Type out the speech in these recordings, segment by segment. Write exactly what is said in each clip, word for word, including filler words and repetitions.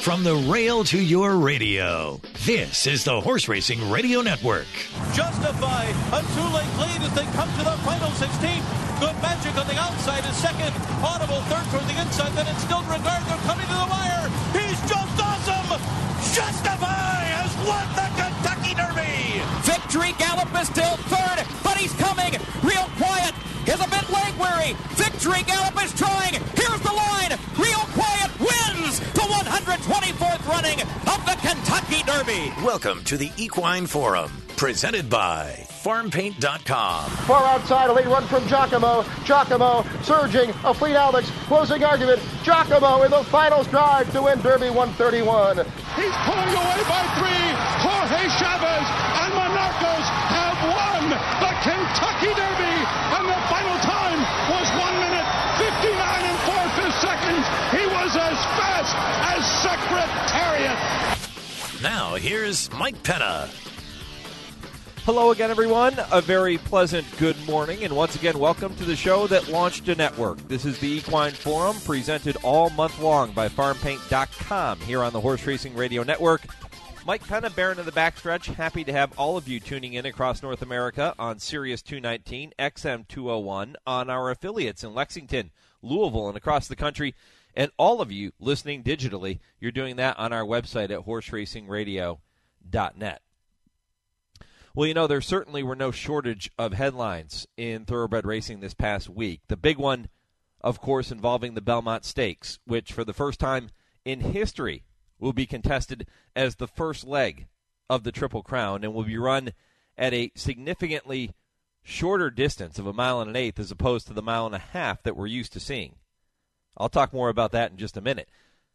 From the rail to your radio, this is the Horse Racing Radio Network. Justify a two-length lead as they come to the final sixteen. Good Magic on the outside is second. Audible third toward the inside. Then it's still Regard. They're coming to the wire. He's just awesome. Justify has won the Kentucky Derby. Victory Gallop is still third, but he's coming. Real Quiet is a bit leg weary. Victory Gallop is trying. Here's the line. Real Quiet wins the one hundred twenty-fourth running of the Kentucky Derby. Welcome to the Equine Forum, presented by farm paint dot com. Far outside, a late run from Giacomo. Giacomo surging, a Fleet Alex, closing argument. Giacomo in the final drive to win Derby one thirty-one. He's pulling away by three. Jorge Chavez and Monarcos have won the Kentucky Derby, and the final time was one minute fifty-nine and four-fifths seconds. He was as fast as Secretariat. Now here's Mike Penna. Hello again, everyone. A very pleasant good morning, and once again, welcome to the show that launched a network. This is the Equine Forum, presented all month long by farm paint dot com here on the Horse Racing Radio Network. Mike Penna, Baron of the Backstretch, happy to have all of you tuning in across North America on Sirius two nineteen, X M two oh one, on our affiliates in Lexington, Louisville, and across the country, and all of you listening digitally. You're doing that on our website at horse racing radio dot net. Well, you know, there certainly were no shortage of headlines in thoroughbred racing this past week. The big one, of course, involving the Belmont Stakes, which for the first time in history will be contested as the first leg of the Triple Crown and will be run at a significantly shorter distance of a mile and an eighth as opposed to the mile and a half that we're used to seeing. I'll talk more about that in just a minute.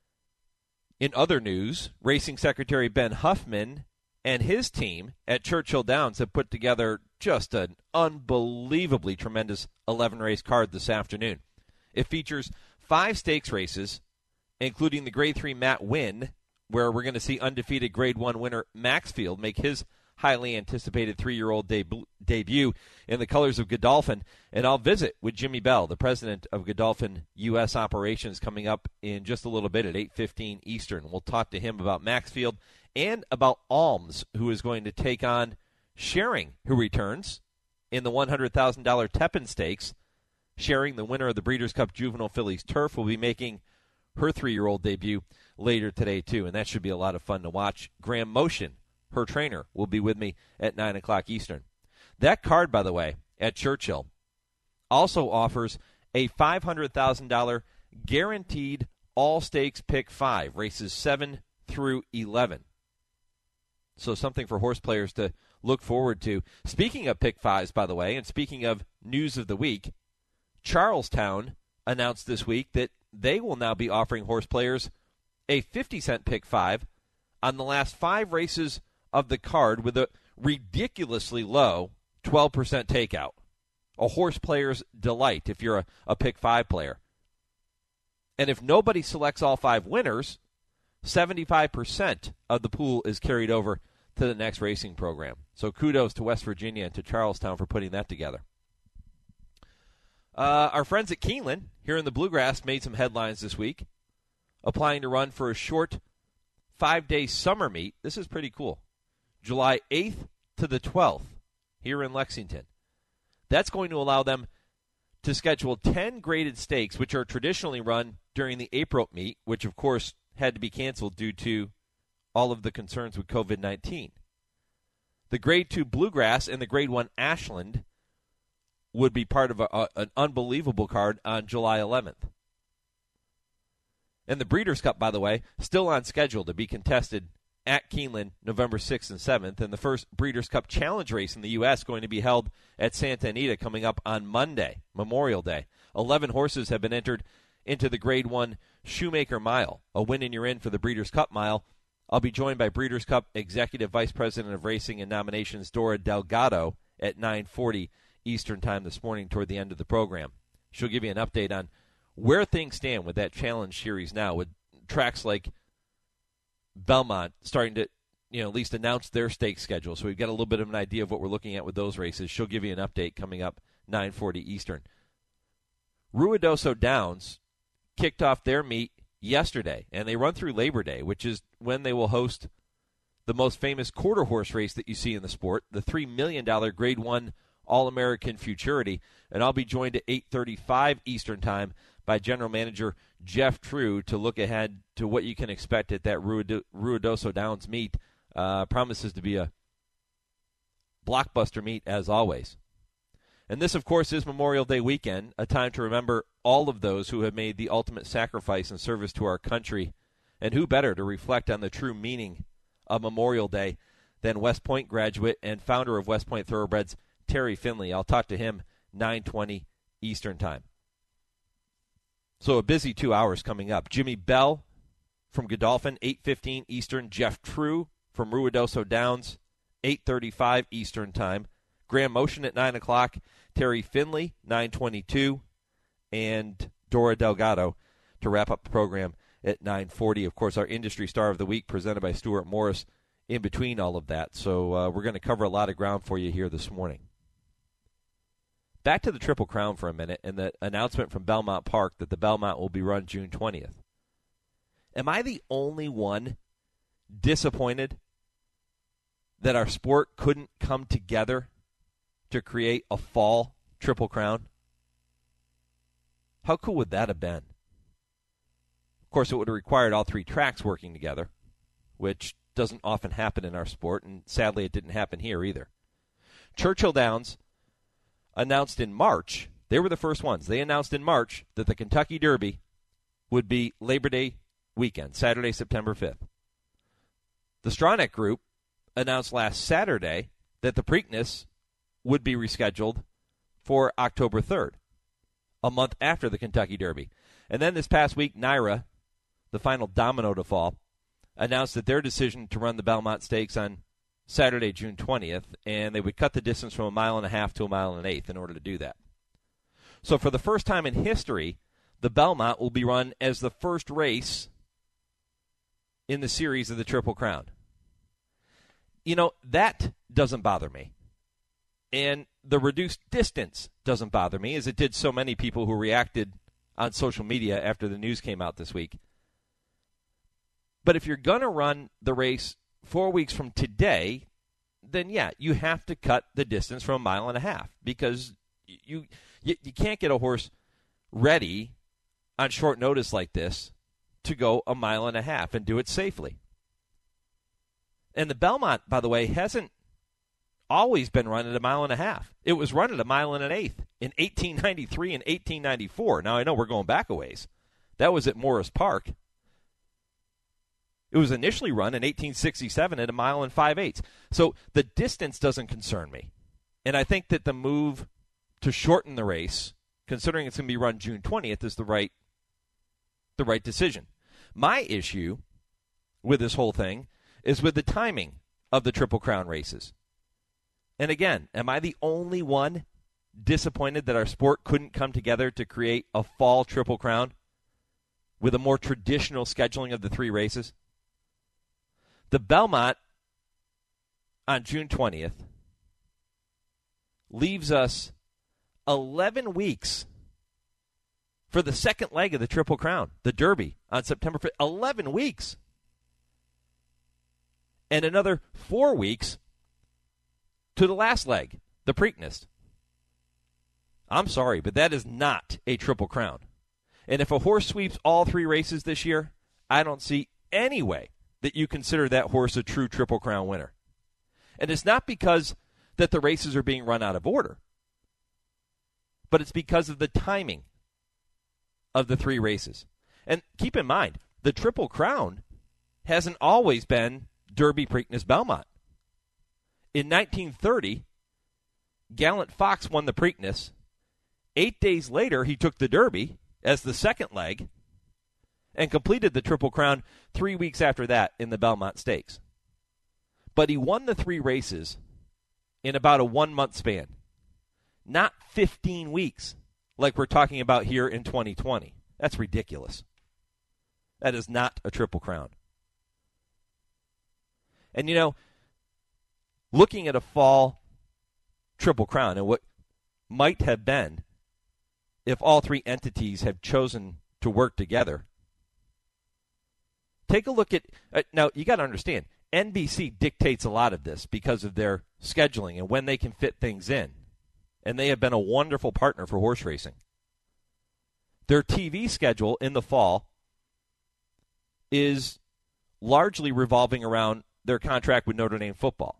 In other news, Racing Secretary Ben Huffman and his team at Churchill Downs have put together just an unbelievably tremendous eleven-race card this afternoon. It features five stakes races, including the Grade three Matt Winn, where we're going to see undefeated Grade one winner Maxfield make his highly anticipated three-year-old deb- debut in the colors of Godolphin. And I'll visit with Jimmy Bell, the president of Godolphin U S Operations, coming up in just a little bit at eight fifteen Eastern. We'll talk to him about Maxfield and about Alms, who is going to take on Sharing, who returns in the one hundred thousand dollars Tepin Stakes. Sharing, the winner of the Breeders' Cup Juvenile Fillies Turf, will be making her three-year-old debut later today, too, and that should be a lot of fun to watch. Graham Motion, her trainer, will be with me at nine o'clock Eastern. That card, by the way, at Churchill, also offers a five hundred thousand dollars guaranteed all-stakes pick five, races seven through eleven. So something for horse players to look forward to. Speaking of pick fives, by the way, and speaking of news of the week, Charlestown announced this week that they will now be offering horse players a fifty cent pick five on the last five races of the card with a ridiculously low twelve percent takeout. A horse player's delight if you're a, a pick five player. And if nobody selects all five winners, seventy-five percent of the pool is carried over to the next racing program. So kudos to West Virginia and to Charlestown for putting that together. Uh, our friends at Keeneland here in the Bluegrass made some headlines this week, applying to run for a short five-day summer meet. This is pretty cool. July eighth to the twelfth here in Lexington. That's going to allow them to schedule ten graded stakes, which are traditionally run during the April meet, which, of course, had to be canceled due to all of the concerns with covid nineteen. The Grade two Bluegrass and the Grade one Ashland would be part of a, a, an unbelievable card on July eleventh. And the Breeders' Cup, by the way, still on schedule to be contested at Keeneland November sixth and seventh, and the first Breeders' Cup Challenge race in the U S going to be held at Santa Anita coming up on Monday, Memorial Day. Eleven horses have been entered into the Grade one Shoemaker Mile, a win and you're in for the Breeders' Cup Mile. I'll be joined by Breeders' Cup Executive Vice President of Racing and Nominations Dora Delgado at nine forty Eastern Time this morning toward the end of the program. She'll give you an update on where things stand with that Challenge Series now, with tracks like Belmont starting to, you know, at least announce their stake schedule. So we've got a little bit of an idea of what we're looking at with those races. She'll give you an update coming up nine forty Eastern. Ruidoso Downs kicked off their meet yesterday, and they run through Labor Day, which is when they will host the most famous quarter horse race that you see in the sport, the three million dollars Grade one All-American Futurity. And I'll be joined at eight thirty-five Eastern Time by General Manager Jeff True to look ahead to what you can expect at that Ruid- Ruidoso Downs meet. Uh, promises to be a blockbuster meet, as always. And this, of course, is Memorial Day weekend, a time to remember all of those who have made the ultimate sacrifice in service to our country. And who better to reflect on the true meaning of Memorial Day than West Point graduate and founder of West Point Thoroughbreds, Terry Finley. I'll talk to him nine twenty Eastern Time. So a busy two hours coming up. Jimmy Bell from Godolphin, eight fifteen Eastern. Jeff True from Ruidoso Downs, eight thirty-five Eastern Time. Graham Motion at nine o'clock. Terry Finley, nine twenty-two. And Dora Delgado to wrap up the program at nine forty. Of course, our Industry Star of the Week presented by Stuart Morris in between all of that. So uh, we're going to cover a lot of ground for you here this morning. Back to the Triple Crown for a minute and the announcement from Belmont Park that the Belmont will be run June twentieth. Am I the only one disappointed that our sport couldn't come together to create a fall Triple Crown? How cool would that have been? Of course, it would have required all three tracks working together, which doesn't often happen in our sport, and sadly it didn't happen here either. Churchill Downs announced in March, they were the first ones, they announced in March that the Kentucky Derby would be Labor Day weekend, Saturday, September fifth. The Stronach Group announced last Saturday that the Preakness would be rescheduled for October third, a month after the Kentucky Derby. And then this past week, NYRA, the final domino to fall, announced that their decision to run the Belmont Stakes on Saturday, June twentieth, and they would cut the distance from a mile and a half to a mile and an eighth in order to do that. So for the first time in history, the Belmont will be run as the first race in the series of the Triple Crown. You know, that doesn't bother me. And the reduced distance doesn't bother me, as it did so many people who reacted on social media after the news came out this week. But if you're going to run the race four weeks from today, then yeah, you have to cut the distance from a mile and a half, because you you, you can't get a horse ready on short notice like this to go a mile and a half and do it safely. And the Belmont, by the way, hasn't always been run at a mile and a half. It was run at a mile and an eighth in eighteen ninety-three and eighteen ninety-four. Now, I know we're going back a ways. That was at Morris Park. It was initially run in eighteen sixty-seven at a mile and five-eighths. So the distance doesn't concern me. And I think that the move to shorten the race, considering it's going to be run June twentieth, is the right, the right decision. My issue with this whole thing is with the timing of the Triple Crown races. And again, am I the only one disappointed that our sport couldn't come together to create a fall Triple Crown with a more traditional scheduling of the three races? The Belmont on June twentieth leaves us eleven weeks for the second leg of the Triple Crown, the Derby, on September fifth. eleven weeks. And another four weeks to the last leg, the Preakness. I'm sorry, but that is not a Triple Crown. And if a horse sweeps all three races this year, I don't see any way that you consider that horse a true Triple Crown winner. And it's not because that the races are being run out of order, but it's because of the timing of the three races. And keep in mind, the Triple Crown hasn't always been Derby, Preakness, Belmont. In nineteen thirty, Gallant Fox won the Preakness. Eight days later, he took the Derby as the second leg and completed the Triple Crown three weeks after that in the Belmont Stakes. But he won the three races in about a one-month span, not fifteen weeks like we're talking about here in twenty twenty. That's ridiculous. That is not a Triple Crown. And, you know, looking at a fall Triple Crown and what might have been if all three entities have chosen to work together, Take a look at uh, – now, you got to understand, N B C dictates a lot of this because of their scheduling and when they can fit things in. And they have been a wonderful partner for horse racing. Their T V schedule in the fall is largely revolving around their contract with Notre Dame football.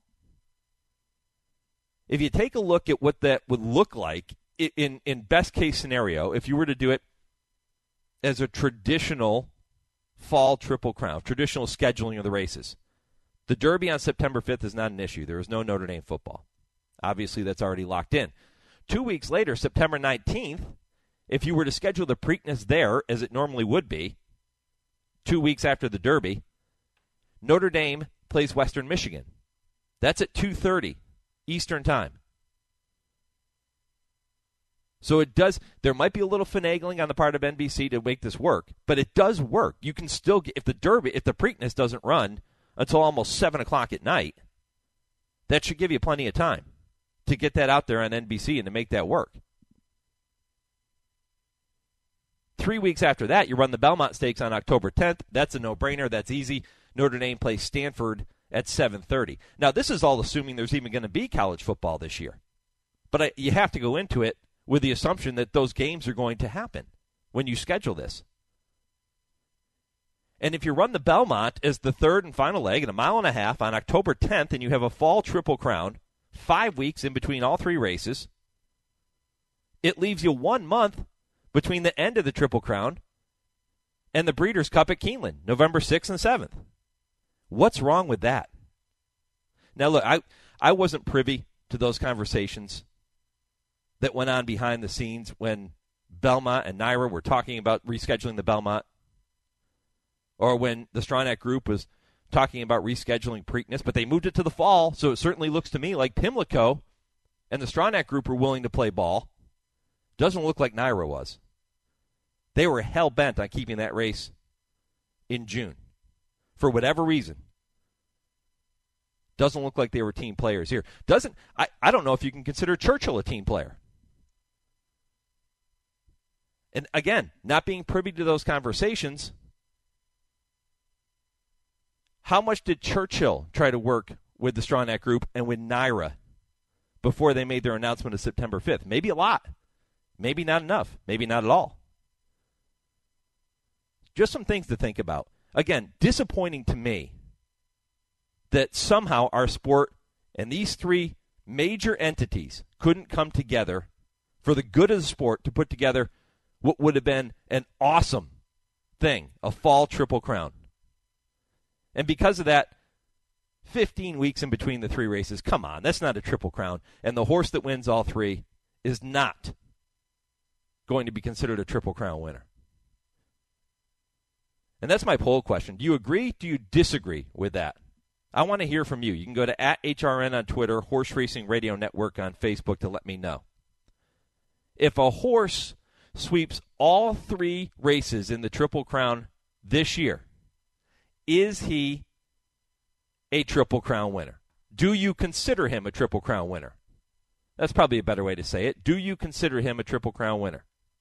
If you take a look at what that would look like in, in best case scenario, if you were to do it as a traditional fall Triple Crown, traditional scheduling of the races, the Derby on September fifth is not an issue. There is no Notre Dame football. Obviously, that's already locked in. Two weeks later, September nineteenth, if you were to schedule the Preakness there, as it normally would be, two weeks after the Derby, Notre Dame plays Western Michigan. That's at two thirty Eastern Time. So it does, there might be a little finagling on the part of N B C to make this work, but it does work. You can still get, if the Derby, if the Preakness doesn't run until almost seven o'clock at night, that should give you plenty of time to get that out there on N B C and to make that work. Three weeks after that, you run the Belmont Stakes on October tenth. That's a no-brainer. That's easy. Notre Dame plays Stanford at seven thirty. Now, this is all assuming there's even going to be college football this year. But I, you have to go into it with the assumption that those games are going to happen when you schedule this. And if you run the Belmont as the third and final leg in a mile and a half on October tenth and you have a fall Triple Crown, five weeks in between all three races, it leaves you one month between the end of the Triple Crown and the Breeders' Cup at Keeneland, November sixth and seventh. What's wrong with that? Now, look, I, I wasn't privy to those conversations that went on behind the scenes when Belmont and Naira were talking about rescheduling the Belmont, or when the Stronach Group was talking about rescheduling Preakness, but they moved it to the fall, so it certainly looks to me like Pimlico and the Stronach Group were willing to play ball. Doesn't look like Naira was. They were hell-bent on keeping that race in June. For whatever reason. Doesn't look like they were team players here. Doesn't I, I don't know if you can consider Churchill a team player. And again, not being privy to those conversations, how much did Churchill try to work with the Stronach Group and with Naira before they made their announcement of September fifth? Maybe a lot. Maybe not enough. Maybe not at all. Just some things to think about. Again, disappointing to me that somehow our sport and these three major entities couldn't come together for the good of the sport to put together what would have been an awesome thing, a fall Triple Crown. And because of that, fifteen weeks in between the three races, come on, that's not a Triple Crown. And the horse that wins all three is not going to be considered a Triple Crown winner. And that's my poll question. Do you agree? Do you disagree with that? I want to hear from you. You can go to at H R N on Twitter, Horse Racing Radio Network on Facebook to let me know. If a horse sweeps all three races in the Triple Crown this year, is he a Triple Crown winner? Do you consider him a Triple Crown winner? That's probably a better way to say it. Do you consider him a Triple Crown winner?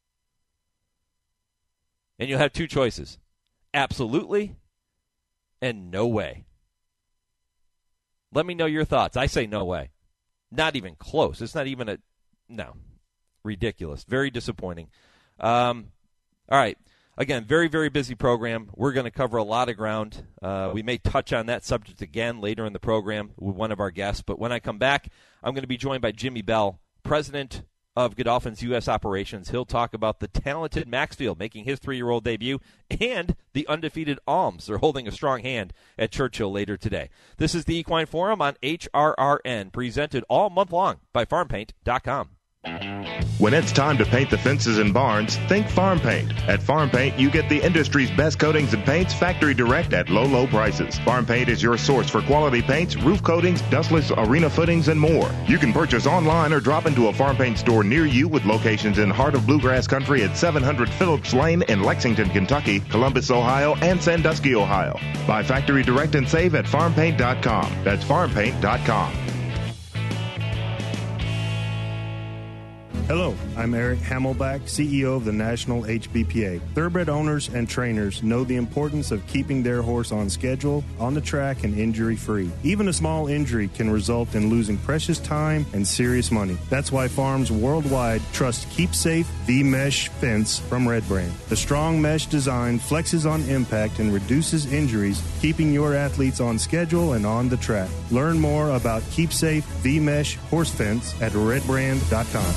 And you'll have two choices. Absolutely and no way. Let me know your thoughts. I say no way. Not even close. It's not even a, no. Ridiculous. Very disappointing. Um, all right. Again, very, very busy program. We're going to cover a lot of ground. Uh, we may touch on that subject again later in the program with one of our guests. But when I come back, I'm going to be joined by Jimmy Bell, president of Godolphin's U S operations. He'll talk about the talented Maxfield making his three-year-old debut and the undefeated Alms. They're holding a strong hand at Churchill later today. This is the Equine Forum on H R R N, presented all month long by farm paint dot com. When it's time to paint the fences and barns, think Farm Paint. At Farm Paint, you get the industry's best coatings and paints factory direct at low, low prices. Farm Paint is your source for quality paints, roof coatings, dustless arena footings, and more. You can purchase online or drop into a Farm Paint store near you with locations in Heart of Bluegrass Country at seven hundred Phillips Lane in Lexington, Kentucky, Columbus, Ohio, and Sandusky, Ohio. Buy factory direct and save at farm paint dot com. That's farm paint dot com. Hello, I'm Eric Hamelback, C E O of the National H B P A. Thoroughbred owners and trainers know the importance of keeping their horse on schedule, on the track, and injury-free. Even a small injury can result in losing precious time and serious money. That's why farms worldwide trust Keep Safe V-Mesh Fence from Red Brand. The strong mesh design flexes on impact and reduces injuries, keeping your athletes on schedule and on the track. Learn more about Keep Safe V-Mesh Horse Fence at red brand dot com.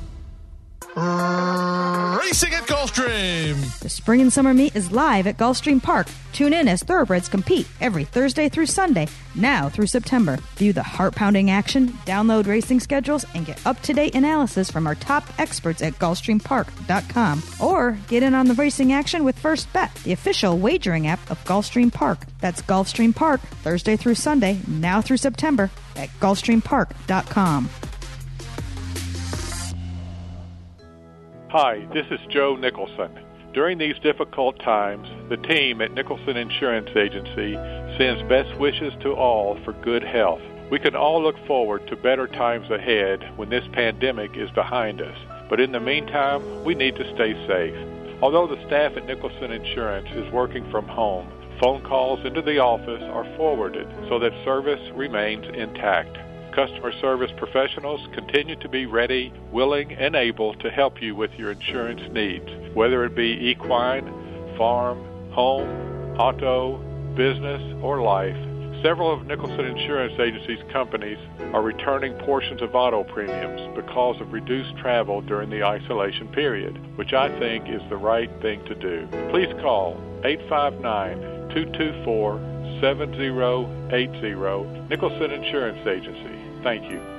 Racing at Gulfstream. The spring and summer meet is live at Gulfstream Park. Tune in as thoroughbreds compete every Thursday through Sunday, now through September. View the heart-pounding action, download racing schedules, and get up-to-date analysis from our top experts at gulfstream park dot com. Or get in on the racing action with First Bet, the official wagering app of Gulfstream Park. That's Gulfstream Park, Thursday through Sunday, now through September, at gulfstream park dot com. Hi, this is Joe Nicholson. During these difficult times, the team at Nicholson Insurance Agency sends best wishes to all for good health. We can all look forward to better times ahead when this pandemic is behind us. But in the meantime, we need to stay safe. Although the staff at Nicholson Insurance is working from home, phone calls into the office are forwarded so that service remains intact. Customer service professionals continue to be ready, willing, and able to help you with your insurance needs, whether it be equine, farm, home, auto, business, or life. Several of Nicholson Insurance Agency's companies are returning portions of auto premiums because of reduced travel during the isolation period, which I think is the right thing to do. Please call eight five nine, two two four, seven zero eight zero, Nicholson Insurance Agency. Thank you.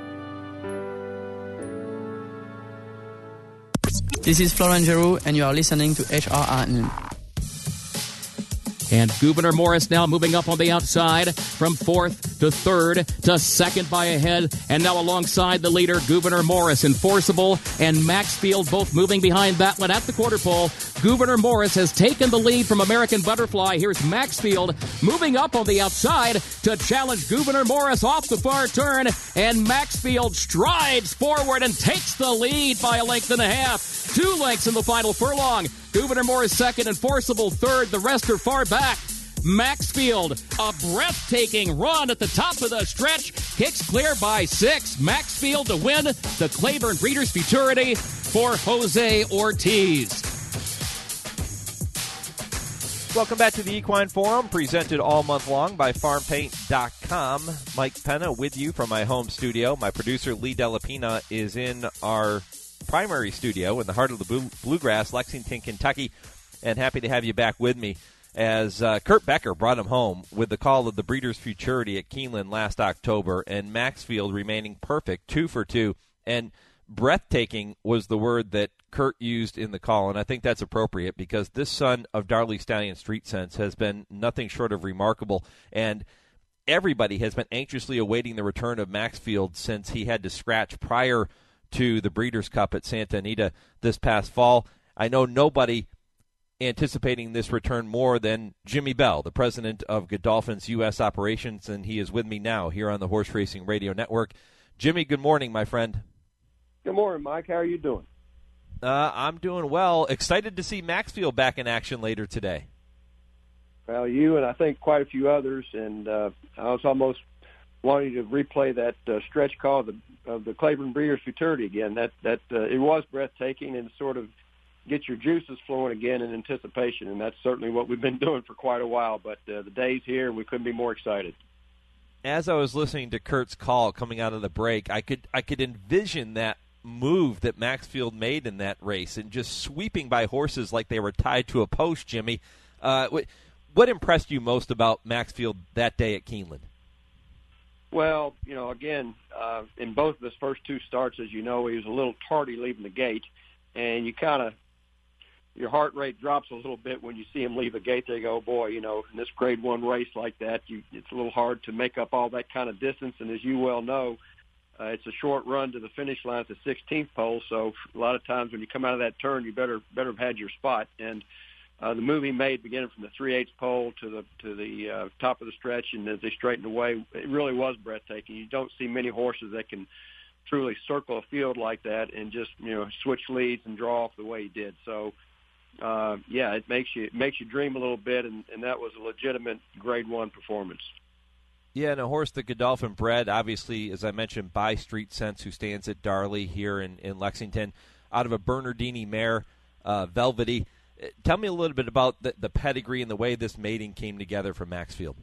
This is Florent Giroux, and you are listening to H R at Noon. And Gouverneur Morris now moving up on the outside from fourth to third to second by a head. And now alongside the leader, Gouverneur Morris, Enforceable and Maxfield both moving behind that one at the quarter pole. Gouverneur Morris has taken the lead from American Butterfly. Here's Maxfield moving up on the outside to challenge Gouverneur Morris off the far turn. And Maxfield strides forward and takes the lead by a length and a half. Two lengths in the final furlong. Gouverneur Morris second, Enforceable third. The rest are far back. Maxfield, a breathtaking run at the top of the stretch, kicks clear by six. Maxfield to win the Claiborne Breeders' Futurity for Jose Ortiz. Welcome back to the Equine Forum, presented all month long by farm paint dot com. Mike Penna with you from my home studio. My producer, Lee Delapina, is in our primary studio in the heart of the blue, Bluegrass, Lexington, Kentucky, and happy to have you back with me as uh, Kurt Becker brought him home with the call of the Breeders' Futurity at Keeneland last October, and Maxfield remaining perfect, two for two, and breathtaking was the word that Kurt used in the call, and I think that's appropriate because this son of Darley Stallion Street Sense has been nothing short of remarkable, and everybody has been anxiously awaiting the return of Maxfield since he had to scratch prior to the Breeders' Cup at Santa Anita this past fall. I know nobody anticipating this return more than Jimmy Bell, the president of Godolphin's U S operations, and he is with me now here on the Horse Racing Radio Network. Jimmy, good morning, my friend. Good morning, Mike. How are you doing? Uh, I'm doing well. Excited to see Maxfield back in action later today. Well, you and I think quite a few others, and uh, I was almost wanting to replay that uh, stretch call of the, of the Claiborne Breeders' Futurity again. That that uh, it was breathtaking and sort of get your juices flowing again in anticipation, and that's certainly what we've been doing for quite a while. But uh, the day's here, and we couldn't be more excited. As I was listening to Kurt's call coming out of the break, I could I could envision that move that Maxfield made in that race and just sweeping by horses like they were tied to a post, Jimmy. Uh, what, what impressed you most about Maxfield that day at Keeneland? Well, you know, again, uh, in both of his first two starts, as you know, he was a little tardy leaving the gate, and you kind of, your heart rate drops a little bit when you see him leave the gate. They go, oh boy, you know, in this grade one race like that, you, it's a little hard to make up all that kind of distance, and as you well know, uh, it's a short run to the finish line at the sixteenth pole, so a lot of times when you come out of that turn, you better better have had your spot, and Uh, the move he made, beginning from the three-eighths pole to the to the uh, top of the stretch, and as they straightened away, it really was breathtaking. You don't see many horses that can truly circle a field like that and just, you know, switch leads and draw off the way he did. So, uh, yeah, it makes you it makes you dream a little bit, and, and that was a legitimate Grade One performance. Yeah, and a horse that Godolphin bred, obviously, as I mentioned, by Street Sense, who stands at Darley here in, in Lexington, out of a Bernardini mare, uh, Velvety. Tell me a little bit about the, the pedigree and the way this mating came together for Maxfield.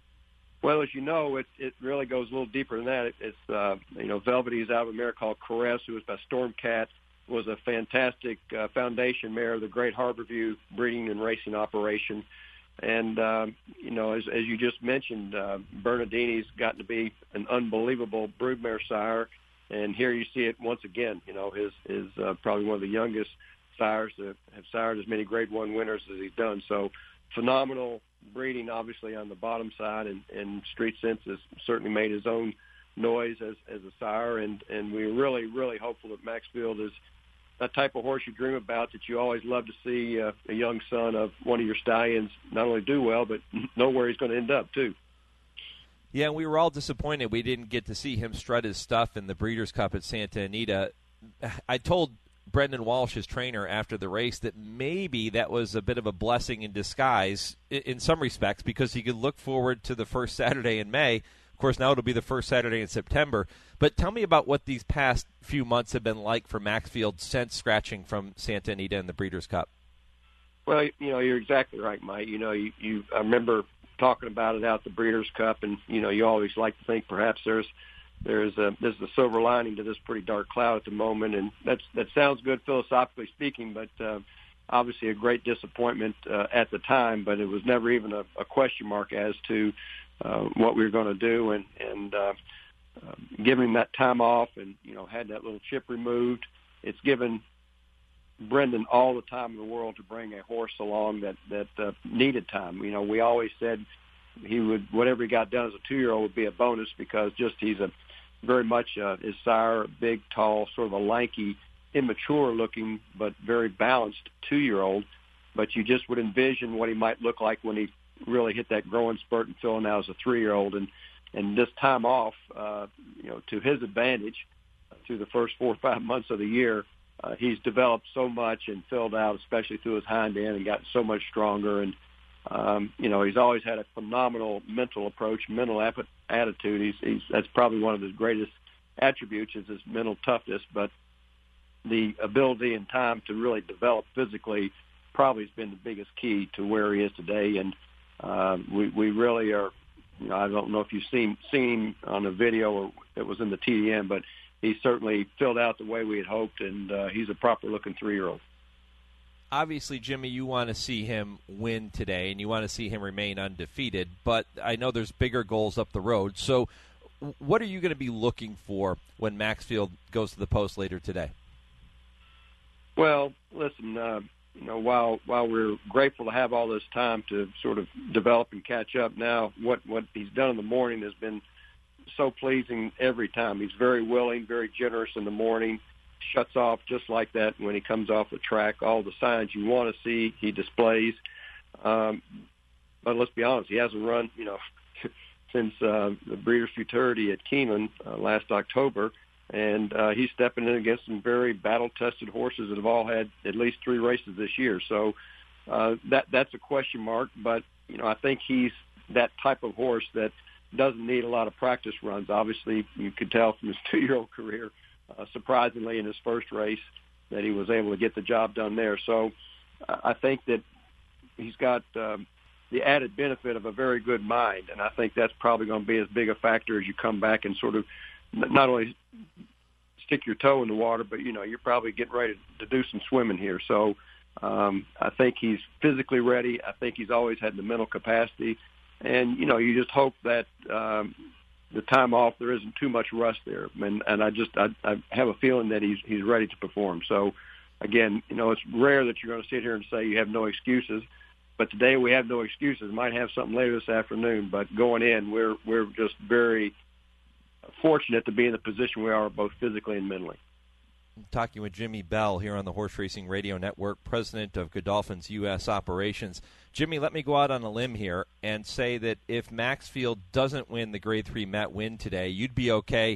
Well, as you know, it it really goes a little deeper than that. It, it's, uh, you know, Velvety is out of a mare called Caress, who was by Stormcat, was a fantastic uh, foundation mare of the Great Harborview breeding and racing operation. And, um, you know, as, as you just mentioned, uh, Bernardini's gotten to be an unbelievable broodmare sire. And here you see it once again. You know, his is uh, probably one of the youngest sires that have sired as many Grade One winners as he's done. So phenomenal breeding, obviously, on the bottom side. And, and Street Sense has certainly made his own noise as, as a sire. And, and we're really, really hopeful that Maxfield is that type of horse you dream about, that you always love to see uh, a young son of one of your stallions not only do well, but know where he's going to end up, too. Yeah, and we were all disappointed we didn't get to see him strut his stuff in the Breeders' Cup at Santa Anita. I told Brendan Walsh, his trainer, after the race that maybe that was a bit of a blessing in disguise in some respects, because he could look forward to the first Saturday in May. Of course, now it'll be the first Saturday in September. But tell me about what these past few months have been like for Maxfield since scratching from Santa Anita and the Breeders' Cup. Well, you know, you're exactly right, Mike. You know, you, you I remember talking about it out at the Breeders' Cup, and, you know, you always like to think perhaps there's there's a, there's a silver lining to this pretty dark cloud at the moment, and that's that sounds good philosophically speaking, but uh, obviously a great disappointment uh, at the time, but it was never even a, a question mark as to uh, what we were going to do, and, and uh, uh, giving that time off and, you know, had that little chip removed. It's given Brendan all the time in the world to bring a horse along that, that uh, needed time. You know, we always said he would, whatever he got done as a two-year-old would be a bonus, because just he's a very much uh, his sire, a big, tall, sort of a lanky, immature-looking, but very balanced two-year-old. But you just would envision what he might look like when he really hit that growing spurt and filling out as a three-year-old. And, and this time off, uh, you know, to his advantage, uh, through the first four or five months of the year, uh, he's developed so much and filled out, especially through his hind end, and gotten so much stronger. And, um, you know, he's always had a phenomenal mental approach, mental ap- attitude. He's, he's that's probably one of his greatest attributes, is his mental toughness. But the ability and time to really develop physically probably has been the biggest key to where he is today. And uh, we, we really are, you know, I don't know if you've seen, seen on a video or that was in the T D M, but he certainly filled out the way we had hoped, and uh, he's a proper-looking three-year-old. Obviously, Jimmy, you want to see him win today, and you want to see him remain undefeated, but I know there's bigger goals up the road. So what are you going to be looking for when Maxfield goes to the post later today? Well, listen, uh, you know, while while we're grateful to have all this time to sort of develop and catch up now, what, what he's done in the morning has been so pleasing every time. He's very willing, very generous in the morning, shuts off just like that when he comes off the track. All the signs you want to see, he displays. Um, but let's be honest, he hasn't run, you know, since uh, the Breeders' Futurity at Keeneland uh, last October, and uh, he's stepping in against some very battle-tested horses that have all had at least three races this year. So uh, that that's a question mark, but, you know, I think he's that type of horse that doesn't need a lot of practice runs. Obviously, you could tell from his two-year-old career, uh, surprisingly, in his first race, that he was able to get the job done there. So uh, I think that he's got um, the added benefit of a very good mind, and I think that's probably going to be as big a factor as you come back and sort of not only stick your toe in the water, but, you know, you're probably getting ready to do some swimming here. So um, I think he's physically ready. I think he's always had the mental capacity. And, you know, you just hope that um, the time off, there isn't too much rust there. And, and I just I, I have a feeling that he's he's ready to perform. So, again, you know, it's rare that you're going to sit here and say you have no excuses. But today we have no excuses. Might have something later this afternoon. But going in, we're we're just very fortunate to be in the position we are, both physically and mentally. I'm talking with Jimmy Bell here on the Horse Racing Radio Network, president of Godolphin's U S operations. Jimmy, let me go out on a limb here and say that if Maxfield doesn't win the Grade three Met win today, you'd be okay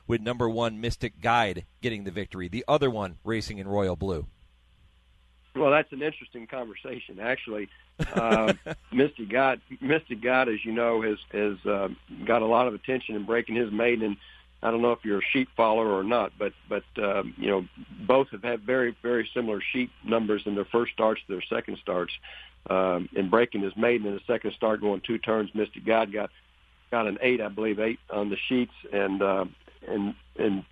with number one Mystic Guide getting the victory, the other one racing in royal blue. Well, that's an interesting conversation, actually. Uh, Mystic Guide, Mystic Guide, as you know, has has uh, got a lot of attention in breaking his maiden. I don't know if you're a sheep follower or not, but but um, you know, both have had very very similar sheep numbers in their first starts to their second starts. Um, in breaking his maiden in the second start, going two turns, Mystic Guide got got an eight, I believe, eight on the sheets, and uh, and and.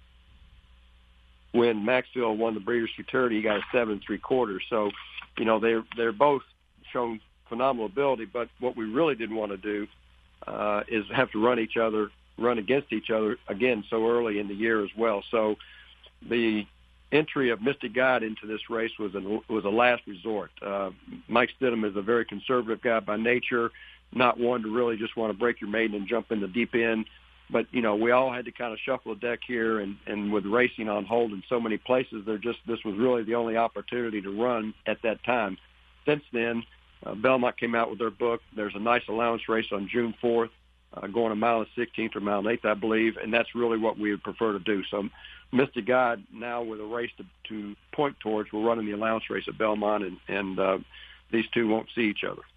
When Maxfield won the Breeders' Futurity, he got a seven and three quarters. So, you know, they're they're both shown phenomenal ability. But what we really didn't want to do uh, is have to run each other, run against each other again so early in the year as well. So, the entry of Mystic Guide into this race was a was a last resort. Uh, Mike Stidham is a very conservative guy by nature, not one to really just want to break your maiden and jump in the deep end. But, you know, we all had to kind of shuffle the deck here, and, and with racing on hold in so many places, they're just this was really the only opportunity to run at that time. Since then, uh, Belmont came out with their book. There's a nice allowance race on June fourth, uh, going a mile and sixteenth or mile and eighth, I believe, and that's really what we would prefer to do. So Mystic Guide now with a race to, to point towards, we're running the allowance race at Belmont, and, and uh, these two won't see each other.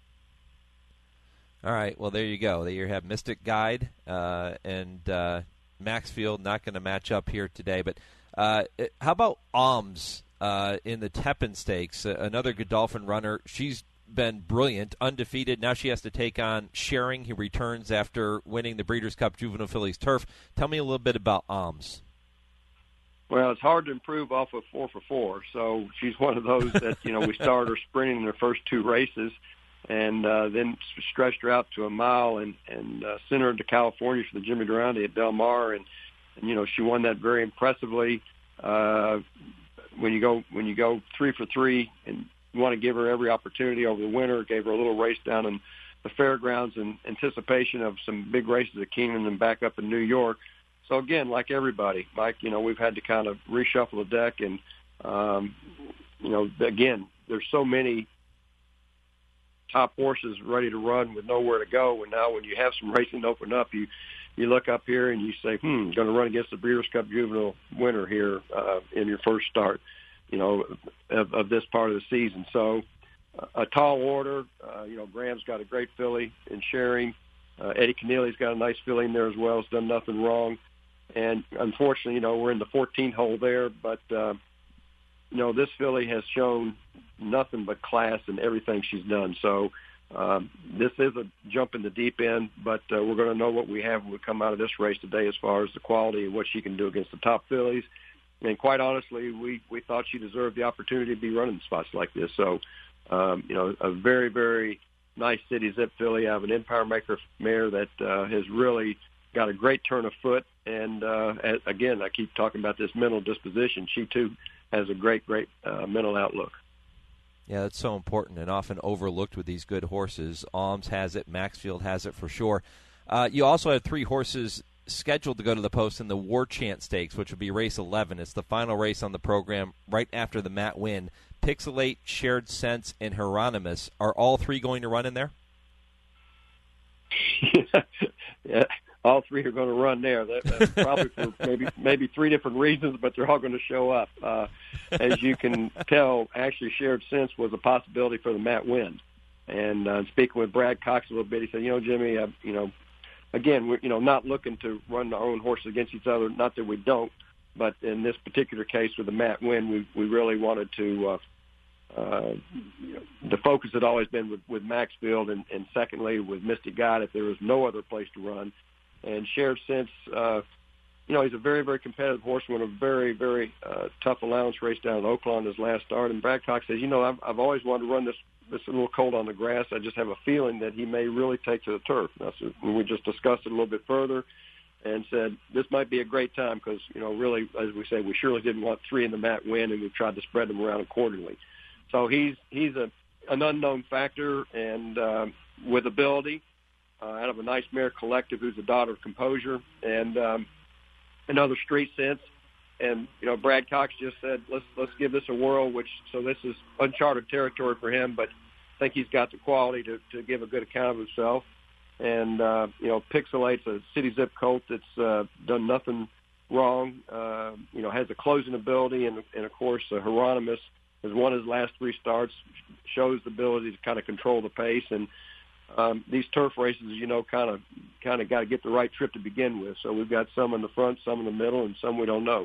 All right, well, there you go. There you have Mystic Guide uh, and uh, Maxfield not going to match up here today. But uh, how about Alms uh, in the Tepin Stakes, uh, another Godolphin runner? She's been brilliant, undefeated. Now she has to take on Schering. He returns after winning the Breeders' Cup Juvenile Fillies Turf. Tell me a little bit about Alms. Well, it's hard to improve off of four for four. So she's one of those that, you know, we started her sprinting in her first two races, and uh, then stretched her out to a mile and, and uh, sent her to California for the Jimmy Durante at Del Mar, and, and you know she won that very impressively. Uh, when you go when you go three for three, and you want to give her every opportunity over the winter, gave her a little race down in the fairgrounds in anticipation of some big races at Keeneland and back up in New York. So again, like everybody, Mike, you know we've had to kind of reshuffle the deck, and um, you know again, there's so many top horses ready to run with nowhere to go. And now when you have some racing open up, you, you look up here and you say, hmm, going to run against the Breeders' Cup Juvenile winner here uh, in your first start, you know, of, of this part of the season. So uh, a tall order. Uh, you know, Graham's got a great filly in Schering. Uh, Eddie Keneally's got a nice filly in there as well. Has done nothing wrong. And unfortunately, you know, we're in the fourteen hole there, but, uh, you know, this filly has shown nothing but class in everything she's done. So um, this is a jump in the deep end, but uh, we're going to know what we have when we come out of this race today as far as the quality and what she can do against the top fillies. And quite honestly, we, we thought she deserved the opportunity to be running spots like this. So, um, you know, a very, very nice City Zip filly. I have an Empire Maker mare that uh, has really got a great turn of foot. And, uh, as, again, I keep talking about this mental disposition. She, too, has a great, great uh, mental outlook. Yeah, that's so important and often overlooked with these good horses. Alms has it. Maxfield has it for sure. Uh, you also have three horses scheduled to go to the post in the War Chant Stakes, which will be race eleven. It's the final race on the program right after the Matt Winn. Pixelate, Shared Sense, and Hieronymus. Are all three going to run in there? Yeah, all three are going to run there. That, that's probably for maybe maybe three different reasons, but they're all going to show up. Uh, as you can tell, actually, Shared Sense was a possibility for the Matt Winn. And uh, speaking with Brad Cox a little bit, he said, you know, Jimmy, uh, you know, again, we're you know not looking to run our own horses against each other. Not that we don't, but in this particular case with the Matt Winn, we we really wanted to. Uh, Uh, you know, the focus had always been with, with Maxfield, and, and secondly with Mystic Guide if there was no other place to run. And Shared Sense, uh, you know, he's a very, very competitive horseman, a very, very uh, tough allowance race down in Oakland his last start. And Brad Cox says, you know, I've, I've always wanted to run this, this a little cold on the grass. I just have a feeling that he may really take to the turf. Now, so when we just discussed it a little bit further and said this might be a great time because, you know, really, as we say, we surely didn't want three in the Matt Winn, and we've tried to spread them around accordingly. So he's he's a an unknown factor, and uh, with ability, uh, out of a Nice Mare Collective, who's a daughter of Composure, and um, another Street Sense. And you know, Brad Cox just said, let's let's give this a whirl. Which so this is uncharted territory for him, but I think he's got the quality to, to give a good account of himself. And uh, you know, Pixelate's a City Zip colt that's uh, done nothing wrong. Uh, you know, has a closing ability, and, and of course, uh, Hieronymus has won his last three starts, shows the ability to kind of control the pace. And um, these turf races, you know, kind of kind of got to get the right trip to begin with. So we've got some in the front, some in the middle, and some we don't know.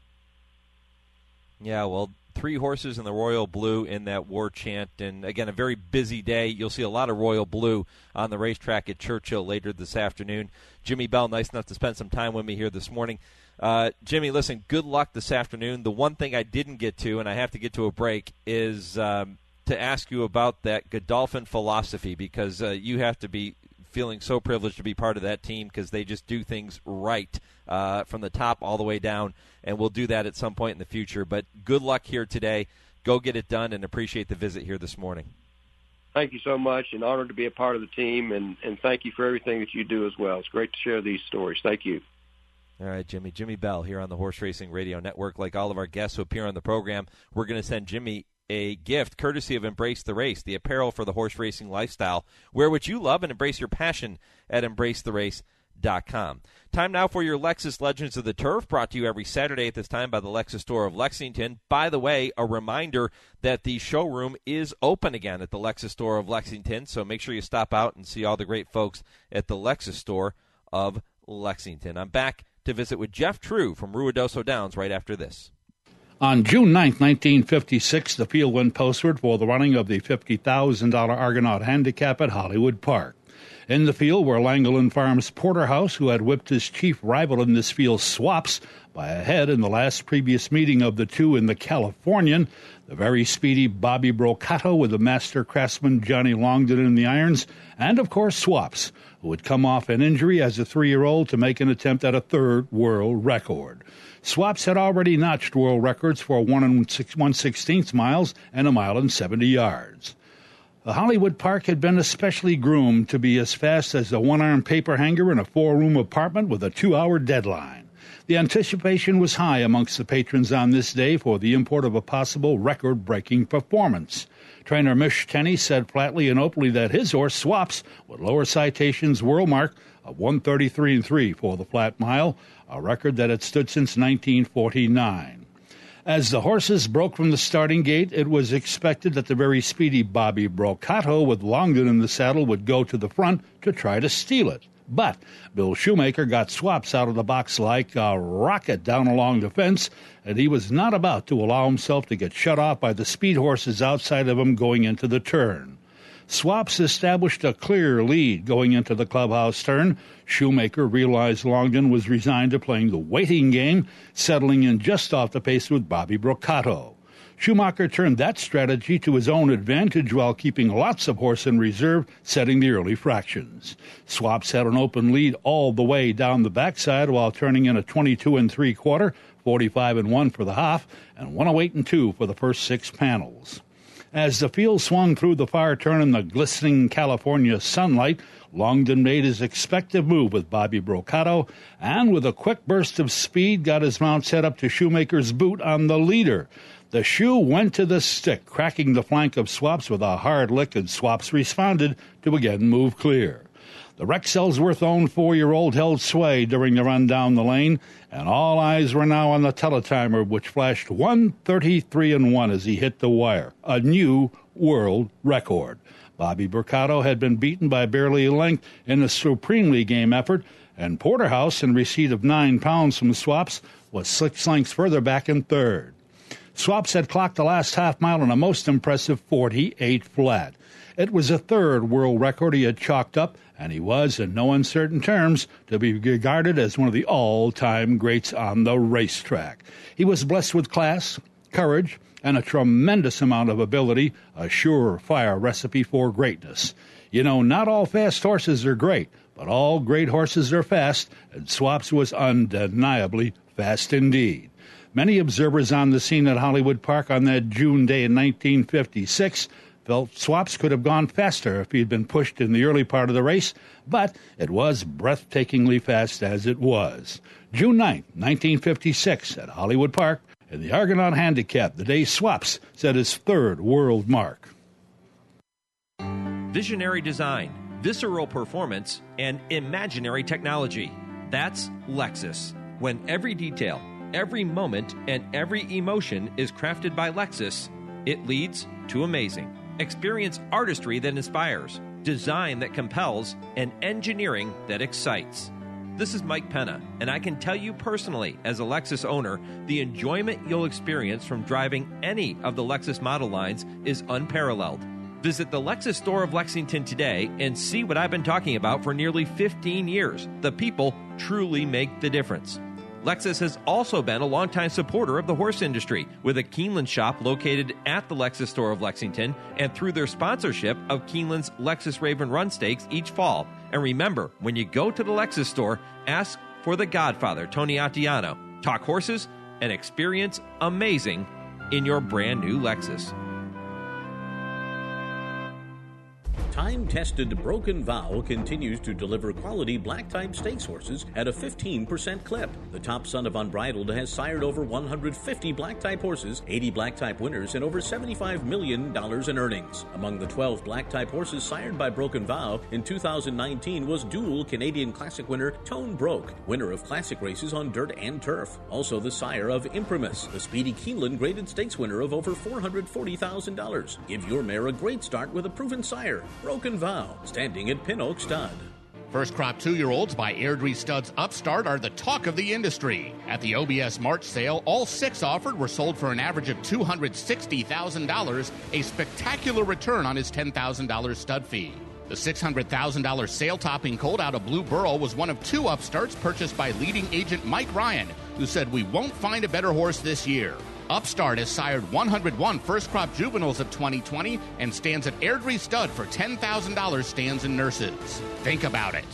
Yeah, well, three horses in the Royal Blue in that war chant. And, again, a very busy day. You'll see a lot of Royal Blue on the racetrack at Churchill later this afternoon. Jimmy Bell, nice enough to spend some time with me here this morning. Uh, Jimmy, listen, good luck this afternoon. The one thing I didn't get to, and I have to get to a break, is um, to ask you about that Godolphin philosophy, because uh, you have to be feeling so privileged to be part of that team because they just do things right uh, from the top all the way down, and we'll do that at some point in the future. But good luck here today. Go get it done, and appreciate the visit here this morning. Thank you so much, and honored to be a part of the team, and, and thank you for everything that you do as well. It's great to share these stories. Thank you. All right, Jimmy. Jimmy Bell here on the Horse Racing Radio Network. Like all of our guests who appear on the program, we're going to send Jimmy a gift courtesy of Embrace the Race, the apparel for the horse racing lifestyle. Wear what you love and embrace your passion at embrace the race dot com. Time now for your Lexus Legends of the Turf, brought to you every Saturday at this time by the Lexus Store of Lexington. By the way, a reminder that the showroom is open again at the Lexus Store of Lexington, so make sure you stop out and see all the great folks at the Lexus Store of Lexington. I'm back to visit with Jeff True from Ruidoso Downs right after this. On June ninth, nineteen fifty-six, the field went postward for the running of the fifty thousand dollars Argonaut Handicap at Hollywood Park. In the field were Langland Farms Porterhouse, who had whipped his chief rival in this field, Swaps, by a head in the last previous meeting of the two in the Californian. The very speedy Bobby Brocato with the master craftsman Johnny Longden in the irons, and, of course, Swaps, who would come off an injury as a three-year-old to make an attempt at a third world record. Swaps had already notched world records for one and one sixteenth miles and a mile and seventy yards. The Hollywood Park had been especially groomed to be as fast as a one-arm paper hanger in a four-room apartment with a two-hour deadline. The anticipation was high amongst the patrons on this day for the import of a possible record-breaking performance. Trainer Mish Tenney said flatly and openly that his horse, Swaps, would lower Citation's world mark of one thirty-three and three for the flat mile, a record that had stood since nineteen forty-nine. As the horses broke from the starting gate, it was expected that the very speedy Bobby Brocato with Longden in the saddle would go to the front to try to steal it. But Bill Shoemaker got Swaps out of the box like a rocket down along the fence, and he was not about to allow himself to get shut off by the speed horses outside of him going into the turn. Swaps established a clear lead going into the clubhouse turn. Shoemaker realized Longden was resigned to playing the waiting game, settling in just off the pace with Bobby Brocato. Schumacher turned that strategy to his own advantage while keeping lots of horse in reserve, setting the early fractions. Swaps had an open lead all the way down the backside while turning in a twenty-two and three quarter, forty-five and one for the half, and one oh eight and two for the first six panels. As the field swung through the far turn in the glistening California sunlight, Longden made his expected move with Bobby Brocato, and with a quick burst of speed got his mount set up to Shoemaker's boot on the leader. The shoe went to the stick, cracking the flank of Swaps with a hard lick, and Swaps responded to again move clear. The Rex Ellsworth-owned four-year-old held sway during the run down the lane, and all eyes were now on the teletimer, which flashed one thirty-three and one as he hit the wire, a new world record. Bobby Brocato had been beaten by barely a length in a supremely game effort, and Porterhouse, in receipt of nine pounds from Swaps, was six lengths further back in third. Swaps had clocked the last half mile in a most impressive forty-eight flat. It was a third world record he had chalked up, and he was, in no uncertain terms, to be regarded as one of the all-time greats on the racetrack. He was blessed with class, courage, and a tremendous amount of ability, a sure-fire recipe for greatness. You know, not all fast horses are great, but all great horses are fast, and Swaps was undeniably fast indeed. Many observers on the scene at Hollywood Park on that June day in nineteen fifty-six felt Swaps could have gone faster if he had been pushed in the early part of the race, but it was breathtakingly fast as it was. June ninth, nineteen fifty-six, at Hollywood Park, in the Argonaut Handicap, the day Swaps set his third world mark. Visionary design, visceral performance, and imaginary technology. That's Lexus. When every detail, every moment, and every emotion is crafted by Lexus, it leads to amazing. Experience artistry that inspires, design that compels, and engineering that excites. This is Mike Penna, and I can tell you personally, as a Lexus owner, the enjoyment you'll experience from driving any of the Lexus model lines is unparalleled. Visit the Lexus store of Lexington today and see what I've been talking about for nearly fifteen years. The people truly make the difference. Lexus has also been a longtime supporter of the horse industry, with a Keeneland shop located at the Lexus store of Lexington and through their sponsorship of Keeneland's Lexus Raven Run Stakes each fall. And remember, when you go to the Lexus store, ask for the Godfather, Tony Attiano. Talk horses and experience amazing in your brand new Lexus. Time-tested Broken Vow continues to deliver quality black-type stakes horses at a fifteen percent clip. The top son of Unbridled has sired over one hundred fifty black-type horses, eighty black-type winners, and over seventy-five million dollars in earnings. Among the twelve black-type horses sired by Broken Vow in two thousand nineteen was dual Canadian Classic winner Tone Broke, winner of classic races on dirt and turf. Also the sire of Imprimus, the speedy Keeneland graded stakes winner of over four hundred forty thousand dollars. Give your mare a great start with a proven sire. Broken Vow, standing at Pin Oak Stud. First crop two-year-olds by Airdrie Studs Upstart are the talk of the industry. At the O B S March sale, all six offered were sold for an average of two hundred sixty thousand dollars, a spectacular return on his ten thousand dollars stud fee. The six hundred thousand dollars sale-topping colt out of Blue Burl was one of two upstarts purchased by leading agent Mike Ryan, who said, "We won't find a better horse this year." Upstart has sired one hundred one first-crop juveniles of twenty twenty and stands at Airdrie Stud for ten thousand dollars stands and nurses. Think about it.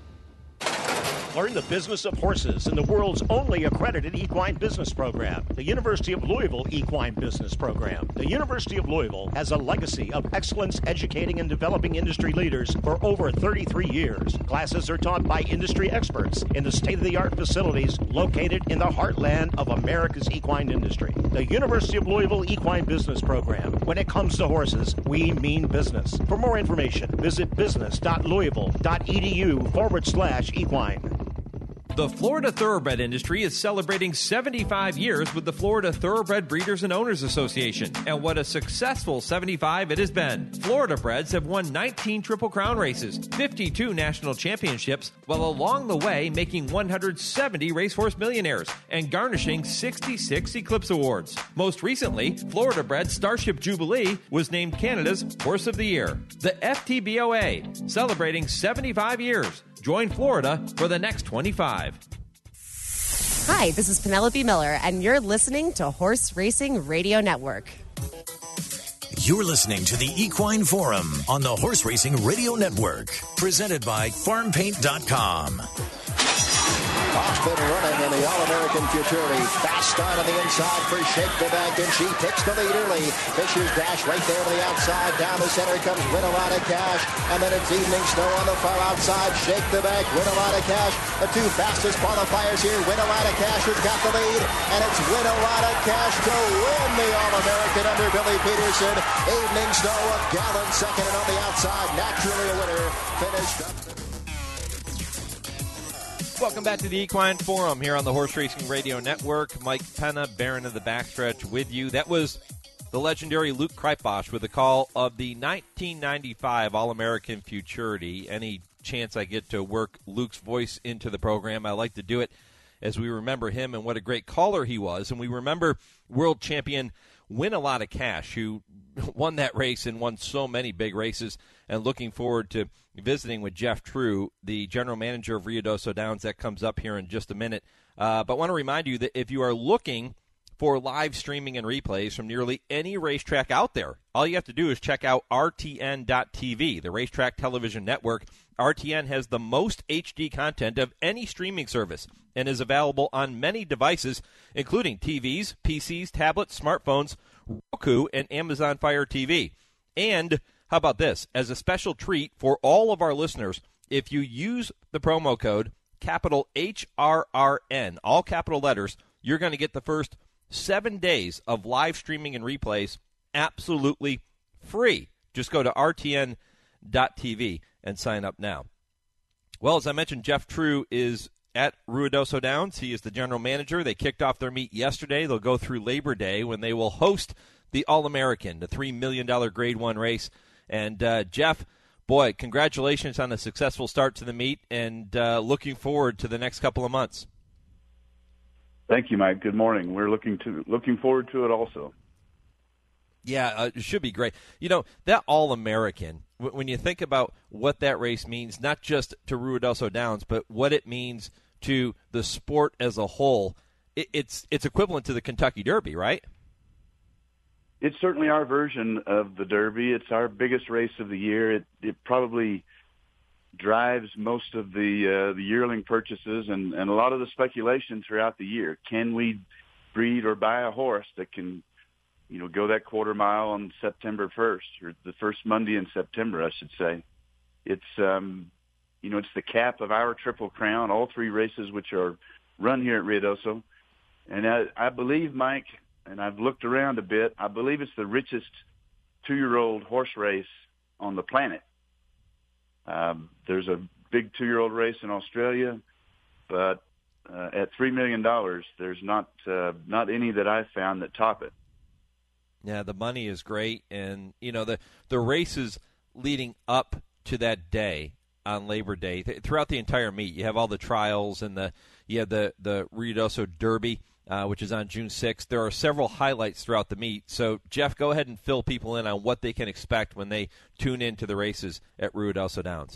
Learn the business of horses in the world's only accredited equine business program, the University of Louisville Equine Business Program. The University of Louisville has a legacy of excellence educating and developing industry leaders for over thirty-three years. Classes are taught by industry experts in the state-of-the-art facilities located in the heartland of America's equine industry. The University of Louisville Equine Business Program. When it comes to horses, we mean business. For more information, visit business.louisville.edu forward slash equine. The Florida Thoroughbred industry is celebrating seventy-five years with the Florida Thoroughbred Breeders and Owners Association, and what a successful seventy-five it has been. Florida Breds have won nineteen Triple Crown races, fifty-two national championships, while along the way making one hundred seventy Racehorse Millionaires and garnishing sixty-six Eclipse Awards. Most recently, Florida Bred Starship Jubilee was named Canada's Horse of the Year. The F T B O A, celebrating seventy-five years. Join Florida for the next twenty-five. Hi, this is Penelope Miller, and you're listening to Horse Racing Radio Network. You're listening to the Equine Forum on the Horse Racing Radio Network, presented by farm paint dot com. Been running in the All-American Futurity. Fast start on the inside for Shake the Bank, and she takes the lead early. Fisher's Dash right there to the outside. Down the center comes Win a Lot of Cash, and then it's Evening Snow on the far outside. Shake the Bank, Win a Lot of Cash. The two fastest qualifiers here. Win a Lot of Cash has got the lead, and it's Win a Lot of Cash to win the All-American under Billy Peterson. Evening Snow a gallon second, and on the outside, naturally a winner. Finished up. Welcome back to the Equine Forum here on the Horse Racing Radio Network. Mike Penna, Baron of the Backstretch, with you. That was the legendary Luke Kreitbosch with the call of the nineteen ninety-five All-American Futurity. Any chance I get to work Luke's voice into the program, I like to do it as we remember him and what a great caller he was. And we remember world champion Win a Lot of Cash, who won that race and won so many big races, and looking forward to visiting with Jeff True, the general manager of Ruidoso Downs. That comes up here in just a minute. Uh, but I want to remind you that if you are looking for live streaming and replays from nearly any racetrack out there, all you have to do is check out R T N dot T V, the Racetrack Television Network. R T N has the most H D content of any streaming service and is available on many devices, including T Vs, P Cs, tablets, smartphones, Roku, and Amazon Fire T V. And how about this? As a special treat for all of our listeners, if you use the promo code capital H R R N, all capital letters, you're going to get the first seven days of live streaming and replays absolutely free. Just go to R T N dot T V and sign up now. Well, as I mentioned, Jeff True is at Ruidoso Downs. He is the general manager. They kicked off their meet yesterday. They'll go through Labor Day when they will host the All-American, the three million dollars Grade one race. And, uh, Jeff, boy, congratulations on a successful start to the meet, and uh, looking forward to the next couple of months. Thank you, Mike. Good morning. We're looking to looking forward to it also. Yeah, uh, it should be great. You know, that All-American, w- when you think about what that race means, not just to Ruidoso Downs, but what it means to the sport as a whole, it, it's it's equivalent to the Kentucky Derby, right? It's certainly our version of the Derby. It's our biggest race of the year. It it probably drives most of the uh, the yearling purchases and, and a lot of the speculation throughout the year. Can we breed or buy a horse that can, you know, go that quarter mile on September first, or the first Monday in September, I should say. It's, um, you know, it's the cap of our Triple Crown, all three races which are run here at Ruidoso. And I, I believe, Mike, and I've looked around a bit, I believe it's the richest two-year-old horse race on the planet. Um, there's a big two-year-old race in Australia, but uh, at three million dollars, there's not uh, not any that I've found that top it. Yeah, the money is great, and you know the the races leading up to that day on Labor Day th- throughout the entire meet. You have all the trials and the you have the the Ruidoso Derby, uh, which is on June sixth. There are several highlights throughout the meet. So Jeff, go ahead and fill people in on what they can expect when they tune into the races at Ruidoso Downs.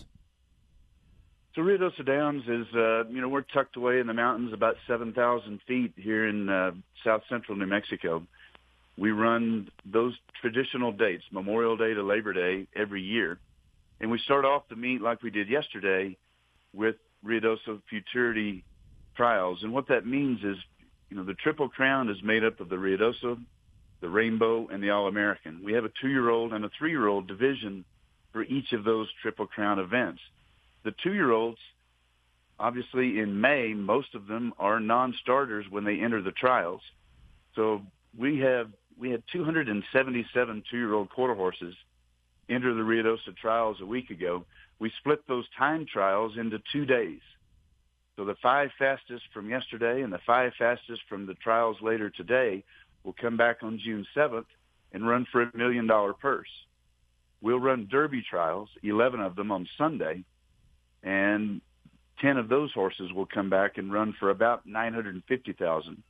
So Ruidoso Downs is, uh, you know, we're tucked away in the mountains about seven thousand feet here in uh, south central New Mexico. We run those traditional dates, Memorial Day to Labor Day, every year. And we start off the meet like we did yesterday with Ruidoso Futurity Trials. And what that means is, you know, the Triple Crown is made up of the Ruidoso, the Rainbow, and the All-American. We have a two-year-old and a three-year-old division for each of those Triple Crown events. The two-year-olds, obviously in May, most of them are non-starters when they enter the trials. So we have we had two hundred seventy-seven two-year-old quarter horses enter the Ruidoso trials a week ago. We split those time trials into two days. So the five fastest from yesterday and the five fastest from the trials later today will come back on June seventh and run for a million-dollar purse. We'll run Derby trials, eleven of them on Sunday, and ten of those horses will come back and run for about nine hundred fifty thousand dollars.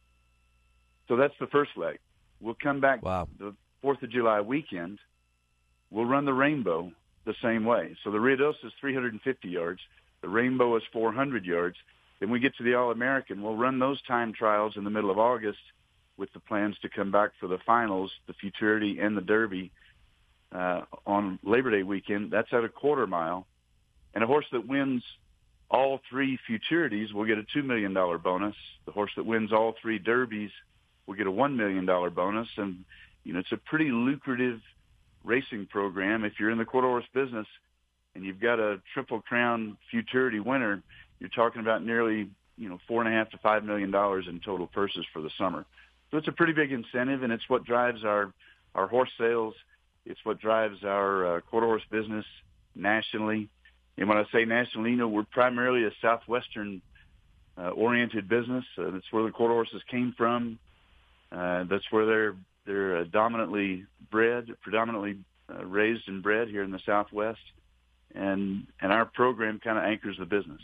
So that's the first leg. We'll come back wow. the fourth of July weekend. We'll run the Rainbow the same way. So the Ruidoso is three hundred fifty yards. The Rainbow is four hundred yards. Then we get to the All-American. We'll run those time trials in the middle of August with the plans to come back for the finals, the Futurity and the Derby, uh, on Labor Day weekend. That's at a quarter mile. And a horse that wins all three Futurities will get a two million dollars bonus. The horse that wins all three Derbies will get a one million dollars bonus. And, you know, it's a pretty lucrative racing program. If you're in the quarter horse business and you've got a Triple Crown Futurity winner, you're talking about nearly, you know, four and a half to five million dollars in total purses for the summer. So it's a pretty big incentive, and it's what drives our, our horse sales. It's what drives our uh, quarter horse business nationally. And when I say nationally, you know, we're primarily a southwestern uh, oriented business. Uh, that's where the quarter horses came from. Uh, that's where they're they're uh, dominantly bred, predominantly uh, raised and bred here in the Southwest, and and our program kind of anchors the business.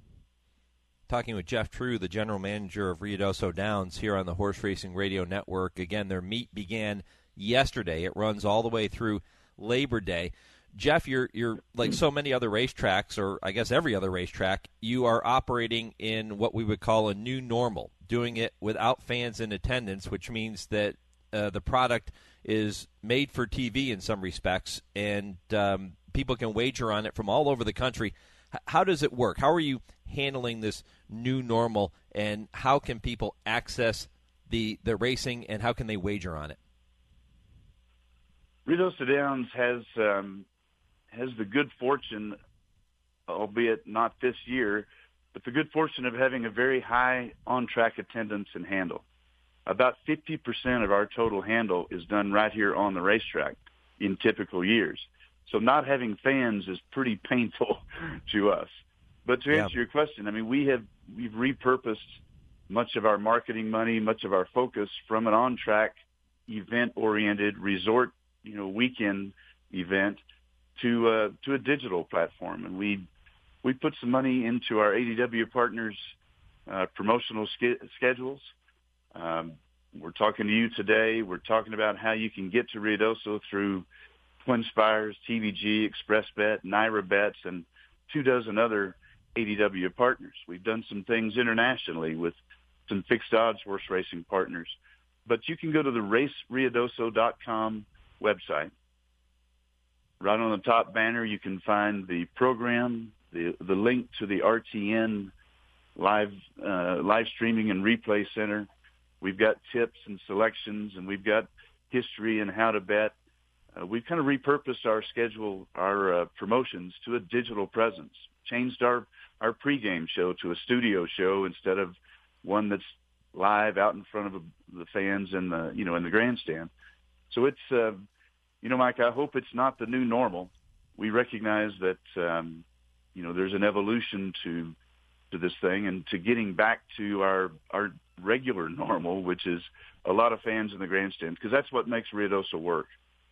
Talking with Jeff True, the general manager of Ruidoso Downs here on the Horse Racing Radio Network. Again, their meet began yesterday. It runs all the way through Labor Day. Jeff, you're you're like so many other racetracks, or I guess every other racetrack, you are operating in what we would call a new normal, doing it without fans in attendance, which means that uh, the product is made for T V in some respects, and um, people can wager on it from all over the country. H- how does it work? How are you handling this new normal, and how can people access the, the racing, and how can they wager on it? Ruidoso Downs has um, has the good fortune, albeit not this year, but the good fortune of having a very high on-track attendance and handle. About fifty percent of our total handle is done right here on the racetrack in typical years. So not having fans is pretty painful to us. But to Yeah. answer your question, I mean, we have we've repurposed much of our marketing money, much of our focus from an on-track, event-oriented resort, you know, weekend event to uh, to a digital platform, and we we put some money into our A D W partners' uh, promotional ske- schedules. Um, we're talking to you today. We're talking about how you can get to Ruidoso through Twin Spires, T V G, ExpressBet, Naira Bets, and two dozen other A D W partners. We've done some things internationally with some fixed odds horse racing partners. But you can go to the race ruidoso dot com website. Right on the top banner, you can find the program, the the link to the R T N live uh, live streaming and replay center. We've got tips and selections, and we've got history and how to bet. Uh, we've kind of repurposed our schedule, our uh, promotions to a digital presence. Changed our our pregame show to a studio show instead of one that's live out in front of the fans in the you know in the grandstand. So it's uh, you know, Mike, I hope it's not the new normal. We recognize that um, you know there's an evolution to to this thing and to getting back to our our regular normal, which is a lot of fans in the grandstand, because that's what makes Ruidoso work.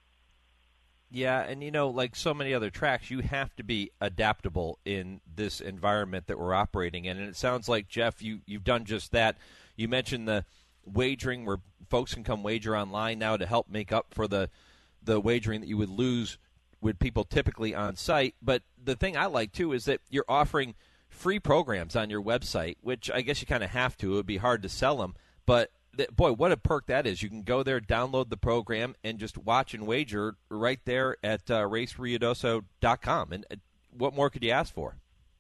Yeah, and, you know, like so many other tracks, you have to be adaptable in this environment that we're operating in. And it sounds like, Jeff, you, you've done just that. You mentioned the wagering where folks can come wager online now to help make up for the, the wagering that you would lose with people typically on site. But the thing I like, too, is that you're offering free programs on your website, which I guess you kind of have to. It would be hard to sell them. But boy, what a perk that is. You can go there, download the program, and just watch and wager right there at uh, race ruidoso dot com. And uh, what more could you ask for?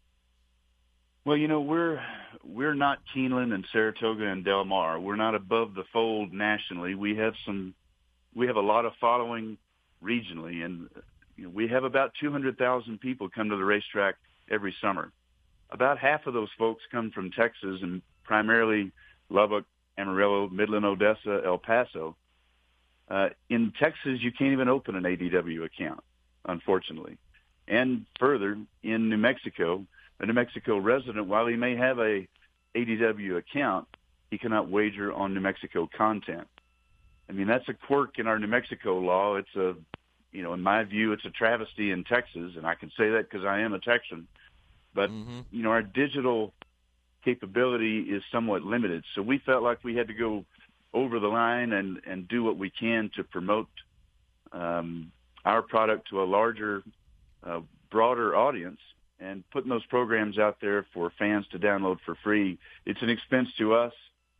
Well, you know, we're we're not Keeneland and Saratoga and Del Mar. We're not above the fold nationally. We have some we have a lot of following regionally, and you know, we have about two hundred thousand people come to the racetrack every summer. About half of those folks come from Texas, and primarily Lubbock, Amarillo, Midland, Odessa, El Paso. Uh, in Texas, you can't even open an A D W account, unfortunately. And further, in New Mexico, a New Mexico resident, while he may have a A D W account, he cannot wager on New Mexico content. I mean, that's a quirk in our New Mexico law. It's a, you know, in my view, it's a travesty in Texas, and I can say that because I am a Texan. But, mm-hmm. you know, our digital capability is somewhat limited. So we felt like we had to go over the line and, and do what we can to promote um, our product to a larger, uh, broader audience, and putting those programs out there for fans to download for free. It's an expense to us,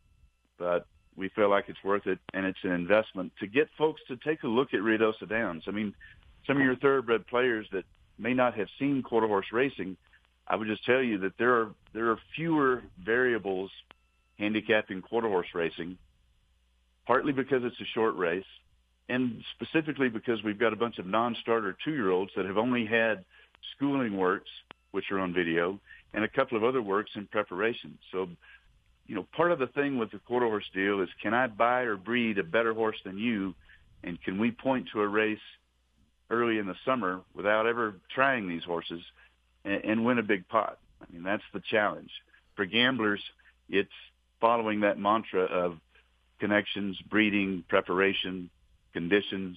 but we feel like it's worth it, and it's an investment to get folks to take a look at Ruidoso Downs. I mean, some of your thoroughbred players that may not have seen quarter horse racing, I would just tell you that there are there are fewer variables handicapping quarter horse racing, partly because it's a short race, and specifically because we've got a bunch of non-starter two-year-olds that have only had schooling works, which are on video, and a couple of other works in preparation. So, you know, part of the thing with the quarter horse deal is, can I buy or breed a better horse than you, and can we point to a race early in the summer without ever trying these horses and, and win a big pot? I mean, that's the challenge. For gamblers, it's following that mantra of connections, breeding, preparation, conditions,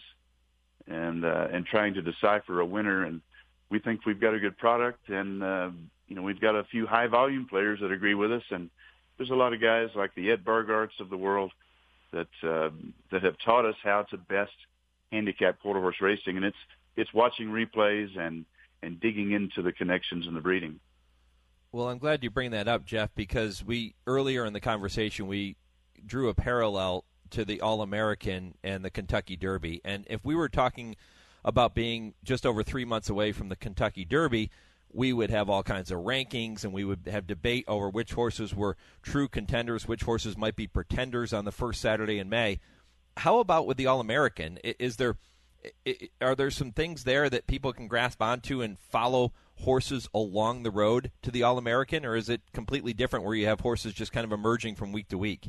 and uh, and trying to decipher a winner. And we think we've got a good product, and uh, you know, we've got a few high volume players that agree with us, and there's a lot of guys like the Ed Bargarts of the world that uh, that have taught us how to best handicap quarter horse racing, and it's it's watching replays and and digging into the connections and the breeding. Well, I'm glad you bring that up, Jeff, because we earlier in the conversation we drew a parallel to the All-American and the Kentucky Derby. And if we were talking about being just over three months away from the Kentucky Derby, we would have all kinds of rankings, and we would have debate over which horses were true contenders, which horses might be pretenders on the first Saturday in May. How about with the All-American? Is there, are there some things there that people can grasp onto and follow horses along the road to the All-American, or is it completely different where you have horses just kind of emerging from week to week?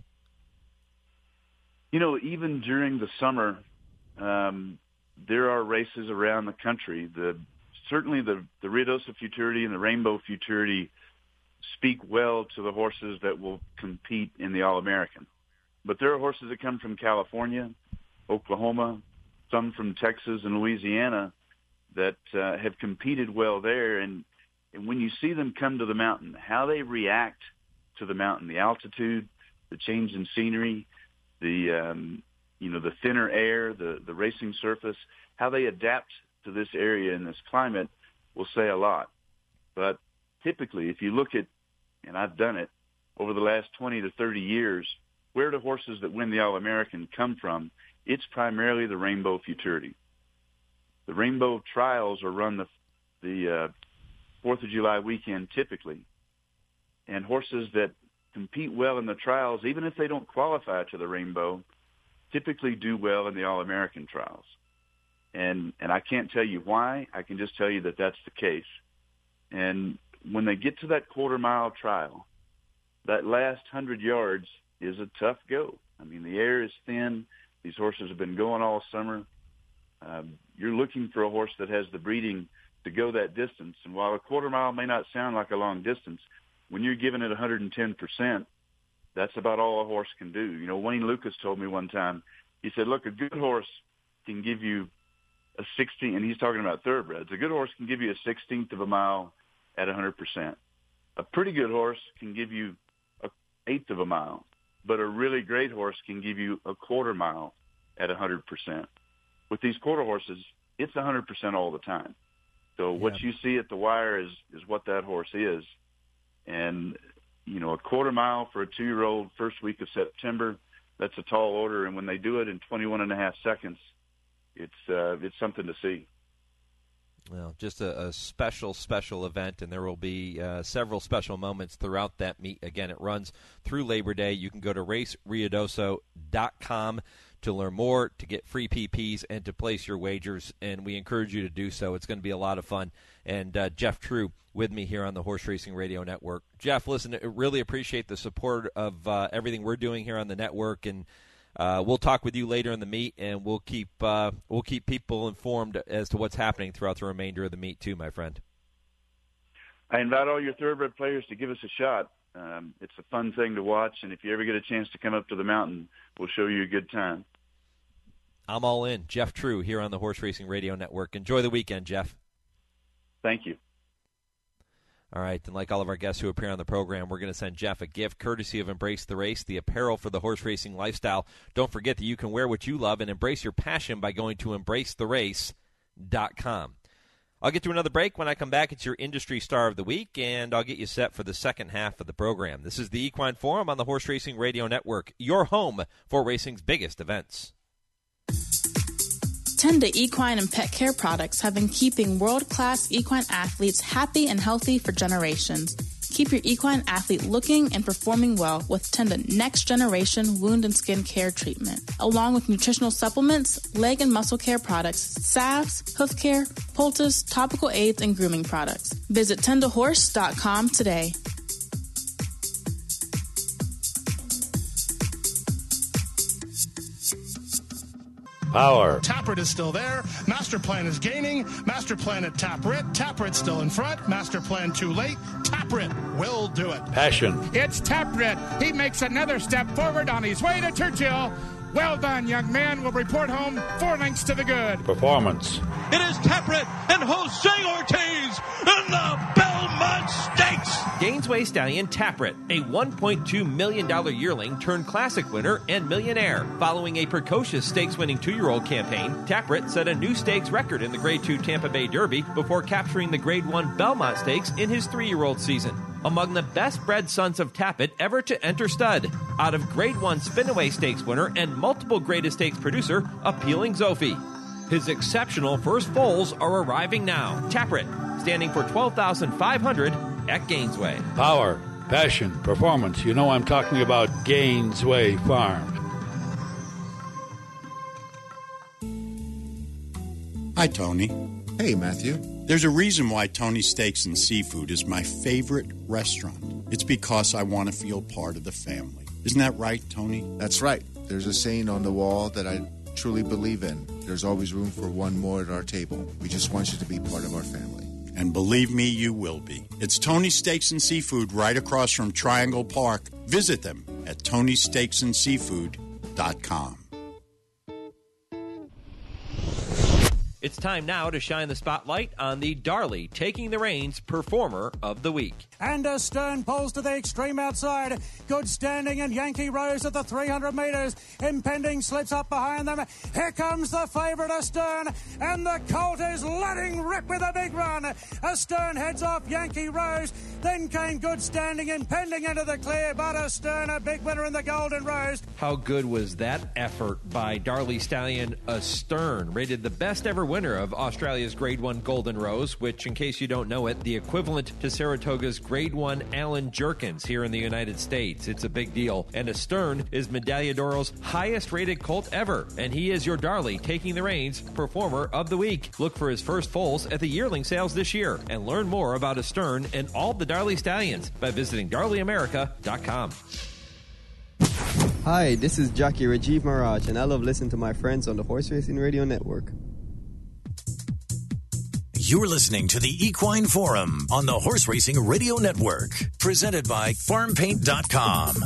You know, even during the summer, um, there are races around the country. The certainly the, the Ruidoso Futurity and the Rainbow Futurity speak well to the horses that will compete in the All-American. But there are horses that come from California, Oklahoma, some from Texas and Louisiana that uh, have competed well there. And, and when you see them come to the mountain, how they react to the mountain, the altitude, the change in scenery, the um, you know the thinner air, the, the racing surface, how they adapt to this area and this climate will say a lot. But typically, if you look at, and I've done it, over the last twenty to thirty years, where do horses that win the All-American come from? It's primarily the Rainbow Futurity. The Rainbow Trials are run the the uh, fourth of July weekend typically, and horses that compete well in the trials, even if they don't qualify to the Rainbow, typically do well in the All-American trials. And and I can't tell you why. I can just tell you that that's the case. And when they get to that quarter-mile trial, that last hundred yards is a tough go. I mean, the air is thin. These horses have been going all summer. Um, you're looking for a horse that has the breeding to go that distance. And while a quarter mile may not sound like a long distance, when you're giving it one hundred ten percent, that's about all a horse can do. You know, Wayne Lucas told me one time, he said, look, a good horse can give you a sixteenth, and he's talking about thoroughbreds. A good horse can give you a sixteenth of a mile at one hundred percent. A pretty good horse can give you an eighth of a mile, but a really great horse can give you a quarter mile at one hundred percent. With these quarter horses, it's one hundred percent all the time. So yeah. What you see at the wire is, is what that horse is. And, you know, a quarter mile for a two-year-old first week of September, that's a tall order. And when they do it in twenty-one and a half seconds, it's uh, it's something to see. Well, just a, a special, special event, and there will be uh, several special moments throughout that meet. Again, it runs through Labor Day. You can go to race ruidoso dot com to learn more, to get free P Ps, and to place your wagers, and we encourage you to do so. It's going to be a lot of fun. And uh, Jeff True with me here on the Horse Racing Radio Network. Jeff, listen, I really appreciate the support of uh, everything we're doing here on the network, and Uh, we'll talk with you later in the meet, and we'll keep uh, we'll keep people informed as to what's happening throughout the remainder of the meet too, my friend. I invite all your thoroughbred players to give us a shot. Um, it's a fun thing to watch, and if you ever get a chance to come up to the mountain, we'll show you a good time. I'm all in. Jeff True here on the Horse Racing Radio Network. Enjoy the weekend, Jeff. Thank you. All right, and like all of our guests who appear on the program, we're going to send Jeff a gift courtesy of Embrace the Race, the apparel for the horse racing lifestyle. Don't forget that you can wear what you love and embrace your passion by going to embrace the race dot com. I'll get to another break. When I come back, it's your Industry Star of the Week, and I'll get you set for the second half of the program. This is the Equine Forum on the Horse Racing Radio Network, your home for racing's biggest events. Tenda Equine and Pet Care products have been keeping world-class equine athletes happy and healthy for generations. Keep your equine athlete looking and performing well with Tenda Next Generation Wound and Skin Care Treatment, along with nutritional supplements, leg and muscle care products, salves, hoof care, poultice, topical aids, and grooming products. Visit tenda horse dot com today. Power. Taproot is still there. Master Plan is gaining. Master Plan at Taprit. Taprit still in front. Master Plan too late. Taprit will do it. Passion. It's Taprit. He makes another step forward on his way to Churchill. Well done, young man. We'll report home four lengths to the good. Performance. It is Taprit and Jose Ortiz in the Belmont Stakes. Gainesway Stallion Taprit, a one point two million dollars yearling turned classic winner and millionaire. Following a precocious stakes-winning two-year-old campaign, Taprit set a new stakes record in the Grade two Tampa Bay Derby before capturing the Grade one Belmont Stakes in his three-year-old season. Among the best-bred sons of Tapit ever to enter stud. Out of Grade one Spinaway Stakes winner and multiple Greatest Stakes producer, Appealing Zophie. His exceptional first foals are arriving now. Taprit, standing for twelve thousand five hundred dollars at Gainesway. Power, passion, performance. You know I'm talking about Gainesway Farm. Hi, Tony. Hey, Matthew. There's a reason why Tony Steaks and Seafood is my favorite restaurant. It's because I want to feel part of the family. Isn't that right, Tony? That's right. There's a saying on the wall that I truly believe in, there's always room for one more at our table. We just want you to be part of our family. And believe me, you will be. It's Tony's Steaks and Seafood right across from Triangle Park. Visit them at tony steaks and seafood dot com. It's time now to shine the spotlight on the Darley Taking the Reins Performer of the Week. And Astern pulls to the extreme outside. Good standing and Yankee Rose at the three hundred metres. Impending slips up behind them. Here comes the favourite Astern. And the colt is letting rip with a big run. Astern heads off Yankee Rose. Then came Good Standing, Impending into the clear. But Astern, a big winner in the Golden Rose. How good was that effort by Darley Stallion Astern, rated the best ever winner of Australia's Grade one Golden Rose, which, in case you don't know it, the equivalent to Saratoga's Grade one Allen Jerkins here in the United States. It's a big deal. And Astern is Medaglia d'Oro's highest rated colt ever, and he is your Darley Taking the Reins Performer of the Week. Look for his first foals at the yearling sales this year, and learn more about Astern and all the Darley Stallions by visiting darley america dot com. Hi, this is jockey Rajiv Maharaj, and I love listening to my friends on the Horse Racing Radio Network. You're listening to the Equine Forum on the Horse Racing Radio Network, presented by farm paint dot com.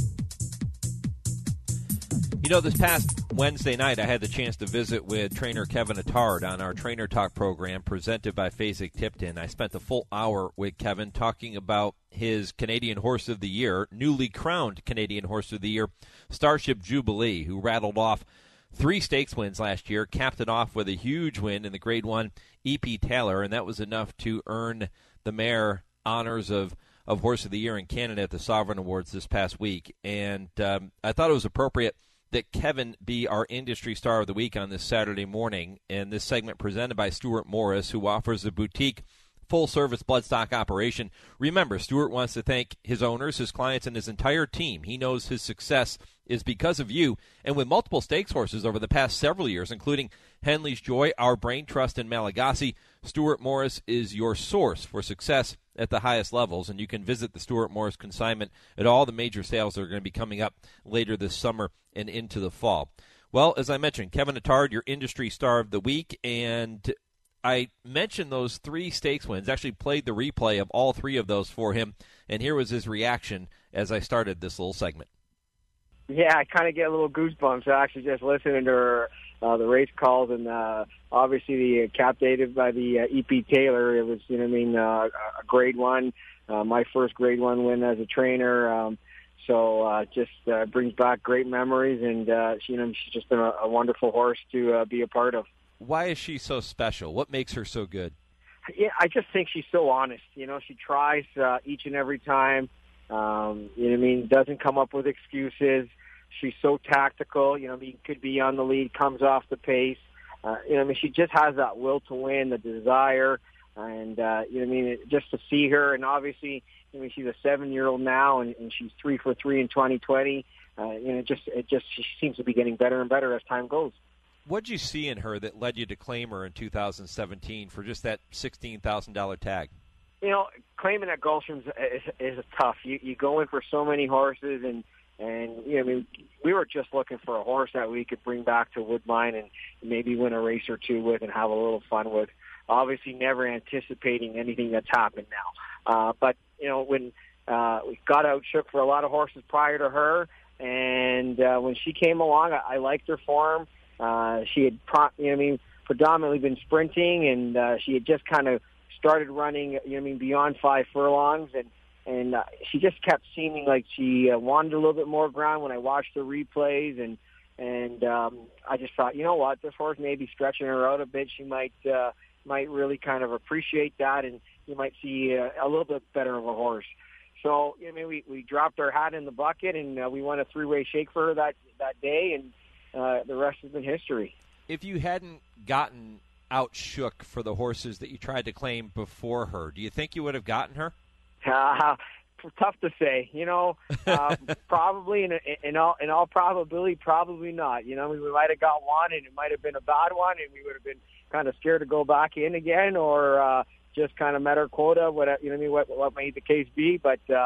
You know, this past Wednesday night, I had the chance to visit with trainer Kevin Attard on our Trainer Talk program presented by Fasig-Tipton. I spent a full hour with Kevin talking about his Canadian Horse of the Year, newly crowned Canadian Horse of the Year, Starship Jubilee, who rattled off three stakes wins last year, capped it off with a huge win in the Grade one E P Taylor, and that was enough to earn the mare honors of, of Horse of the Year in Canada at the Sovereign Awards this past week. And um, I thought it was appropriate that Kevin be our industry star of the week on this Saturday morning, and this segment presented by Stuart Morris, who offers a boutique full-service bloodstock operation. Remember, Stuart wants to thank his owners, his clients, and his entire team. He knows his success is because of you, and with multiple stakes horses over the past several years, including Henley's Joy, Our Brain Trust, and Malagasy, Stuart Morris is your source for success at the highest levels, and you can visit the Stuart Morris consignment at all the major sales that are going to be coming up later this summer and into the fall. Well, as I mentioned, Kevin Attard, your industry star of the week, and I mentioned those three stakes wins, actually played the replay of all three of those for him, and here was his reaction as I started this little segment. Yeah, I kind of get a little goosebumps actually just listening to her, uh, the race calls, and uh, obviously the uh, captated by the uh, E P Taylor. It was, you know what I mean, uh, a Grade one, uh, my first Grade one win as a trainer. Um, so uh, just uh, brings back great memories, and uh, she, you know, she's just been a, a wonderful horse to uh, be a part of. Why is she so special? What makes her so good? Yeah, I just think she's so honest. You know, she tries uh, each and every time. Um, you know what I mean? Doesn't come up with excuses. She's so tactical. You know, I mean, could be on the lead, comes off the pace. Uh, you know, I mean, she just has that will to win, the desire, and uh, you know, what I mean, just to see her, and obviously, I mean, she's a seven-year-old now, and, and she's three for three in twenty twenty. Uh, you know, just it just she seems to be getting better and better as time goes. What did you see in her that led you to claim her in two thousand seventeen for just that sixteen thousand dollars tag? You know, claiming at Gulfstream is, is, is tough. You you go in for so many horses, and and you know, I mean, we were just looking for a horse that we could bring back to Woodbine and maybe win a race or two with and have a little fun with. Obviously, never anticipating anything that's happened now. Uh, but you know, when uh, we got outshook for a lot of horses prior to her, and uh, when she came along, I, I liked her form. Uh, she had, pro- you know, what I mean, predominantly been sprinting, and uh, she had just kind of started running, you know, what I mean, beyond five furlongs, and and uh, she just kept seeming like she uh, wanted a little bit more ground when I watched the replays, and and um, I just thought, you know what, this horse may be stretching her out a bit. She might uh, might really kind of appreciate that, and you might see uh, a little bit better of a horse. So, you know, I mean, we we dropped our hat in the bucket, and uh, we won a three-way shake for her that that day, and Uh, the rest has been history. If you hadn't gotten outshook for the horses that you tried to claim before her, do you think you would have gotten her? Uh, tough to say. You know, uh, probably in, in all in all probability, probably not. You know, we might have got one, and it might have been a bad one, and we would have been kind of scared to go back in again, or uh, just kind of met our quota. What you know, what I mean, what, what may the case be, but. Uh,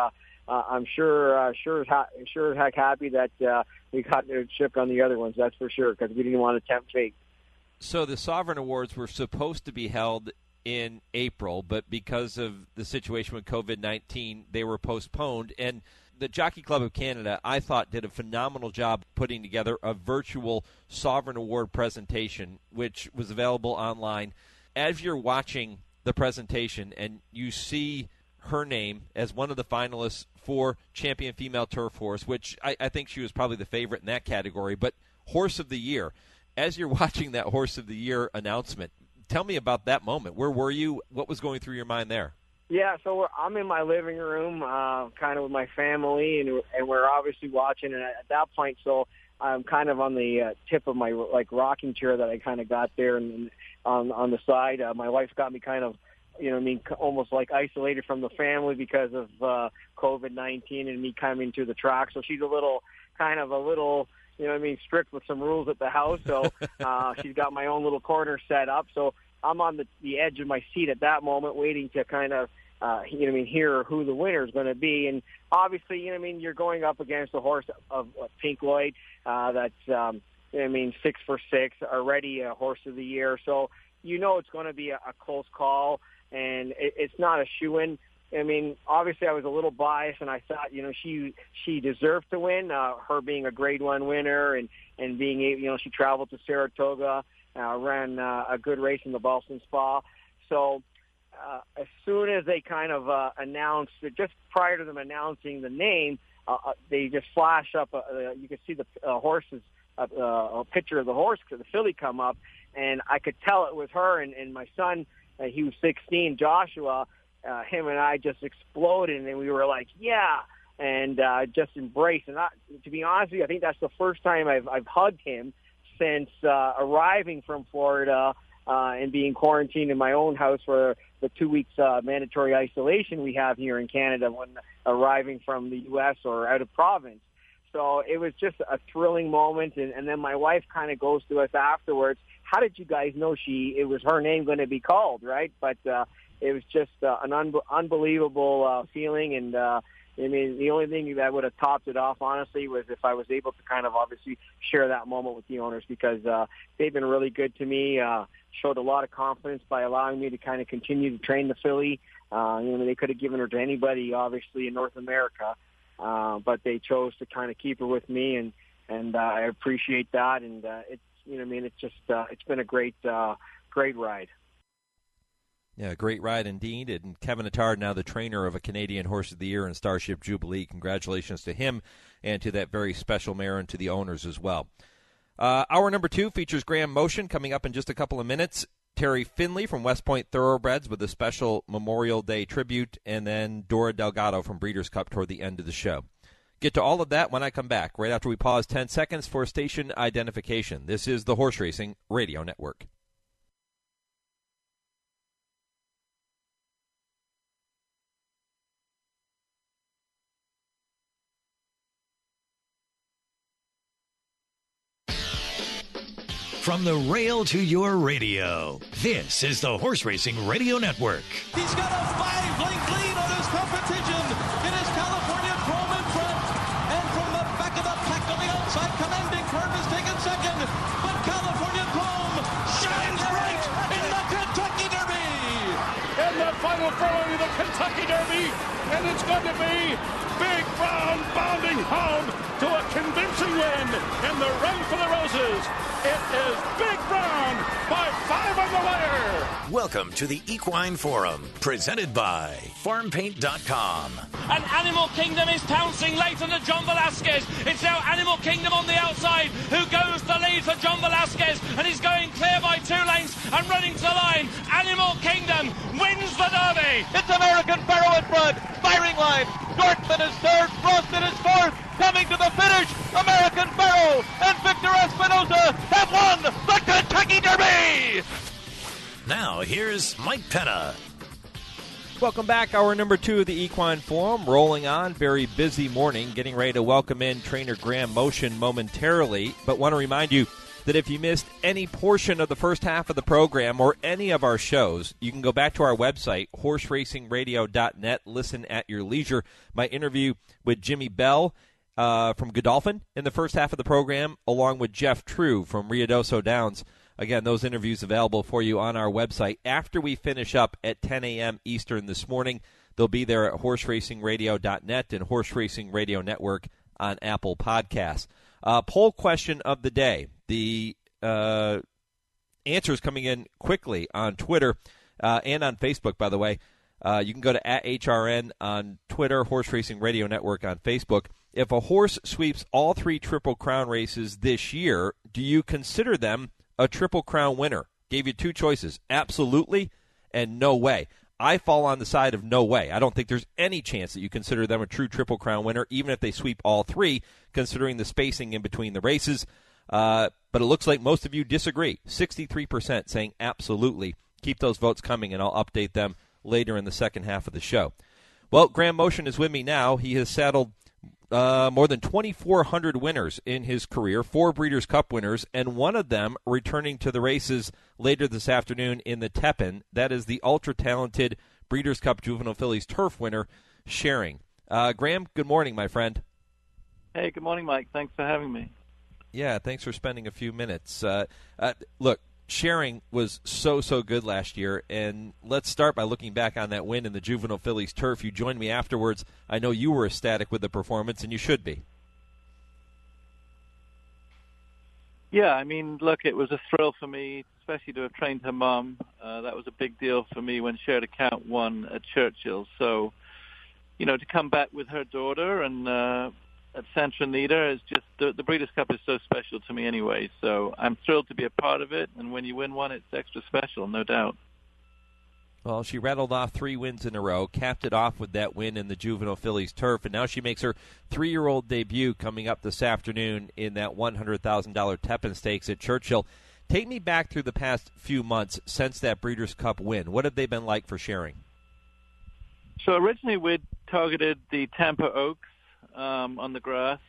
uh, I'm sure, uh, sure, as ha- sure as heck happy that uh, we got shipped on the other ones. That's for sure, because we didn't want to tempt fate. So the Sovereign Awards were supposed to be held in April, but because of the situation with COVID nineteen, they were postponed. And the Jockey Club of Canada, I thought, did a phenomenal job putting together a virtual Sovereign Award presentation, which was available online. As you're watching the presentation and you see her name as one of the finalists for Champion Female Turf Horse, which I, I think she was probably the favorite in that category, but Horse of the Year, as you're watching that Horse of the Year announcement, tell me about that moment. Where were you? What was going through your mind there? Yeah, so we're, I'm in my living room, uh, kind of with my family, and, and we're obviously watching. And at that point, so I'm kind of on the uh, tip of my like rocking chair that I kind of got there, and, and on on the side, uh, my wife got me kind of, you know, I mean, almost like isolated from the family because of uh, COVID nineteen and me coming to the track. So she's a little, kind of a little, you know what I mean, strict with some rules at the house. So uh, she's got my own little corner set up. So I'm on the, the edge of my seat at that moment, waiting to kind of, uh, you know what I mean, hear who the winner is going to be. And obviously, you know what I mean, you're going up against a horse of uh, Pink Lloyd uh, that's, um, you know what I mean, six for six, already a Horse of the Year. So you know it's going to be a, a close call, and it, it's not a shoo-in. I mean, obviously I was a little biased, and I thought, you know, she she deserved to win, uh, her being a Grade One winner and, and being, you know, she traveled to Saratoga, uh, ran uh, a good race in the Boston Spa. So uh, as soon as they kind of uh, announced, just prior to them announcing the name, uh, they just flash up, uh, you could see the uh, horses, uh, uh, a picture of the horse, the filly come up, and I could tell it was her, and, and my son, uh, he was sixteen, Joshua, Uh, him and I just exploded, and we were like, yeah, and uh, just embraced. And I, to be honest with you, I think that's the first time I've, I've hugged him since uh, arriving from Florida uh, and being quarantined in my own house for the two weeks uh, mandatory isolation we have here in Canada when arriving from the U S or out of province. So it was just a thrilling moment, and, and then my wife kind of goes to us afterwards, how did you guys know she it was her name going to be called, right? But uh, it was just uh, an un- unbelievable uh, feeling, and uh, I mean, the only thing that would have topped it off, honestly, was if I was able to kind of obviously share that moment with the owners, because uh, they've been really good to me, uh, showed a lot of confidence by allowing me to kind of continue to train the filly. Uh, you know, they could have given her to anybody, obviously, in North America, uh, but they chose to kind of keep her with me, and and uh, I appreciate that. And uh, it's, you know, I mean, it's just uh, it's been a great, uh, great ride. Yeah, great ride indeed. And Kevin Attard, now the trainer of a Canadian Horse of the Year in Starship Jubilee. Congratulations to him and to that very special mare and to the owners as well. Uh, hour number two features Graham Motion coming up in just a couple of minutes. Terry Finley from West Point Thoroughbreds with a special Memorial Day tribute, and then Dora Delgado from Breeders' Cup toward the end of the show. Get to all of that when I come back, right after we pause ten seconds for station identification. This is the Horse Racing Radio Network. From the rail to your radio, this is the Horse Racing Radio Network. He's got a five-length lead on his competition. It is California Chrome in front. And from the back of the pack on the outside, Commanding Curve is taken second. But California Chrome shines bright in the Kentucky Derby. In the final furlong of the Kentucky Derby, and it's going to be Big Brown bounding home to a convincing win in the Run for the Roses. It is Big Brown by five on the wire. Welcome to the Equine Forum, presented by farm paint dot com. And Animal Kingdom is pouncing late on John Velasquez. It's now Animal Kingdom on the outside who goes the lead for John Velasquez, and he's going clear by two lengths and running to the line. Animal Kingdom wins the Derby. It's American Pharoah in front. Firing line. Dortmund is third. Frosted is fourth. Coming to the finish, American Pharoah and Victor Espinosa have won the Kentucky Derby. Now here's Mike Penna. Welcome back. Hour number two of the Equine Forum, rolling on. Very busy morning, getting ready to welcome in trainer Graham Motion momentarily. But want to remind you, that if you missed any portion of the first half of the program or any of our shows, you can go back to our website, horse racing radio dot net, listen at your leisure. My interview with Jimmy Bell uh, from Godolphin in the first half of the program, along with Jeff True from Ruidoso Downs. Again, those interviews available for you on our website. After we finish up at ten a.m. Eastern this morning, they'll be there at horse racing radio dot net and Horse Racing Radio Network on Apple Podcasts. Uh, poll question of the day. The uh, answers coming in quickly on Twitter uh, and on Facebook, by the way. Uh, you can go to at H R N on Twitter, Horse Racing Radio Network on Facebook. If a horse sweeps all three Triple Crown races this year, do you consider them a Triple Crown winner? Gave you two choices, absolutely and no way. I fall on the side of no way. I don't think there's any chance that you consider them a true Triple Crown winner, even if they sweep all three, considering the spacing in between the races. Uh, but it looks like most of you disagree. sixty-three percent saying absolutely. Keep those votes coming, and I'll update them later in the second half of the show. Well, Graham Motion is with me now. He has saddled uh, more than twenty-four hundred winners in his career, four Breeders' Cup winners, and one of them returning to the races later this afternoon in the Tepin. That is the ultra-talented Breeders' Cup Juvenile Fillies Turf winner, Schering. Uh, Graham, good morning, my friend. Hey, good morning, Mike. Thanks for having me. Yeah, thanks for spending a few minutes. Uh, uh, look, Schering was so, so good last year, and let's start by looking back on that win in the Juvenile Fillies Turf. You joined me afterwards. I know you were ecstatic with the performance, and you should be. Yeah, I mean, look, it was a thrill for me, especially to have trained her mom. Uh, that was a big deal for me when Shared Account won at Churchill. So, you know, to come back with her daughter and uh, at Santa Anita is just, the, the Breeders' Cup is so special to me anyway. So I'm thrilled to be a part of it, and when you win one, it's extra special, no doubt. Well, she rattled off three wins in a row, capped it off with that win in the Juvenile Fillies Turf, and now she makes her three-year-old debut coming up this afternoon in that one hundred thousand dollars Tepin Stakes at Churchill. Take me back through the past few months since that Breeders' Cup win. What have they been like for Schering? So originally we'd targeted the Tampa Oaks um, on the grass,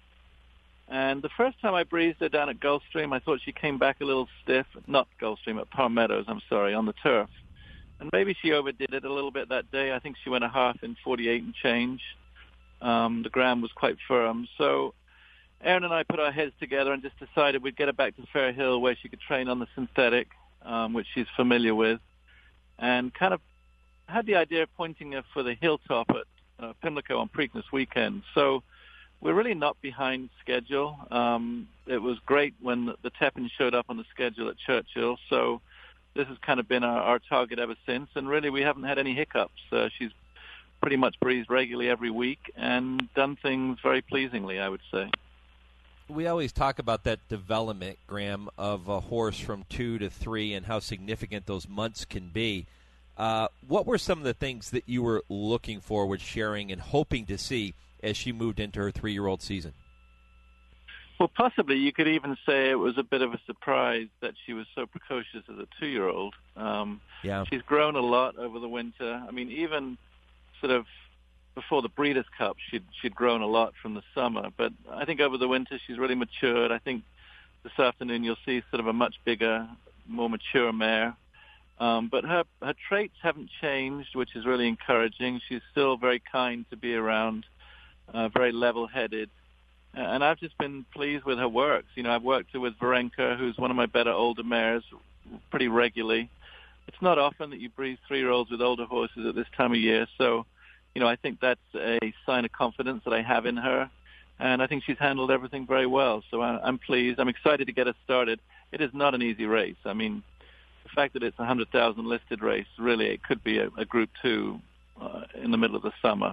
and the first time I breezed her down at Gulfstream, I thought she came back a little stiff. Not Gulfstream, at Palm Meadows, I'm sorry, on the turf. And maybe she overdid it a little bit that day. I think she went a half in forty-eight and change. Um, the ground was quite firm. So Aaron and I put our heads together and just decided we'd get her back to Fair Hill where she could train on the synthetic, um, which she's familiar with, and kind of had the idea of pointing her for the hilltop at uh, Pimlico on Preakness weekend. So we're really not behind schedule. Um, it was great when the, the Tepin showed up on the schedule at Churchill. So this has kind of been our, our target ever since, and really we haven't had any hiccups. Uh, she's pretty much breezed regularly every week and done things very pleasingly, I would say. We always talk about that development, Graham, of a horse from two to three and how significant those months can be. Uh, what were some of the things that you were looking for with Schering and hoping to see as she moved into her three-year-old season? Well, possibly you could even say it was a bit of a surprise that she was so precocious as a two-year-old. Um, yeah. She's grown a lot over the winter. I mean, even sort of before the Breeders' Cup, she'd, she'd grown a lot from the summer. But I think over the winter she's really matured. I think this afternoon you'll see sort of a much bigger, more mature mare. Um, but her, her traits haven't changed, which is really encouraging. She's still very kind to be around, uh, very level-headed. And I've just been pleased with her works. You know, I've worked with Varenka, who's one of my better older mares, pretty regularly. It's not often that you breeze three-year-olds with older horses at this time of year. So, you know, I think that's a sign of confidence that I have in her. And I think she's handled everything very well. So I, I'm pleased. I'm excited to get her started. It is not an easy race. I mean, the fact that it's a one hundred thousand listed race, really, it could be a, a Group two uh, in the middle of the summer.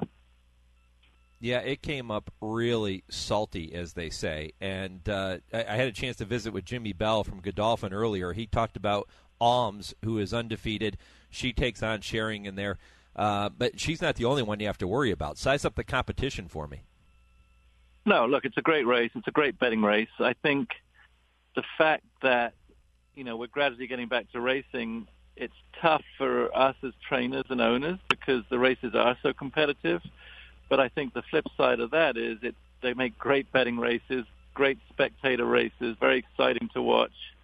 Yeah, it came up really salty, as they say. And uh, I, I had a chance to visit with Jimmy Bell from Godolphin earlier. He talked about Alms, who is undefeated. She takes on Schering in there. Uh, but she's not the only one you have to worry about. Size up the competition for me. No, look, it's a great race. It's a great betting race. I think the fact that, you know, we're gradually getting back to racing, it's tough for us as trainers and owners because the races are so competitive. But I think the flip side of that is it they make great betting races, great spectator races, very exciting to watch.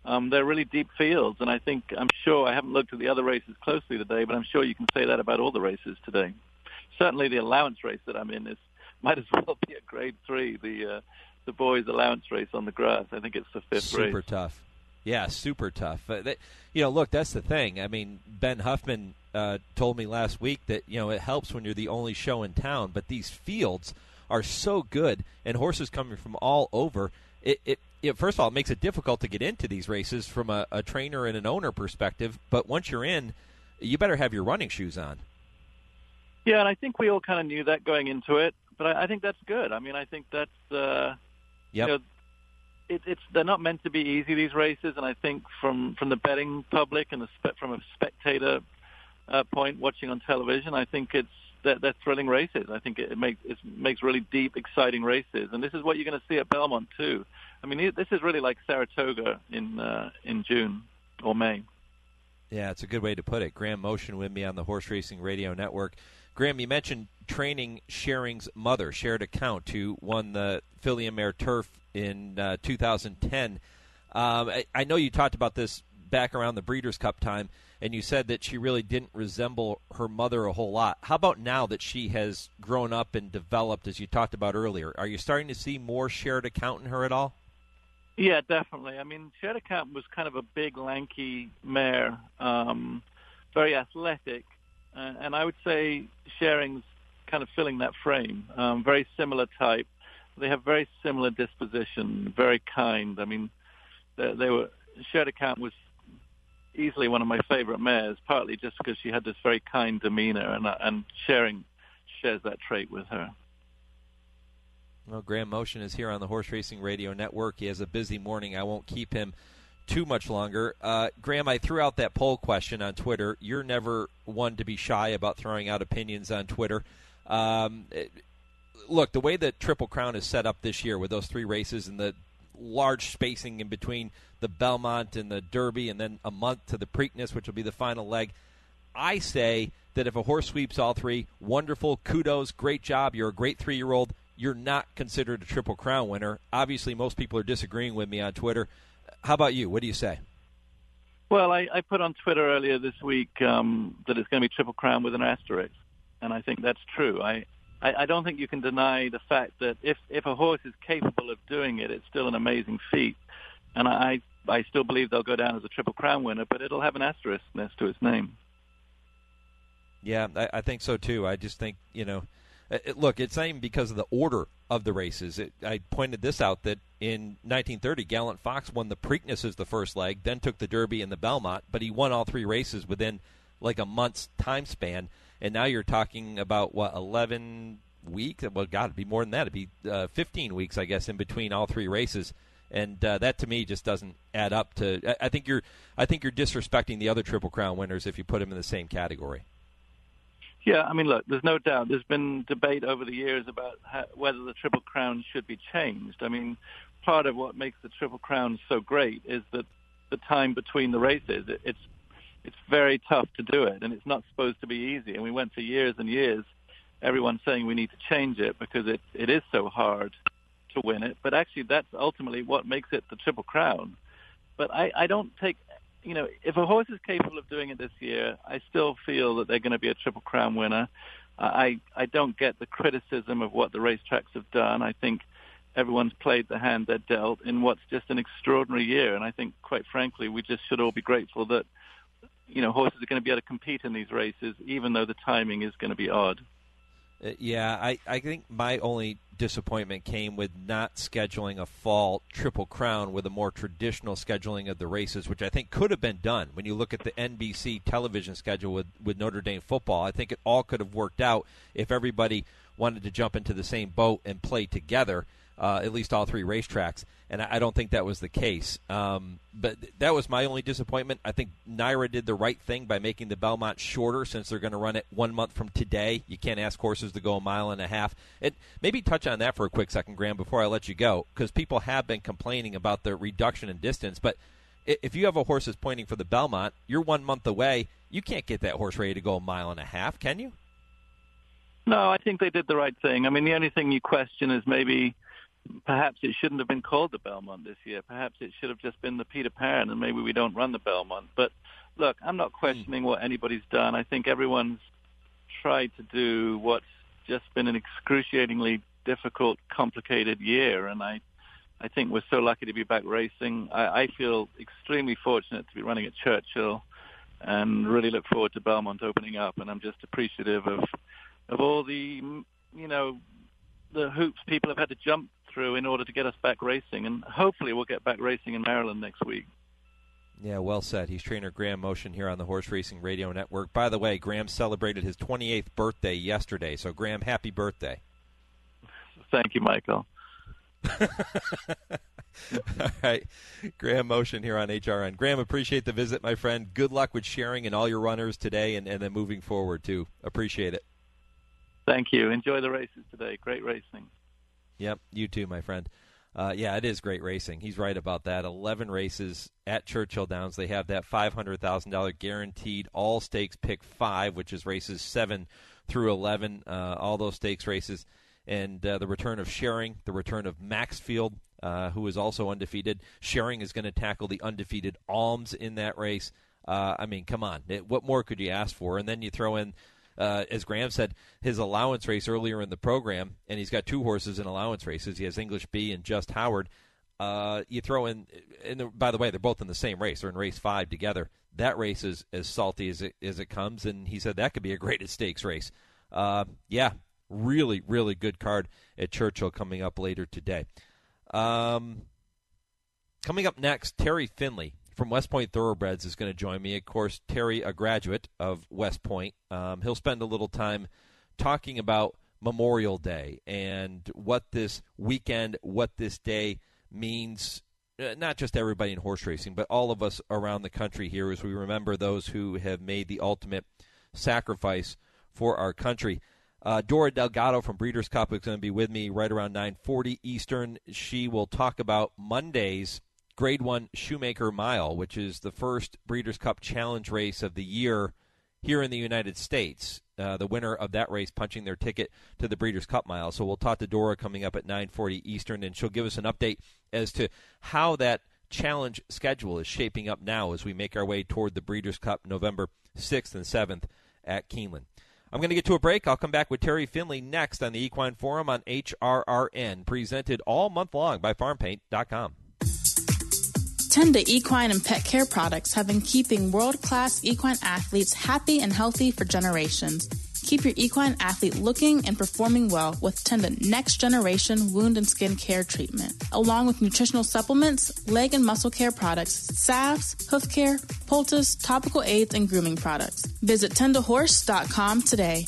Um, they're really deep fields, and I think, I'm sure, I haven't looked at the other races closely today, but I'm sure you can say that about all the races today. Certainly the allowance race that I'm in is might as well be a grade three, the uh, the boys' allowance race on the grass. I think it's the fifth super race. Super tough. Yeah, super tough. Uh, they, you know, look, that's the thing. I mean, Ben Huffman uh, told me last week that, you know, it helps when you're the only show in town, but these fields are so good, and horses coming from all over. It, it, it first of all, it makes it difficult to get into these races from a, a trainer and an owner perspective, but once you're in, you better have your running shoes on. Yeah, and I think we all kind of knew that going into it, but I, I think that's good. I mean, I think that's, uh, yep. you know, it, it's they're not meant to be easy, these races, and I think from, from the betting public and the spe- from a spectator uh, point watching on television, I think it's they're, they're thrilling races. I think it, it makes it makes really deep, exciting races, and this is what you're going to see at Belmont too. I mean, this is really like Saratoga in uh, in June or May. Yeah, it's a good way to put it. Graham Motion with me on the Horse Racing Radio Network. Graham, you mentioned training Sherring's mother, Shared Account, who won the Filly and Mare Turf in uh, two thousand ten. Um, I, I know you talked about this back around the Breeders' Cup time, and you said that she really didn't resemble her mother a whole lot. How about now that she has grown up and developed, as you talked about earlier? Are you starting to see more Shared Account in her at all? Yeah, definitely. I mean, Shared Account was kind of a big, lanky mare, um, very athletic, uh, and I would say Sherring's kind of filling that frame. Um, very similar type. They have very similar disposition, very kind. I mean, they, they were Shared Account was easily one of my favorite mares, partly just because she had this very kind demeanor, and, uh, and Sherring shares that trait with her. Well, Graham Motion is here on the Horse Racing Radio Network. He has a busy morning. I won't keep him too much longer. Uh, Graham, I threw out that poll question on Twitter. You're never one to be shy about throwing out opinions on Twitter. Um, it, look, the way that Triple Crown is set up this year with those three races and the large spacing in between the Belmont and the Derby and then a month to the Preakness, which will be the final leg, I say that if a horse sweeps all three, wonderful, kudos, great job, you're a great three-year-old, you're not considered a Triple Crown winner. Obviously, most people are disagreeing with me on Twitter. How about you? What do you say? Well, I, I put on Twitter earlier this week um, that it's going to be Triple Crown with an asterisk, and I think that's true. I, I, I don't think you can deny the fact that if, if a horse is capable of doing it, it's still an amazing feat, and I, I still believe they'll go down as a Triple Crown winner, but it'll have an asterisk next to its name. Yeah, I, I think so, too. I just think, you know, It, look, it's not even because of the order of the races. It, I pointed this out that in nineteen thirty, Gallant Fox won the Preakness as the first leg, then took the Derby and the Belmont, but he won all three races within like a month's time span. And now you're talking about, what, eleven weeks? Well, God, it'd be more than that. It'd be uh, fifteen weeks, I guess, in between all three races. And uh, that, to me, just doesn't add up to. I, I think you're, I think you're disrespecting the other Triple Crown winners if you put them in the same category. Yeah, I mean, look, there's no doubt. There's been debate over the years about how, whether the Triple Crown should be changed. I mean, part of what makes the Triple Crown so great is that the time between the races, it, it's it's very tough to do it, and it's not supposed to be easy. And we went for years and years, everyone saying we need to change it because it, it is so hard to win it. But actually, that's ultimately what makes it the Triple Crown. But I, I don't take... You know, if a horse is capable of doing it this year, I still feel that they're going to be a Triple Crown winner. I I don't get the criticism of what the racetracks have done. I think everyone's played the hand they're dealt in what's just an extraordinary year. And I think, quite frankly, we just should all be grateful that, you know, horses are going to be able to compete in these races, even though the timing is going to be odd. Uh, yeah, I, I think my only disappointment came with not scheduling a fall Triple Crown with a more traditional scheduling of the races, which I think could have been done. When you look at the N B C television schedule with, with Notre Dame football, I think it all could have worked out if everybody wanted to jump into the same boat and play together, uh, at least all three racetracks. And I, I don't think that was the case. Um, but th- that was my only disappointment. I think Naira did the right thing by making the Belmont shorter since they're going to run it one month from today. You can't ask horses to go a mile and a half. And maybe touch on that for a quick second, Graham, before I let you go, because people have been complaining about the reduction in distance. But if you have a horse that's pointing for the Belmont, you're one month away. You can't get that horse ready to go a mile and a half, can you? No, I think they did the right thing. I mean, the only thing you question is maybe perhaps it shouldn't have been called the Belmont this year. Perhaps it should have just been the Peter Pan, and maybe we don't run the Belmont. But look, I'm not questioning what anybody's done. I think everyone's tried to do what's just been an excruciatingly difficult, complicated year, and I, I think we're so lucky to be back racing. I, I feel extremely fortunate to be running at Churchill, and really look forward to Belmont opening up. And I'm just appreciative of, of all the, you know, the hoops people have had to jump through in order to get us back racing, and hopefully we'll get back racing in Maryland next week. Yeah, well said. He's trainer Graham Motion here on the Horse Racing Radio Network. By the way, Graham celebrated his twenty-eighth birthday yesterday, so Graham, happy birthday. Thank you, Michael. All right, Graham Motion here on H R N. Graham, appreciate the visit, my friend. Good luck with sharing and all your runners today, and, and then moving forward, too. Appreciate it. Thank you. Enjoy the races today. Great racing. Yep, you too, my friend. Uh, yeah, it is great racing. He's right about that. eleven races at Churchill Downs. They have that five hundred thousand dollars guaranteed all-stakes pick five, which is races seven through eleven, uh, all those stakes races. And uh, the return of Schering, the return of Maxfield, uh, who is also undefeated. Schering is going to tackle the undefeated Alms in that race. Uh, I mean, come on. It, what more could you ask for? And then you throw in, Uh, as Graham said, his allowance race earlier in the program, and he's got two horses in allowance races. He has English B and Just Howard. Uh, you throw in, and the, by the way, they're both in the same race. They're in race five together. That race is as salty as it, as it comes, and he said that could be a great stakes race. Uh, yeah, really, really good card at Churchill coming up later today. Um, coming up next, Terry Finley from West Point Thoroughbreds is going to join me. Of course, Terry, a graduate of West Point. Um, he'll spend a little time talking about Memorial Day and what this weekend, what this day means, uh, not just everybody in horse racing, but all of us around the country here as we remember those who have made the ultimate sacrifice for our country. Uh, Dora Delgado from Breeders' Cup is going to be with me right around nine forty Eastern. She will talk about Monday's Grade One Shoemaker Mile, which is the first Breeders' Cup Challenge race of the year here in the United States. Uh, the winner of that race punching their ticket to the Breeders' Cup Mile. So we'll talk to Dora coming up at nine forty Eastern, and she'll give us an update as to how that challenge schedule is shaping up now as we make our way toward the Breeders' Cup November sixth and seventh at Keeneland. I'm going to get to a break. I'll come back with Terry Finley next on the Equine Forum on H R R N, presented all month long by farm paint dot com. Tenda Equine and Pet Care Products have been keeping world-class equine athletes happy and healthy for generations. Keep your equine athlete looking and performing well with Tenda Next Generation Wound and Skin Care Treatment, along with nutritional supplements, leg and muscle care products, salves, hoof care, poultice, topical aids, and grooming products. Visit tenda horse dot com today.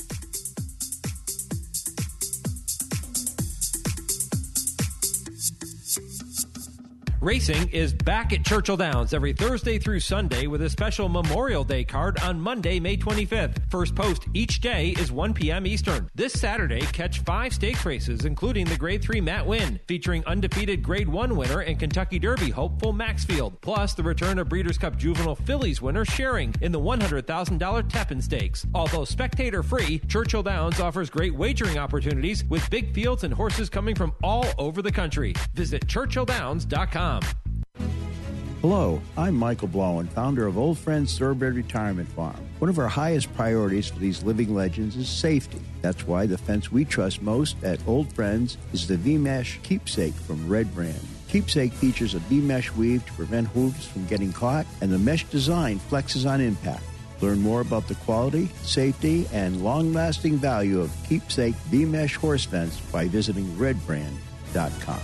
Racing is back at Churchill Downs every Thursday through Sunday with a special Memorial Day card on Monday, May twenty-fifth. First post each day is one p.m. Eastern. This Saturday, catch five stakes races, including the Grade three Matt Winn, featuring undefeated Grade one winner and Kentucky Derby hopeful Maxfield, plus the return of Breeders' Cup Juvenile Fillies winner Schering in the one hundred thousand dollars Tappan Stakes. Although spectator-free, Churchill Downs offers great wagering opportunities with big fields and horses coming from all over the country. Visit churchill downs dot com. Hello, I'm Michael Blowen, founder of Old Friends Thoroughbred Retirement Farm. One of our highest priorities for these living legends is safety. That's why the fence we trust most at Old Friends is the V-Mesh Keepsake from Red Brand. Keepsake features a V-Mesh weave to prevent hooves from getting caught, and the mesh design flexes on impact. Learn more about the quality, safety, and long-lasting value of Keepsake V-Mesh horse fence by visiting red brand dot com.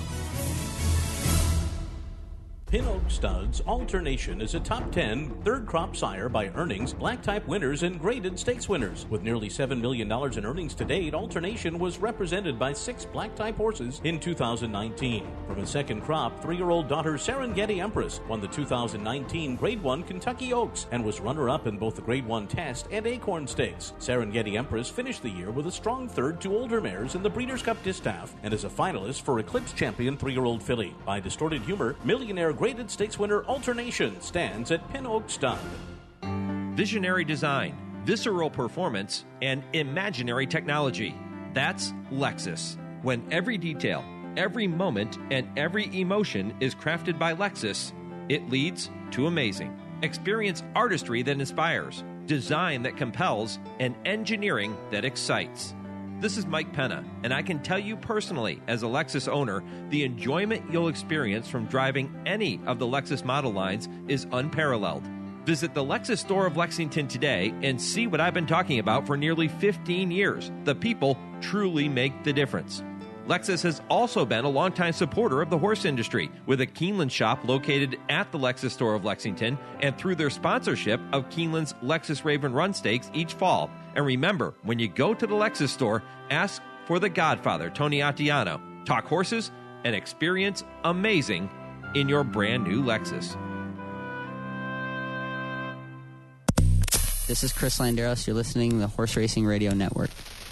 Pin Oak Studs Alternation is a top ten third crop sire by earnings, black type winners, and graded stakes winners. With nearly seven million dollars in earnings to date, Alternation was represented by six black type horses in two thousand nineteen. From a second crop, three-year-old daughter Serengeti Empress won the two thousand nineteen Grade one Kentucky Oaks and was runner-up in both the Grade one Test and Acorn Stakes. Serengeti Empress finished the year with a strong third to older mares in the Breeders' Cup Distaff and is a finalist for Eclipse Champion three-year-old filly. By Distorted Humor, Millionaire Graded Stakes winner Alternation stands at Pin Oak Stud. Visionary design, visceral performance, and imaginary technology. That's Lexus. When every detail, every moment and every emotion is crafted by Lexus, it leads to amazing. Experience artistry that inspires, design that compels, and engineering that excites. This is Mike Penna, and I can tell you personally, as a Lexus owner, the enjoyment you'll experience from driving any of the Lexus model lines is unparalleled. Visit the Lexus store of Lexington today and see what I've been talking about for nearly fifteen years. The people truly make the difference. Lexus has also been a longtime supporter of the horse industry, with a Keeneland shop located at the Lexus store of Lexington and through their sponsorship of Keeneland's Lexus Raven Run Stakes each fall. And remember, when you go to the Lexus store, ask for the Godfather, Tony Attiano. Talk horses and experience amazing in your brand new Lexus. This is Chris Landeros. You're listening to the Horse Racing Radio Network.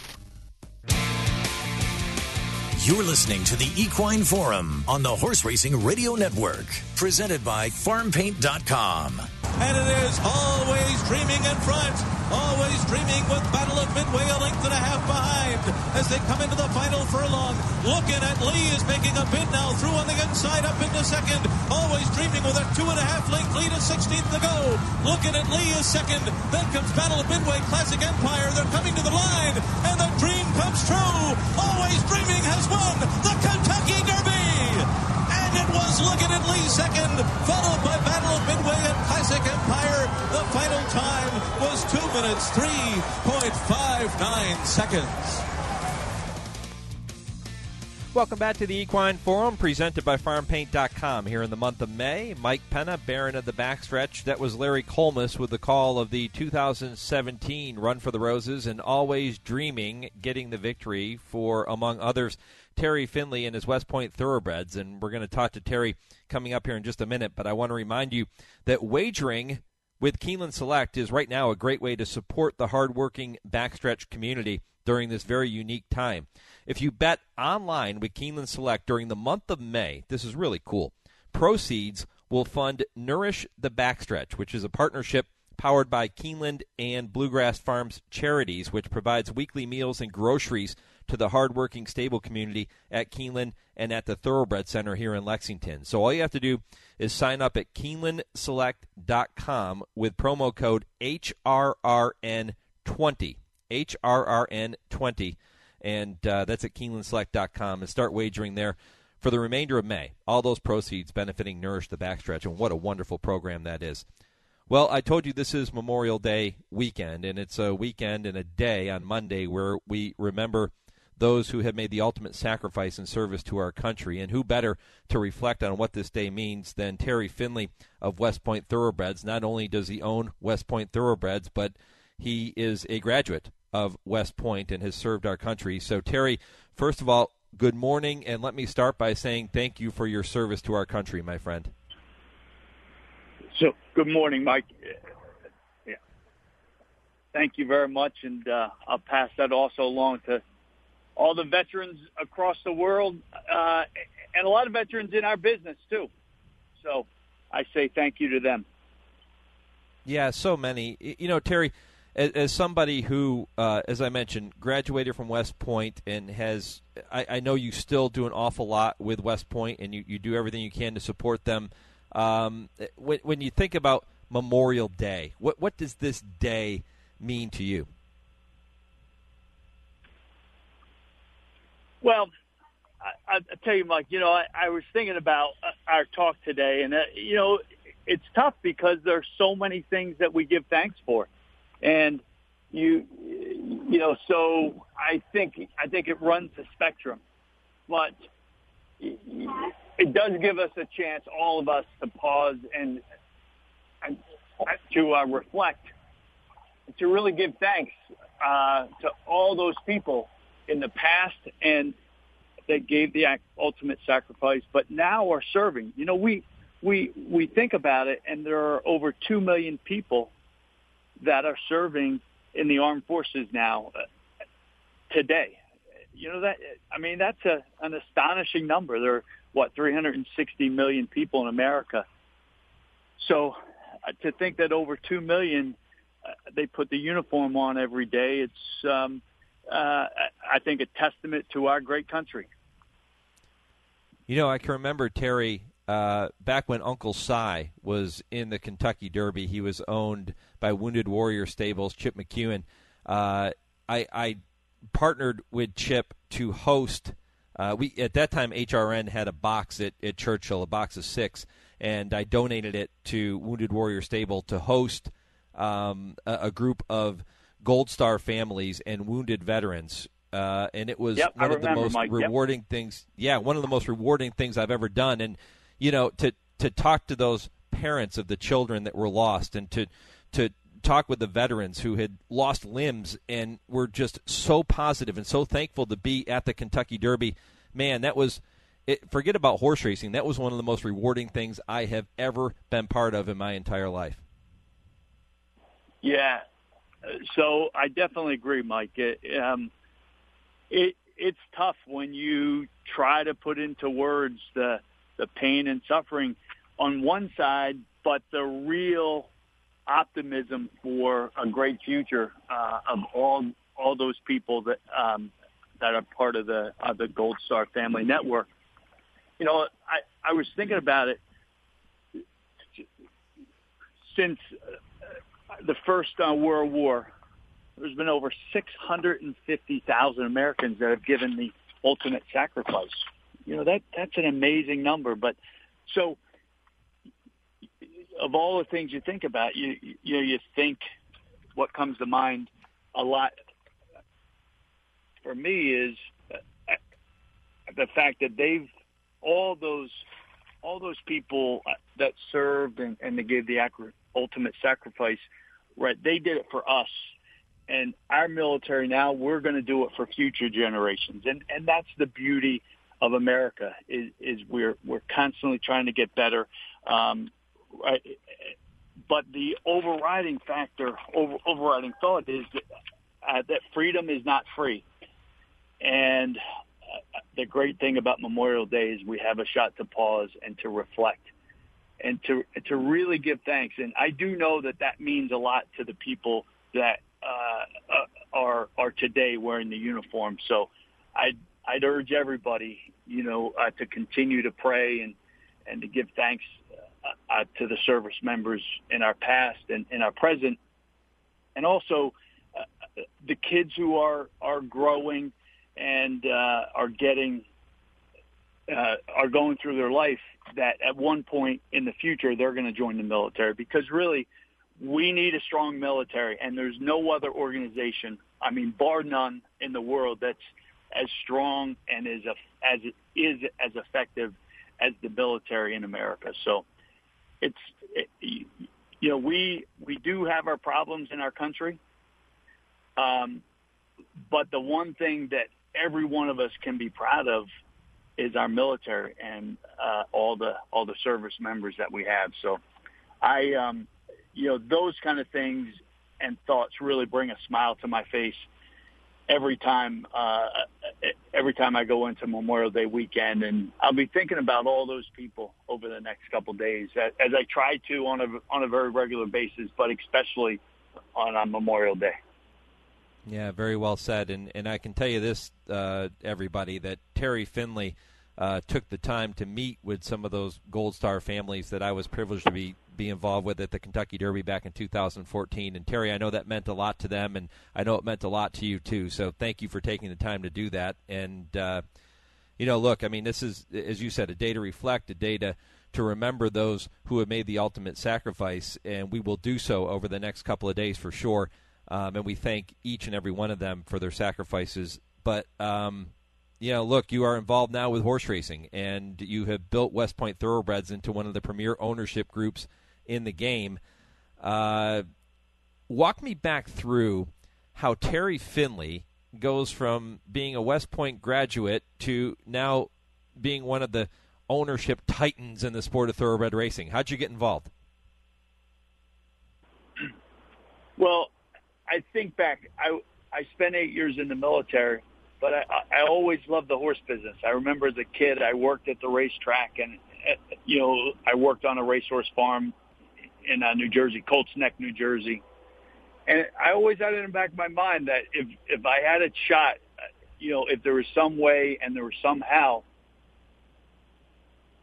You're listening to the Equine Forum on the Horse Racing Radio Network, presented by farm paint dot com. And it is always dreaming in front, always dreaming with Battle of Midway a length and a half behind as they come into the final furlong. Looking at Lee is making a bid now through on the inside up into second. Always dreaming with a two and a half length lead at sixteenth to go. Looking at Lee is second. Then comes Battle of Midway, Classic Empire. They're coming to the line and the dream comes true. Always dreaming has won the Kentucky Derby. And it was Looking at Lee second, followed by Battle of Midway and Classic Empire. The final time was two minutes, three point five nine seconds. Welcome back to the Equine Forum, presented by farm paint dot com. Here in the month of May, Mike Penna, Baron of the Backstretch. That was Larry Colmus with the call of the two thousand seventeen Run for the Roses, and Always Dreaming getting the victory for, among others, Terry Finley and his West Point Thoroughbreds. And we're going to talk to Terry coming up here in just a minute, but I want to remind you that wagering with Keeneland Select is right now a great way to support the hardworking backstretch community during this very unique time. If you bet online with Keeneland Select during the month of May, this is really cool. Proceeds will fund Nourish the Backstretch, which is a partnership powered by Keeneland and Bluegrass Farms Charities, which provides weekly meals and groceries to the hardworking stable community at Keeneland and at the Thoroughbred Center here in Lexington. So all you have to do is sign up at Keeneland Select dot com with promo code H R R N twenty. H R R N twenty, and uh, that's at Keeneland Select dot com, and start wagering there for the remainder of May. All those proceeds benefiting Nourish the Backstretch, and what a wonderful program that is. Well, I told you this is Memorial Day weekend, and it's a weekend and a day on Monday where we remember those who have made the ultimate sacrifice in service to our country, and who better to reflect on what this day means than Terry Finley of West Point Thoroughbreds. Not only does he own West Point Thoroughbreds, but he is a graduate of West Point and has served our country. So, Terry, first of all, good morning, and let me start by saying thank you for your service to our country, my friend. So, good morning, Mike. Yeah. Thank you very much, and uh, I'll pass that also along to all the veterans across the world, uh, and a lot of veterans in our business, too. So, I say thank you to them. Yeah, so many. You know, Terry, As, as somebody who, uh, as I mentioned, graduated from West Point and has, I, I know you still do an awful lot with West Point, and you, you do everything you can to support them. Um, when, when you think about Memorial Day, what what does this day mean to you? Well, I, I tell you, Mike, you know, I, I was thinking about our talk today, and, uh, you know, it's tough because there's so many things that we give thanks for. And you, you know, so I think I think it runs the spectrum, but it does give us a chance, all of us, to pause and, and to uh, reflect, to really give thanks uh, to all those people in the past and that gave the ultimate sacrifice, but now are serving. You know, we we we think about it, and there are over two million people that are serving in the armed forces now uh, today. You know, that, I mean, that's a, an astonishing number. There are, what, three hundred sixty million people in America. So uh, to think that over two million, uh, they put the uniform on every day, it's, um, uh, I think, a testament to our great country. You know, I can remember, Terry, uh, back when Uncle Si was in the Kentucky Derby. He was owned by Wounded Warrior Stables, Chip McEwen. Uh, I, I partnered with Chip to host. Uh, we at that time, H R N had a box at, at Churchill, a box of six, and I donated it to Wounded Warrior Stable to host um, a, a group of Gold Star families and wounded veterans. Uh, and it was yep, one I of the remember, most Mike. rewarding yep. things. Yeah, one of the most rewarding things I've ever done. And, you know, to, to talk to those parents of the children that were lost, and to to talk with the veterans who had lost limbs and were just so positive and so thankful to be at the Kentucky Derby. Man, that was it, forget about horse racing. That was one of the most rewarding things I have ever been part of in my entire life. Yeah. So I definitely agree, Mike. It, um, it it's tough when you try to put into words the the pain and suffering on one side, but the real optimism for a great future uh, of all all those people that um, that are part of the of the Gold Star Family Network. You know, I, I was thinking about it since the first uh, World War. There's been over six hundred fifty thousand Americans that have given the ultimate sacrifice. You know, that that's an amazing number. But so, of all the things you think about, you you know, you think what comes to mind a lot for me is the fact that they've all those all those people that served and, and they gave the ultimate sacrifice. Right, they did it for us. And our military now, we're going to do it for future generations. And and that's the beauty of America is, is we're we're constantly trying to get better. Um, right? But the overriding factor, over, overriding thought is that, uh, that freedom is not free. And uh, the great thing about Memorial Day is we have a shot to pause and to reflect and to to really give thanks. And I do know that that means a lot to the people that Uh, uh, are are today wearing the uniform. So I'd, I'd urge everybody, you know, uh, to continue to pray and, and to give thanks uh, uh, to the service members in our past and in our present, and also uh, the kids who are, are growing and uh, are getting uh, are going through their life, that at one point in the future they're going to join the military, because really we need a strong military, and there's no other organization, I mean, bar none, in the world that's as strong and as as is as effective as the military in America. So, it's it, you know we we do have our problems in our country, um, but the one thing that every one of us can be proud of is our military and uh, all the all the service members that we have. So, I. Um, You know, those kind of things and thoughts really bring a smile to my face every time. Uh, every time I go into Memorial Day weekend, and I'll be thinking about all those people over the next couple of days, as I try to on a on a very regular basis, but especially on, on Memorial Day. Yeah, very well said. And and I can tell you this, uh, everybody, that Terry Finley uh, took the time to meet with some of those Gold Star families that I was privileged to be. be involved with at the Kentucky Derby back in two thousand fourteen. And Terry, I know that meant a lot to them, and I know it meant a lot to you too. So thank you for taking the time to do that. And, uh, you know, look, I mean, this is, as you said, a day to reflect, a day to, to remember those who have made the ultimate sacrifice, and we will do so over the next couple of days for sure. Um, and we thank each and every one of them for their sacrifices. But, um, you know, look, you are involved now with horse racing, and you have built West Point Thoroughbreds into one of the premier ownership groups in the game. Uh, walk me back through how Terry Finley goes from being a West Point graduate to now being one of the ownership titans in the sport of thoroughbred racing. How'd you get involved? Well, I think back, I, I spent eight years in the military, but I, I always loved the horse business. I remember as a kid, I worked at the racetrack, and, you know, I worked on a racehorse farm in uh, New Jersey, Colts Neck, New Jersey. And I always had it in the back of my mind that if, if I had a shot, you know, if there was some way and there was somehow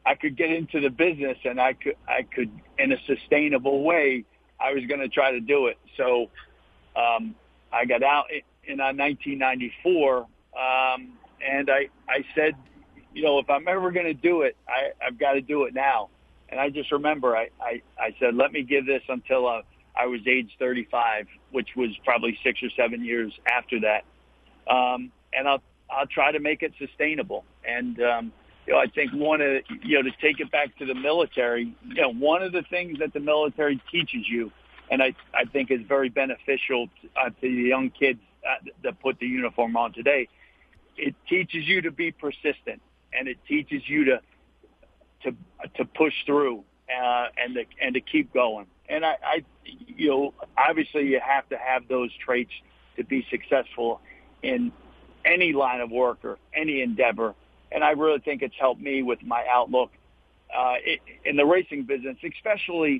I could get into the business and I could, I could, in a sustainable way, I was going to try to do it. So um, I got out in, in uh, nineteen ninety-four, um, and I, I said, you know, if I'm ever going to do it, I, I've got to do it now. And I just remember I, I, I said, let me give this until uh, I was age thirty-five, which was probably six or seven years after that. Um, and I'll, I'll try to make it sustainable. And, um, you know, I think one of, you know, to take it back to the military, you know, one of the things that the military teaches you, and I, I think is very beneficial to, uh, to the young kids uh, that put the uniform on today, it teaches you to be persistent, and it teaches you to, to, to push through, uh, and to, and to keep going. And I, I, you know, obviously you have to have those traits to be successful in any line of work or any endeavor. And I really think it's helped me with my outlook uh, in the racing business, especially,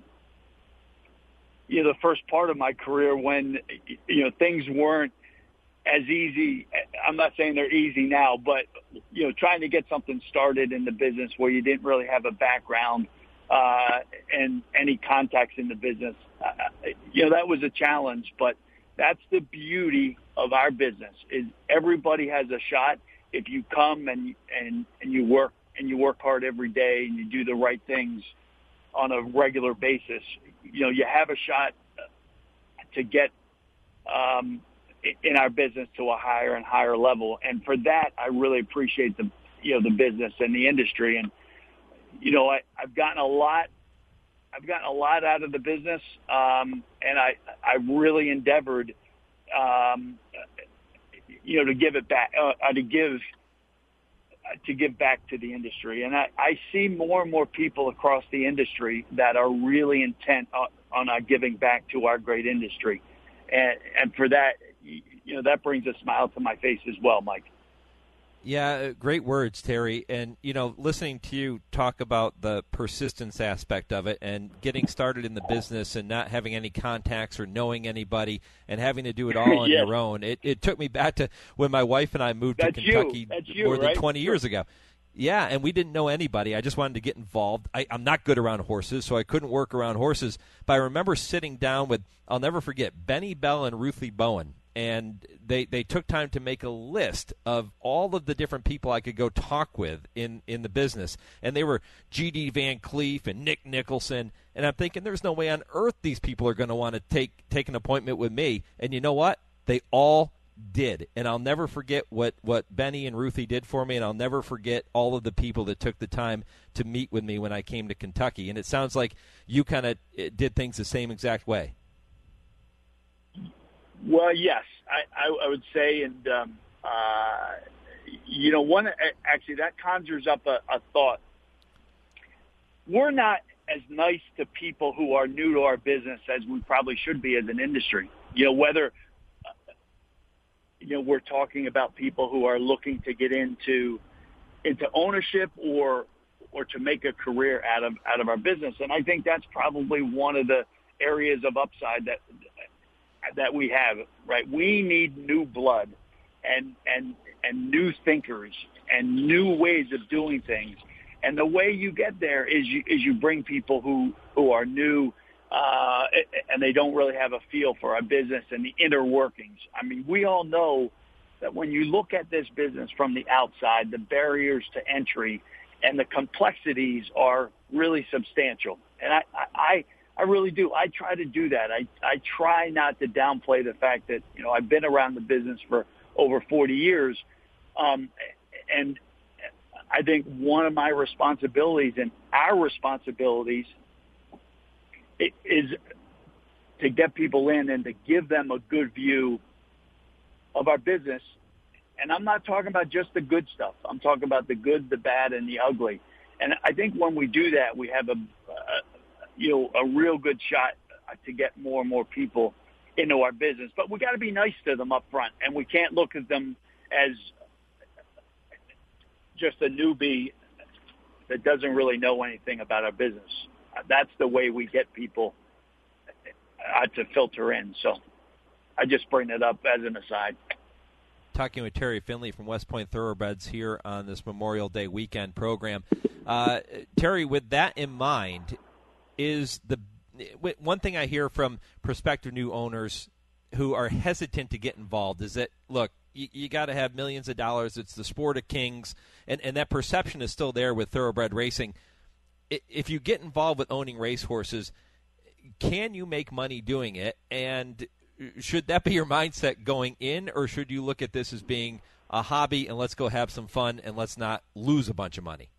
you know, the first part of my career when, you know, things weren't as easy. I'm not saying they're easy now, but, you know, trying to get something started in the business where you didn't really have a background uh, and any contacts in the business, uh, you know, that was a challenge. But that's the beauty of our business is everybody has a shot. If you come and, and, and you work and you work hard every day and you do the right things on a regular basis, you know, you have a shot to get um, in our business to a higher and higher level. And for that, I really appreciate the, you know, the business and the industry. And, you know, I, I've gotten a lot, I've gotten a lot out of the business. Um, and I, I really endeavored, um, you know, to give it back, uh, to give, uh, to give back to the industry. And I, I see more and more people across the industry that are really intent on, on uh, giving back to our great industry. And, and for that, you know, that brings a smile to my face as well, Mike. Yeah, great words, Terry. And, you know, listening to you talk about the persistence aspect of it and getting started in the business and not having any contacts or knowing anybody and having to do it all on Yes. your own. It, it took me back to when my wife and I moved That's to you. Kentucky That's you, more than right? twenty years ago. Yeah, and we didn't know anybody. I just wanted to get involved. I, I'm not good around horses, so I couldn't work around horses. But I remember sitting down with, I'll never forget, Benny Bell and Ruthie Bowen. And they, they took time to make a list of all of the different people I could go talk with in, in the business. And they were G D Van Cleef and Nick Nicholson. And I'm thinking there's no way on earth these people are going to want to take take an appointment with me. And you know what? They all did. And I'll never forget what, what Benny and Ruthie did for me. And I'll never forget all of the people that took the time to meet with me when I came to Kentucky. And it sounds like you kind of did things the same exact way. Well, yes, I, I, I would say, and um, uh, you know, one actually that conjures up a, a thought. We're not as nice to people who are new to our business as we probably should be as an industry. You know, whether uh, you know we're talking about people who are looking to get into into ownership or or to make a career out of out of our business, and I think that's probably one of the areas of upside that. that we have, right? We need new blood and, and, and new thinkers and new ways of doing things. And the way you get there is you, is you bring people who, who are new, uh, and they don't really have a feel for our business and the inner workings. I mean, we all know that when you look at this business from the outside, the barriers to entry and the complexities are really substantial. And I, I, I really do. I try to do that. I, I try not to downplay the fact that, you know, I've been around the business for over forty years. Um, and I think one of my responsibilities and our responsibilities is to get people in and to give them a good view of our business. And I'm not talking about just the good stuff. I'm talking about the good, the bad, and the ugly. And I think when we do that, we have a, a you know, a real good shot to get more and more people into our business. But we got to be nice to them up front, and we can't look at them as just a newbie that doesn't really know anything about our business. That's the way we get people uh, to filter in. So I just bring it up as an aside. Talking with Terry Finley from West Point Thoroughbreds here on this Memorial Day weekend program. Uh, Terry, with that in mind, is the one thing I hear from prospective new owners who are hesitant to get involved is that, look, you, you got to have millions of dollars. It's the sport of kings, and, and that perception is still there with thoroughbred racing. If you get involved with owning racehorses, can you make money doing it? And should that be your mindset going in, or should you look at this as being a hobby and let's go have some fun and let's not lose a bunch of money?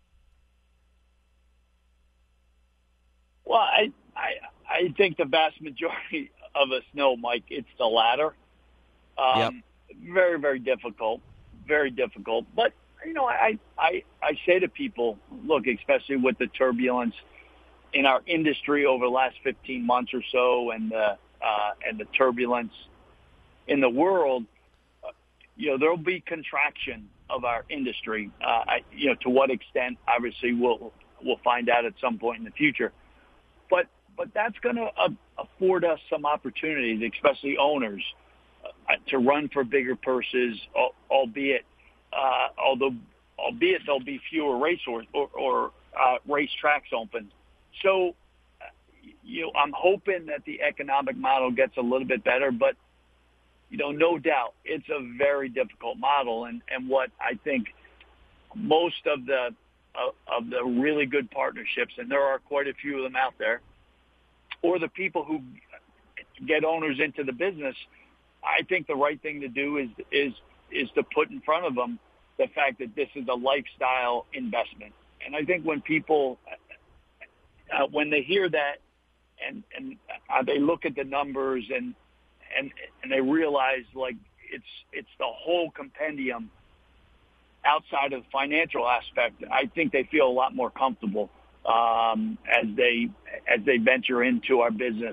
Well, I, I I think the vast majority of us know, Mike, it's the latter. Um, yep. Very, very difficult, very difficult. But, you know, I, I, I say to people, look, especially with the turbulence in our industry over the last fifteen months or so and the, uh, and the turbulence in the world, uh, you know, there will be contraction of our industry. Uh, I, you know, to what extent, obviously, we'll, we'll find out at some point in the future. But but that's going to uh, afford us some opportunities, especially owners, uh, to run for bigger purses, al- albeit uh, although albeit there'll be fewer race or, or, or uh, race tracks open. So, uh, you know, I'm hoping that the economic model gets a little bit better, but you know, no doubt it's a very difficult model, and, and what I think most of the of the really good partnerships, and there are quite a few of them out there, or the people who get owners into the business, I think the right thing to do is is is to put in front of them the fact that this is a lifestyle investment. And I think when people, uh, when they hear that, and and uh, they look at the numbers and and and they realize like it's it's the whole compendium outside of the financial aspect, I think they feel a lot more comfortable um, as they as they venture into our business.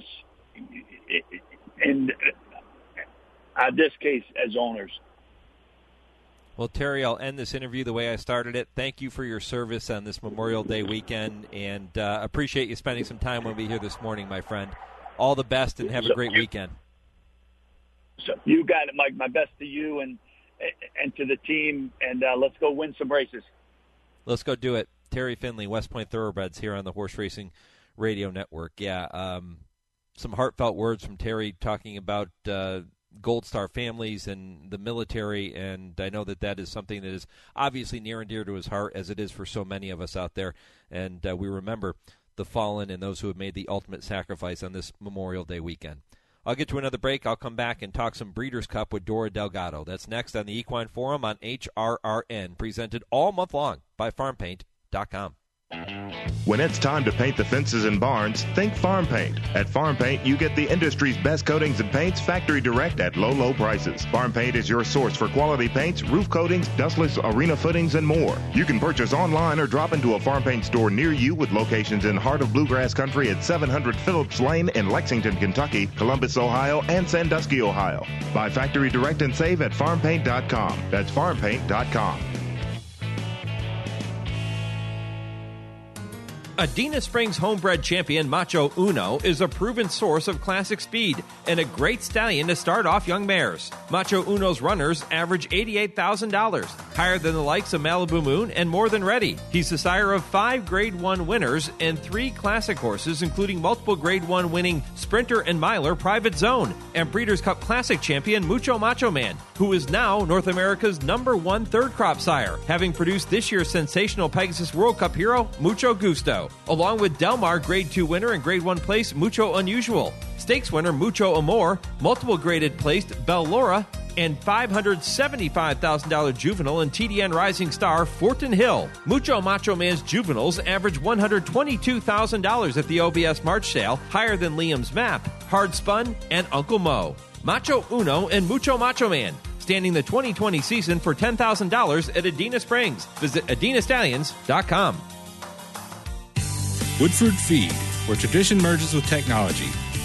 In uh, this case, as owners. Well, Terry, I'll end this interview the way I started it. Thank you for your service on this Memorial Day weekend, and uh, appreciate you spending some time with me here this morning, my friend. All the best, and have a great weekend. So you got it, Mike. My best to you and and to the team, and uh, let's go win some races. Let's go do it. Terry Finley, West Point Thoroughbreds, here on the Horse Racing Radio Network. Yeah, um, some heartfelt words from Terry talking about uh, Gold Star families and the military, and I know that that is something that is obviously near and dear to his heart, as it is for so many of us out there. And uh, we remember the fallen and those who have made the ultimate sacrifice on this Memorial Day weekend. I'll get to another break. I'll come back and talk some Breeders' Cup with Dora Delgado. That's next on the Equine Forum on H R R N, presented all month long by farm paint dot com. When it's time to paint the fences and barns, think Farm Paint. At Farm Paint, you get the industry's best coatings and paints factory direct at low, low prices. Farm Paint is your source for quality paints, roof coatings, dustless arena footings, and more. You can purchase online or drop into a Farm Paint store near you with locations in heart of Bluegrass Country at seven hundred Phillips Lane in Lexington, Kentucky, Columbus, Ohio, and Sandusky, Ohio. Buy factory direct and save at farm paint dot com. That's farm paint dot com. Adena Springs homebred champion Macho Uno is a proven source of classic speed and a great stallion to start off young mares. Macho Uno's runners average eighty-eight thousand dollars, higher than the likes of Malibu Moon and More Than Ready. He's the sire of five Grade one winners and three classic horses, including multiple Grade one winning Sprinter and Miler Private Zone, and Breeders' Cup Classic champion Mucho Macho Man, who is now North America's number one third crop sire, having produced this year's sensational Pegasus World Cup hero, Mucho Gusto, along with Del Mar Grade two winner and Grade one place Mucho Unusual, Stakes winner Mucho Amor, multiple graded placed Belle Laura, and five hundred seventy-five thousand dollars juvenile and T D N Rising Star Fortin Hill. Mucho Macho Man's juveniles average one hundred twenty-two thousand dollars at the O B S March sale, higher than Liam's Map, Hard Spun, and Uncle Mo. Macho Uno and Mucho Macho Man, standing the twenty twenty season for ten thousand dollars at Adena Springs. Visit adena stallions dot com. Woodford Feed, where tradition merges with technology.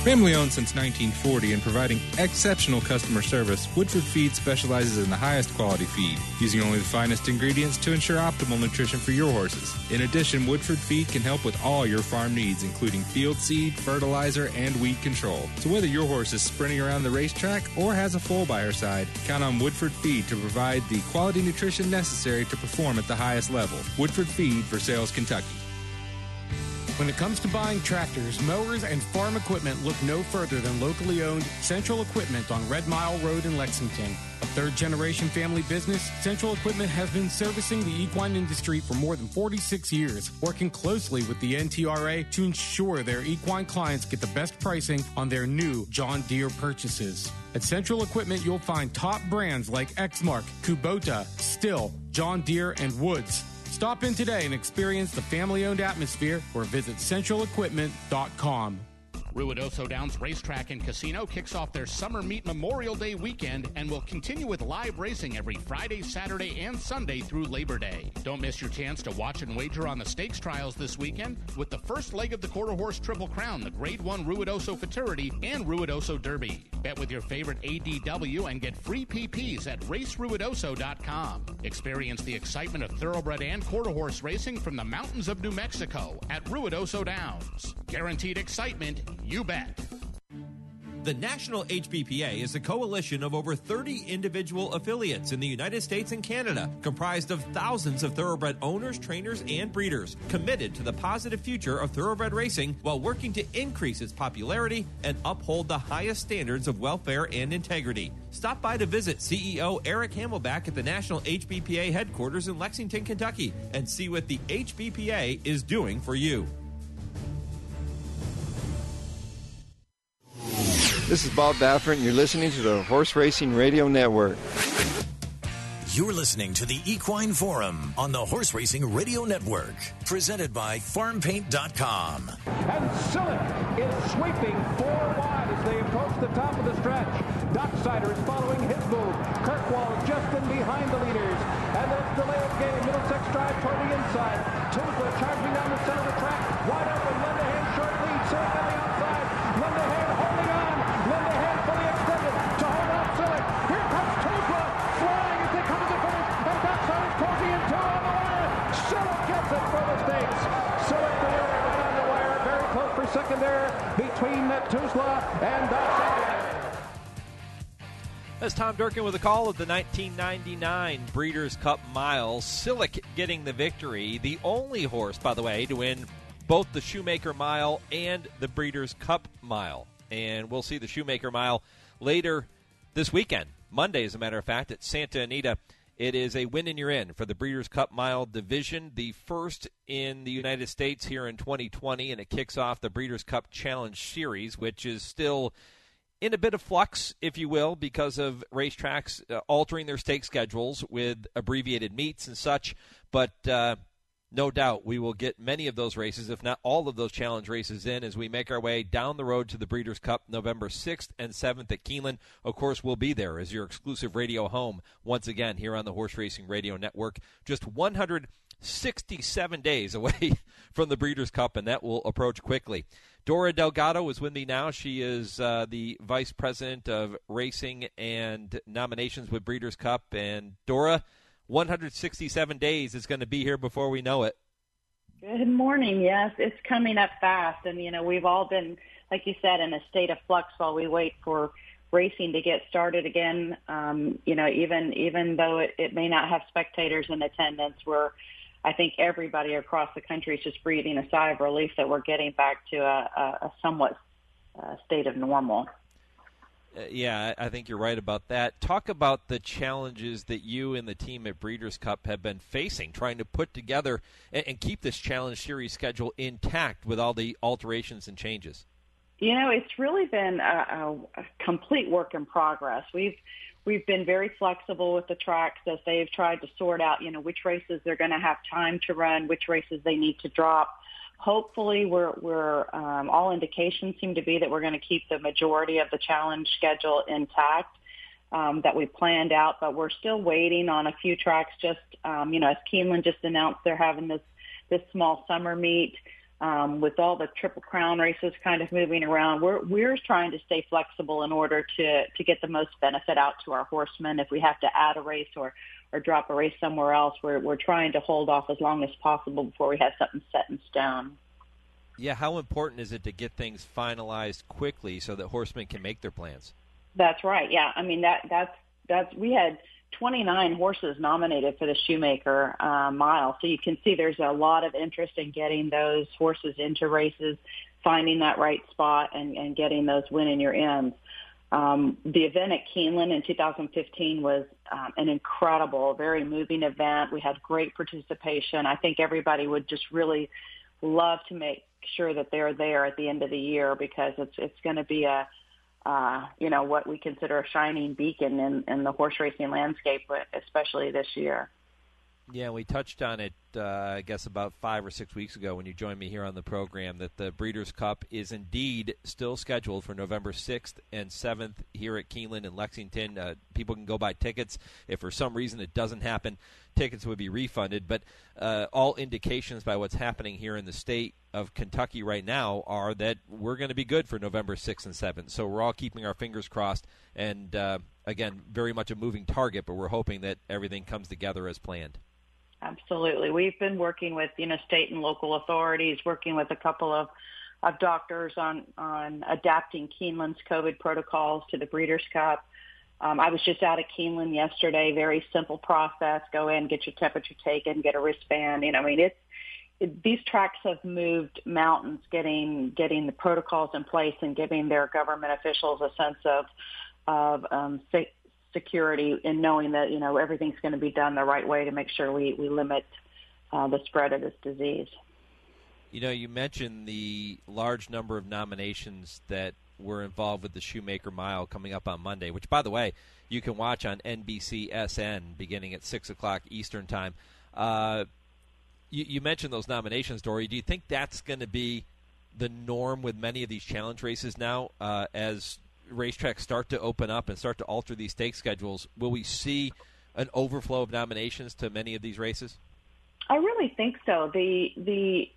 Family owned since nineteen forty and providing exceptional customer service, Woodford Feed specializes in the highest quality feed, using only the finest ingredients to ensure optimal nutrition for your horses. In addition, Woodford Feed can help with all your farm needs, including field seed, fertilizer, and weed control. So whether your horse is sprinting around the racetrack or has a foal by her side, count on Woodford Feed to provide the quality nutrition necessary to perform at the highest level. Woodford Feed for Sales, Kentucky. When it comes to buying tractors, mowers, and farm equipment, look no further than locally owned Central Equipment on Red Mile Road in Lexington. A third-generation family business, Central Equipment has been servicing the equine industry for more than forty-six years, working closely with the N T R A to ensure their equine clients get the best pricing on their new John Deere purchases. At Central Equipment, you'll find top brands like Exmark, Kubota, Stihl, John Deere, and Woods. Stop in today and experience the family-owned atmosphere or visit central equipment dot com. Ruidoso Downs Racetrack and Casino kicks off their Summer Meet Memorial Day weekend and will continue with live racing every Friday, Saturday, and Sunday through Labor Day. Don't miss your chance to watch and wager on the stakes trials this weekend with the first leg of the Quarter Horse Triple Crown, the Grade one Ruidoso Futurity, and Ruidoso Derby. Bet with your favorite A D W and get free P Ps at race ruidoso dot com. Experience the excitement of thoroughbred and quarter horse racing from the mountains of New Mexico at Ruidoso Downs. Guaranteed excitement, you bet. The National H B P A is a coalition of over thirty individual affiliates in the United States and Canada, comprised of thousands of thoroughbred owners, trainers, and breeders, committed to the positive future of thoroughbred racing while working to increase its popularity and uphold the highest standards of welfare and integrity. Stop by to visit C E O Eric Hamelback at the National H B P A headquarters in Lexington, Kentucky, and see what the H B P A is doing for you. This is Bob Baffert, and you're listening to the Horse Racing Radio Network. You're listening to the Equine Forum on the Horse Racing Radio Network, presented by farm paint dot com. And Sillick is sweeping four wide as they approach the top of the stretch. Docksider is following his move. Kirkwall just in behind the leaders. And there's delay of game. Middlesex drive toward the inside. Tuzla charging down the center of the track. Wide open. Lindahan short lead. Sillick on the outside. Lindahan holding on. Lindahan fully extended to hold off Sillick. Here comes Tuzla flying as they come to the finish. And Docksider is closing in two on the wire. Sillick gets it for the stakes. Sillick the winner right on the wire. Very close for second there between Tuzla and Docksider. That's Tom Durkin with a call of the nineteen ninety-nine Breeders' Cup Mile. Sillick getting the victory. The only horse, by the way, to win both the Shoemaker Mile and the Breeders' Cup Mile. And we'll see the Shoemaker Mile later this weekend. Monday, as a matter of fact, at Santa Anita. It is a win and you're in for the Breeders' Cup Mile division, the first in the United States here in twenty twenty, and it kicks off the Breeders' Cup Challenge Series, which is still in a bit of flux, if you will, because of racetracks uh, altering their stake schedules with abbreviated meets and such. But uh, no doubt we will get many of those races, if not all of those challenge races in, as we make our way down the road to the Breeders' Cup November sixth and seventh at Keeneland. Of course, we'll be there as your exclusive radio home once again here on the Horse Racing Radio Network. Just one hundred sixty-seven days away from the Breeders' Cup, and that will approach quickly. Dora Delgado is with me now. She is uh, the Vice President of Racing and Nominations with Breeders' Cup. And Dora, one hundred sixty-seven days is going to be here before we know it. Good morning. Yes, it's coming up fast. And, you know, we've all been, like you said, in a state of flux while we wait for racing to get started again. Um, you know, even even though it, it may not have spectators in attendance, we're I think everybody across the country is just breathing a sigh of relief that we're getting back to a, a, a somewhat uh, state of normal. Uh, yeah, I think you're right about that. Talk about the challenges that you and the team at Breeders' Cup have been facing, trying to put together and, and keep this Challenge Series schedule intact with all the alterations and changes. You know, it's really been a, a, a complete work in progress. We've We've been very flexible with the tracks as they've tried to sort out, you know, which races they're going to have time to run, which races they need to drop. Hopefully, we're, we're um, all indications seem to be that we're going to keep the majority of the challenge schedule intact um, that we planned out, but we're still waiting on a few tracks. Just, um, you know, as Keeneland just announced, they're having this this small summer meet. Um, with all the Triple Crown races kind of moving around, we're we're trying to stay flexible in order to to get the most benefit out to our horsemen. If we have to add a race or or drop a race somewhere else, we're we're trying to hold off as long as possible before we have something set in stone. Yeah, how important is it to get things finalized quickly so that horsemen can make their plans? That's right. Yeah, I mean that that's that's we had twenty-nine horses nominated for the Shoemaker uh, Mile. So you can see there's a lot of interest in getting those horses into races, finding that right spot, and, and getting those winning your ends. Um, the event at Keeneland in two thousand fifteen was um, an incredible, very moving event. We had great participation. I think everybody would just really love to make sure that they're there at the end of the year, because it's it's going to be a Uh, you know, what we consider a shining beacon in, in the horse racing landscape, especially this year. Yeah, we touched on it, uh, I guess, about five or six weeks ago when you joined me here on the program, that the Breeders' Cup is indeed still scheduled for November sixth and seventh here at Keeneland and Lexington. Uh, people can go buy tickets. If for some reason it doesn't happen, tickets would be refunded. But uh, all indications by what's happening here in the state of Kentucky right now are that we're going to be good for November sixth and seventh. So we're all keeping our fingers crossed. And, uh, again, very much a moving target, but we're hoping that everything comes together as planned. Absolutely. We've been working with, you know, state and local authorities, working with a couple of, of doctors on, on adapting Keeneland's COVID protocols to the Breeders' Cup. Um, I was just out at Keeneland yesterday. Very simple process. Go in, get your temperature taken, get a wristband. You know, I mean, it's it, these tracks have moved mountains, getting getting the protocols in place and giving their government officials a sense of of um, sa- security in knowing that, you know, everything's going to be done the right way to make sure we we limit uh, the spread of this disease. You know, you mentioned the large number of nominations that were involved with the Shoemaker Mile coming up on Monday, which, by the way, you can watch on N B C S N beginning at six o'clock Eastern Time. Uh, you, you mentioned those nominations, Dory. Do you think that's going to be the norm with many of these challenge races now uh, as racetracks start to open up and start to alter these stake schedules? Will we see an overflow of nominations to many of these races? I really think so. The the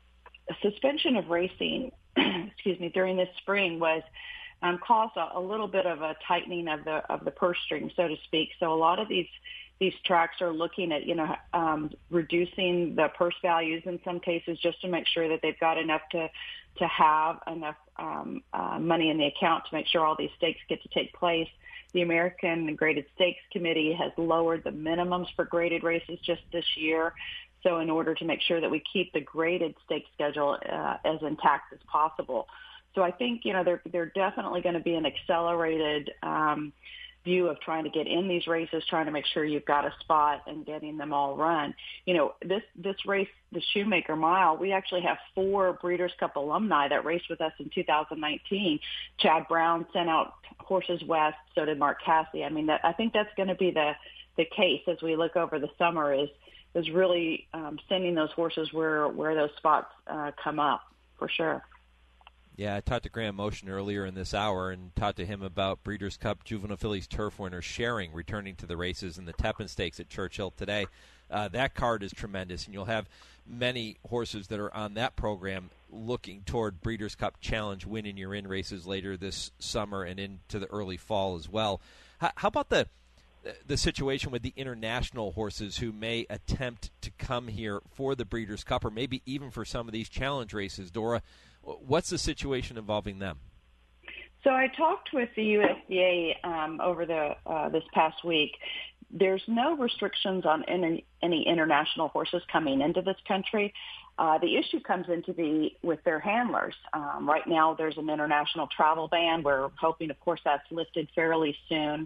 suspension of racing excuse me, during this spring was um, caused a, a little bit of a tightening of the of the purse string, so to speak. So a lot of these these tracks are looking at, you know, um, reducing the purse values in some cases just to make sure that they've got enough to to have enough um, uh, money in the account to make sure all these stakes get to take place. The American Graded Stakes Committee has lowered the minimums for graded races just this year. So in order to make sure that we keep the graded stake schedule uh, as intact as possible. So I think, you know, there there definitely going to be an accelerated um, view of trying to get in these races, trying to make sure you've got a spot and getting them all run. You know, this, this race, the Shoemaker Mile, we actually have four Breeders' Cup alumni that raced with us in two thousand nineteen. Chad Brown sent out horses west, so did Mark Cassidy. I mean, that, I think that's going to be the, the case as we look over the summer is is really um, sending those horses where, where those spots uh, come up, for sure. Yeah, I talked to Graham Motion earlier in this hour and talked to him about Breeders' Cup Juvenile Fillies turf winner Sharing returning to the races in the Tepin Stakes at Churchill today. Uh, that card is tremendous, and you'll have many horses that are on that program looking toward Breeders' Cup Challenge win-in-your-in races later this summer and into the early fall as well. How, how about the the situation with the international horses who may attempt to come here for the Breeders' Cup or maybe even for some of these challenge races? Dora, what's the situation involving them? So I talked with the U S D A um, over the uh, this past week. There's no restrictions on any, any international horses coming into this country. Uh, the issue comes into be with their handlers. Um, right now there's an international travel ban. We're hoping, of course, that's lifted fairly soon.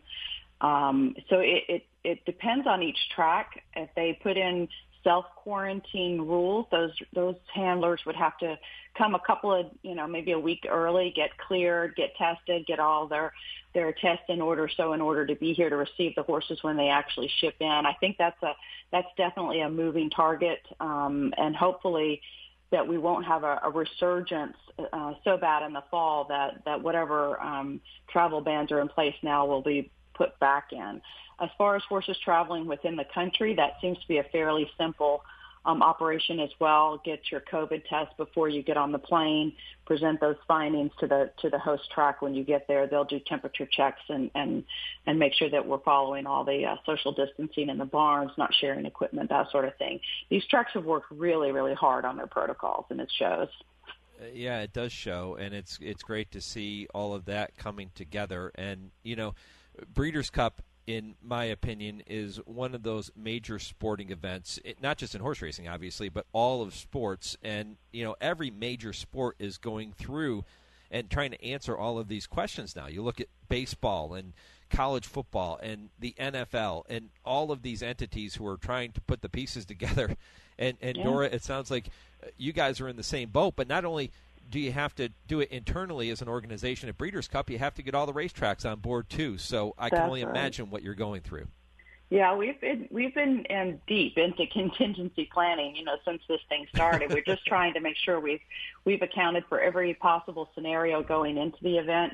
Um, so it, it, it depends on each track. If they put in self-quarantine rules, those those handlers would have to come a couple of, you know, maybe a week early, get cleared, get tested, get all their their tests in order. So in order to be here to receive the horses when they actually ship in, I think that's a that's definitely a moving target, um, and hopefully that we won't have a, a resurgence uh, so bad in the fall that that whatever um, travel bans are in place now will be put back in. As far as horses traveling within the country, that seems to be a fairly simple um, operation as well. Get your COVID test before you get on the plane. Present those findings to the to the host track when you get there. They'll do temperature checks and and, and make sure that we're following all the uh, social distancing in the barns, not sharing equipment, that sort of thing. These tracks have worked really, really hard on their protocols, and it shows. Yeah, it does show, and it's it's great to see all of that coming together. And, you know, Breeders' Cup, in my opinion, is one of those major sporting events, it, not just in horse racing, obviously, but all of sports. And, you know, every major sport is going through and trying to answer all of these questions now. You look at baseball and college football and the N F L and all of these entities who are trying to put the pieces together. And, and yeah. Dora, it sounds like you guys are in the same boat, but not only do you have to do it internally as an organization at Breeders' Cup, you have to get all the racetracks on board too. So I That's can only right. imagine what you're going through. Yeah, we've been we've been in deep into contingency planning, you know, since this thing started. We're just trying to make sure we've we've accounted for every possible scenario going into the event,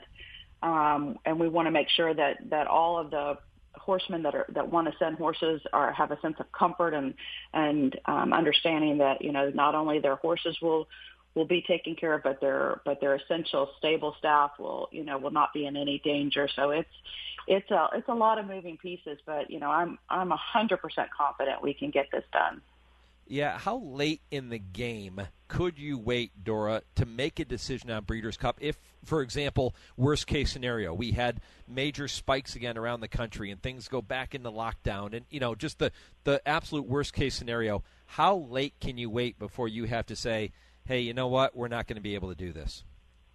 um, and we want to make sure that, that all of the horsemen that are that want to send horses are have a sense of comfort and and um, understanding that, you know, not only their horses will will be taken care of, but their but their essential stable staff will you know will not be in any danger. So it's it's a it's a lot of moving pieces, but you know I'm I'm a hundred percent confident we can get this done. Yeah, how late in the game could you wait, Dora, to make a decision on Breeders' Cup if, for example, worst case scenario, we had major spikes again around the country and things go back into lockdown and, you know, just the, the absolute worst case scenario, how late can you wait before you have to say, hey, you know what, we're not going to be able to do this?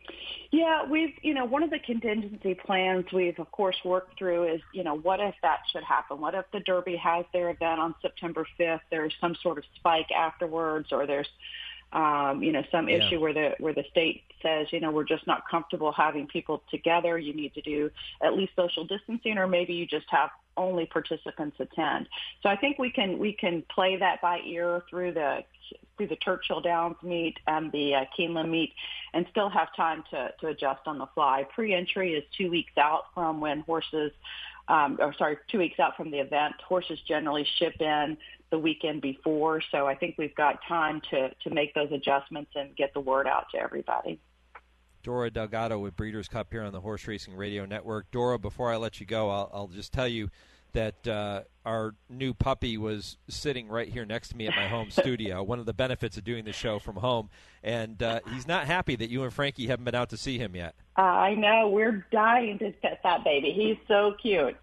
Yeah, we've, you know, one of the contingency plans we've, of course, worked through is, you know, what if that should happen? What if the Derby has their event on September fifth, there's some sort of spike afterwards, or there's, um, you know, some Yeah. issue where the where the state says, you know, we're just not comfortable having people together. You need to do at least social distancing, or maybe you just have only participants attend. So I think we can we can play that by ear through the through the Churchill Downs meet and the uh, Keeneland meet, and still have time to, to adjust on the fly. Pre-entry is two weeks out from when horses, um, or sorry, two weeks out from the event. Horses generally ship in the weekend before, so I think we've got time to, to make those adjustments and get the word out to everybody. Dora Delgado with Breeders' Cup here on the Horse Racing Radio Network. Dora, before I let you go, I'll, I'll just tell you that uh, our new puppy was sitting right here next to me at my home studio, one of the benefits of doing the show from home, and uh, he's not happy that you and Frankie haven't been out to see him yet. Uh, I know. We're dying to pet that baby. He's so cute.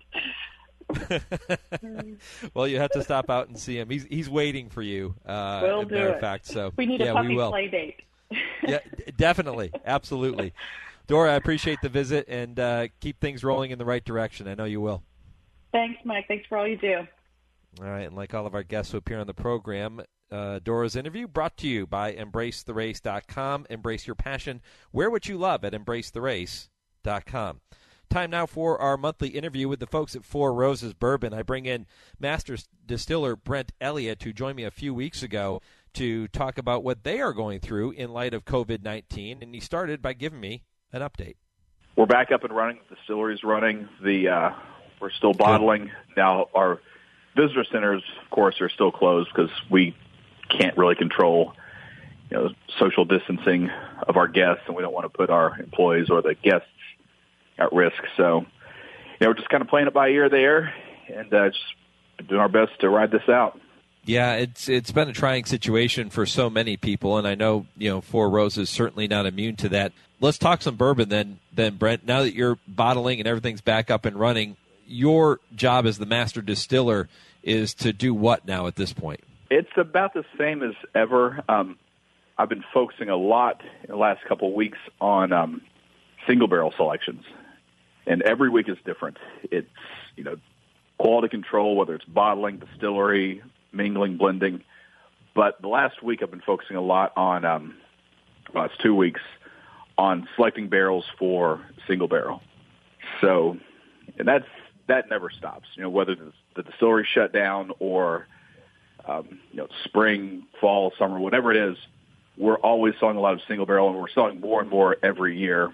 Well, you have to stop out and see him. He's he's waiting for you, uh, We'll as a do matter it. of fact. So, We need yeah, a puppy we will. play date. Yeah, d- definitely. Absolutely. Dora, I appreciate the visit, and uh, keep things rolling in the right direction. I know you will. Thanks, Mike. Thanks for all you do. All right, and like all of our guests who appear on the program, uh, Dora's interview brought to you by embrace the race dot com. Embrace your passion. Wear what you love at embrace the race dot com. Time now for our monthly interview with the folks at Four Roses Bourbon. I bring in master distiller Brent Elliott, who joined me a few weeks ago to talk about what they are going through in light of COVID nineteen, and he started by giving me an update. We're back up and running. The distillery's running. The uh, we're still bottling. Now our visitor centers, of course, are still closed because we can't really control, you know, social distancing of our guests, and we don't want to put our employees or the guests at risk. So, you know, we're just kind of playing it by ear there, and uh, just doing our best to ride this out. Yeah, it's it's been a trying situation for so many people, and I know, you know, Four Roses certainly not immune to that. Let's talk some bourbon then, then Brent. Now that you're bottling and everything's back up and running, your job as the master distiller is to do what now at this point? It's about the same as ever. Um, I've been focusing a lot in the last couple of weeks on um, single barrel selections, and every week is different. It's, you know, quality control, whether it's bottling, distillery, mingling, blending. But the last week I've been focusing a lot on, um, well, it's two weeks, on selecting barrels for single barrel. So, and that's, that never stops. You know, whether the, the distillery shut down or, um, you know, spring, fall, summer, whatever it is, we're always selling a lot of single barrel, and we're selling more and more every year.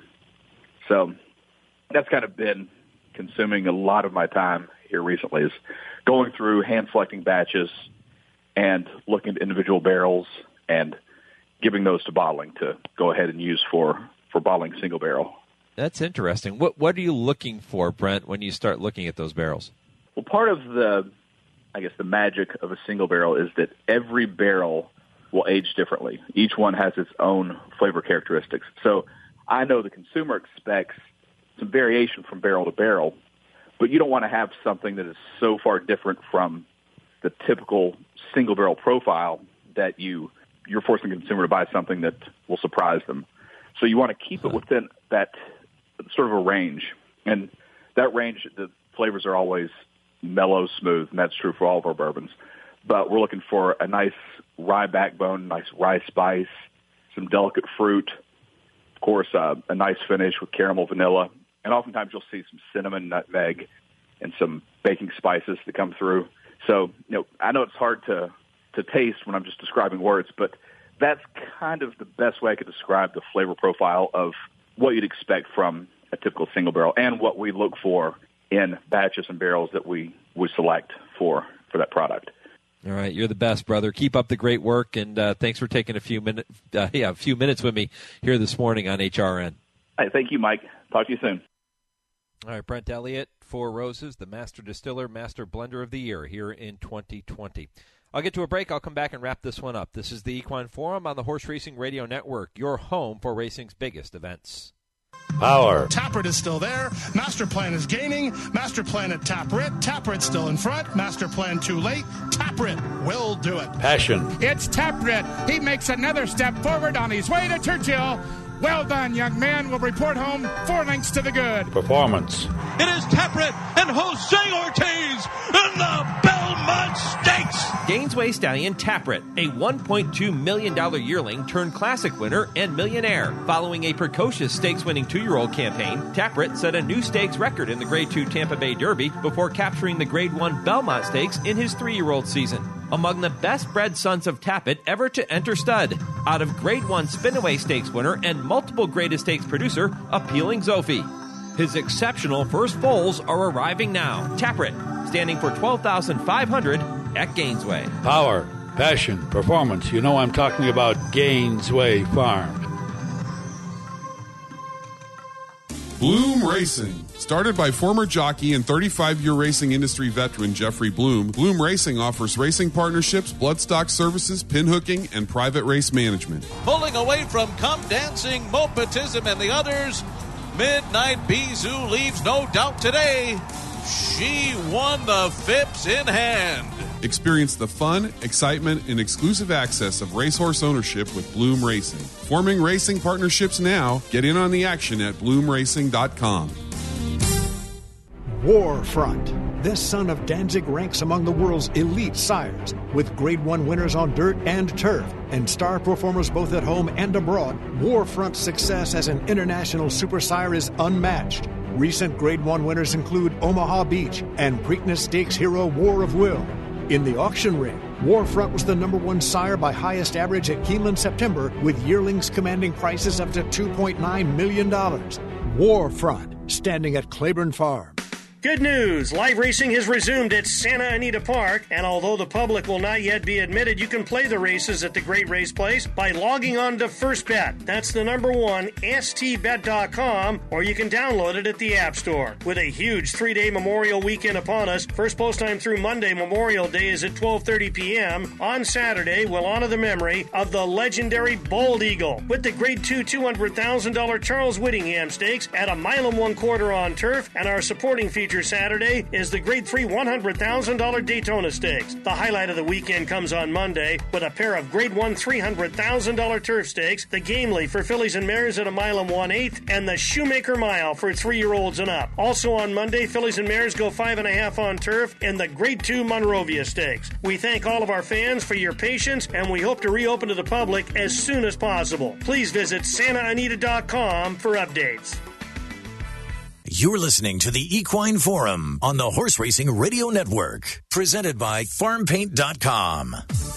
So that's kind of been consuming a lot of my time here recently, is going through hand selecting batches and looking at individual barrels and giving those to bottling to go ahead and use for, for bottling single barrel. That's interesting. What what are you looking for, Brent, when you start looking at those barrels? Well, part of the, I guess, the magic of a single barrel is that every barrel will age differently. Each one has its own flavor characteristics. So I know the consumer expects some variation from barrel to barrel, but you don't want to have something that is so far different from the typical single barrel profile that you, you're forcing the consumer to buy something that will surprise them. So you want to keep it within that sort of a range. And that range, the flavors are always mellow, smooth, and that's true for all of our bourbons. But we're looking for a nice rye backbone, nice rye spice, some delicate fruit, of course, uh, a nice finish with caramel, vanilla, and oftentimes you'll see some cinnamon, nutmeg, and some baking spices that come through. So, you know, I know it's hard to, to taste when I'm just describing words, but that's kind of the best way I could describe the flavor profile of what you'd expect from a typical single barrel and what we look for in batches and barrels that we would select for, for that product. All right, you're the best, brother. Keep up the great work, and uh, thanks for taking a few minutes, uh, yeah, a few minutes with me here this morning on H R N. Hey, thank you, Mike. Talk to you soon. All right, Brent Elliott, Four Roses, the Master Distiller, Master Blender of the Year here in twenty twenty. I'll get to a break. I'll come back and wrap this one up. This is the Equine Forum on the Horse Racing Radio Network, your home for racing's biggest events. Power. Taprit is still there. Master Plan is gaining. Master Plan at Taprit. Taprit still in front. Master Plan too late. Taprit will do it. Passion. It's Taprit. He makes another step forward on his way to Churchill. Well done, young man. We'll report home four lengths to the good. Performance. It is Taprit and Jose Ortiz in the Belmont Stakes. Gainesway Stallion Taprit, a one point two million dollars yearling turned classic winner and millionaire. Following a precocious stakes-winning two-year-old campaign, Taprit set a new stakes record in the Grade two Tampa Bay Derby before capturing the Grade one Belmont Stakes in his three-year-old season. Among the best-bred sons of Tapit ever to enter stud, out of Grade one Spinaway Stakes winner and multiple Greatest Stakes producer, Appealing Zophie. His exceptional first foals are arriving now. Taprit, standing for twelve thousand five hundred dollars at Gainesway. Power, passion, performance. You know I'm talking about Gainesway Farm. Bloom Racing. Started by former jockey and thirty-five-year racing industry veteran Jeffrey Bloom, Bloom Racing offers racing partnerships, bloodstock services, pinhooking, and private race management. Pulling away from Come Dancing, Mopetism, and the others, Midnight Bizou leaves no doubt today. She won the Phipps in hand. Experience the fun, excitement, and exclusive access of racehorse ownership with Bloom Racing. Forming racing partnerships now. Get in on the action at bloom racing dot com. Warfront. This son of Danzig ranks among the world's elite sires, with Grade one winners on dirt and turf, and star performers both at home and abroad. Warfront's success as an international super sire is unmatched. Recent Grade one winners include Omaha Beach and Preakness Stakes hero War of Will. In the auction ring, Warfront was the number one sire by highest average at Keeneland September, with yearlings commanding prices up to two point nine million dollars. Warfront, standing at Claiborne Farm. Good news! Live racing has resumed at Santa Anita Park, and although the public will not yet be admitted, you can play the races at the Great Race Place by logging on to First Bet. That's the number one, S T bet dot com, or you can download it at the App Store. With a huge three-day Memorial Weekend upon us, first post time through Monday, Memorial Day, is at twelve thirty p.m. On Saturday, we'll honor the memory of the legendary Bald Eagle with the Grade two two hundred thousand dollars Charles Whittingham Stakes at a mile and one quarter on turf, and our supporting feature Saturday is the Grade three one hundred thousand dollars Daytona Stakes. The highlight of the weekend comes on Monday with a pair of Grade one three hundred thousand dollars turf stakes, the Gamely for fillies and mares at a mile and one-eighth, and the Shoemaker Mile for three-year-olds and up. Also on Monday, fillies and mares go five and a half on turf in the Grade two Monrovia Stakes. We thank all of our fans for your patience, and we hope to reopen to the public as soon as possible. Please visit Santa Anita dot com for updates. You're listening to the Equine Forum on the Horse Racing Radio Network, presented by farm paint dot com.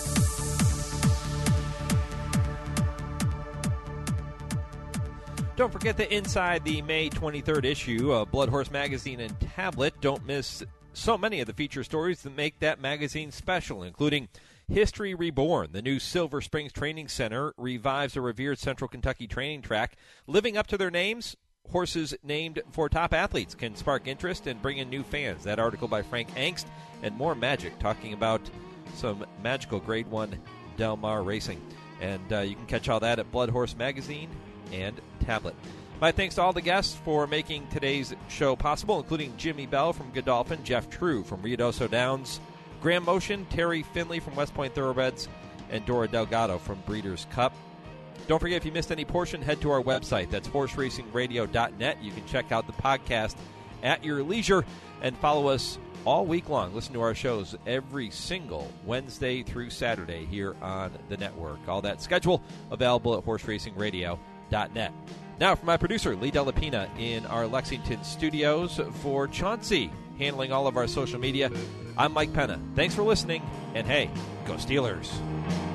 Don't forget that inside the May twenty-third issue of Blood Horse Magazine and Tablet, don't miss so many of the feature stories that make that magazine special, including History Reborn, the new Silver Springs Training Center, revives a revered Central Kentucky training track. Living up to their names, horses named for top athletes can spark interest and bring in new fans. That article by Frank Angst, and more magic, talking about some magical Grade one Del Mar racing. And uh, you can catch all that at Blood Horse Magazine and Tablet. My thanks to all the guests for making today's show possible, including Jimmy Bell from Godolphin, Jeff True from Ruidoso Downs, Graham Motion, Terry Finley from West Point Thoroughbreds, and Dora Delgado from Breeders' Cup. Don't forget, if you missed any portion, head to our website. That's horse racing radio dot net. You can check out the podcast at your leisure and follow us all week long. Listen to our shows every single Wednesday through Saturday here on the network. All that schedule available at horse racing radio dot net. Now, for my producer, Lee Delapina, in our Lexington studios, for Chauncey, handling all of our social media, I'm Mike Penna. Thanks for listening, and hey, go Steelers.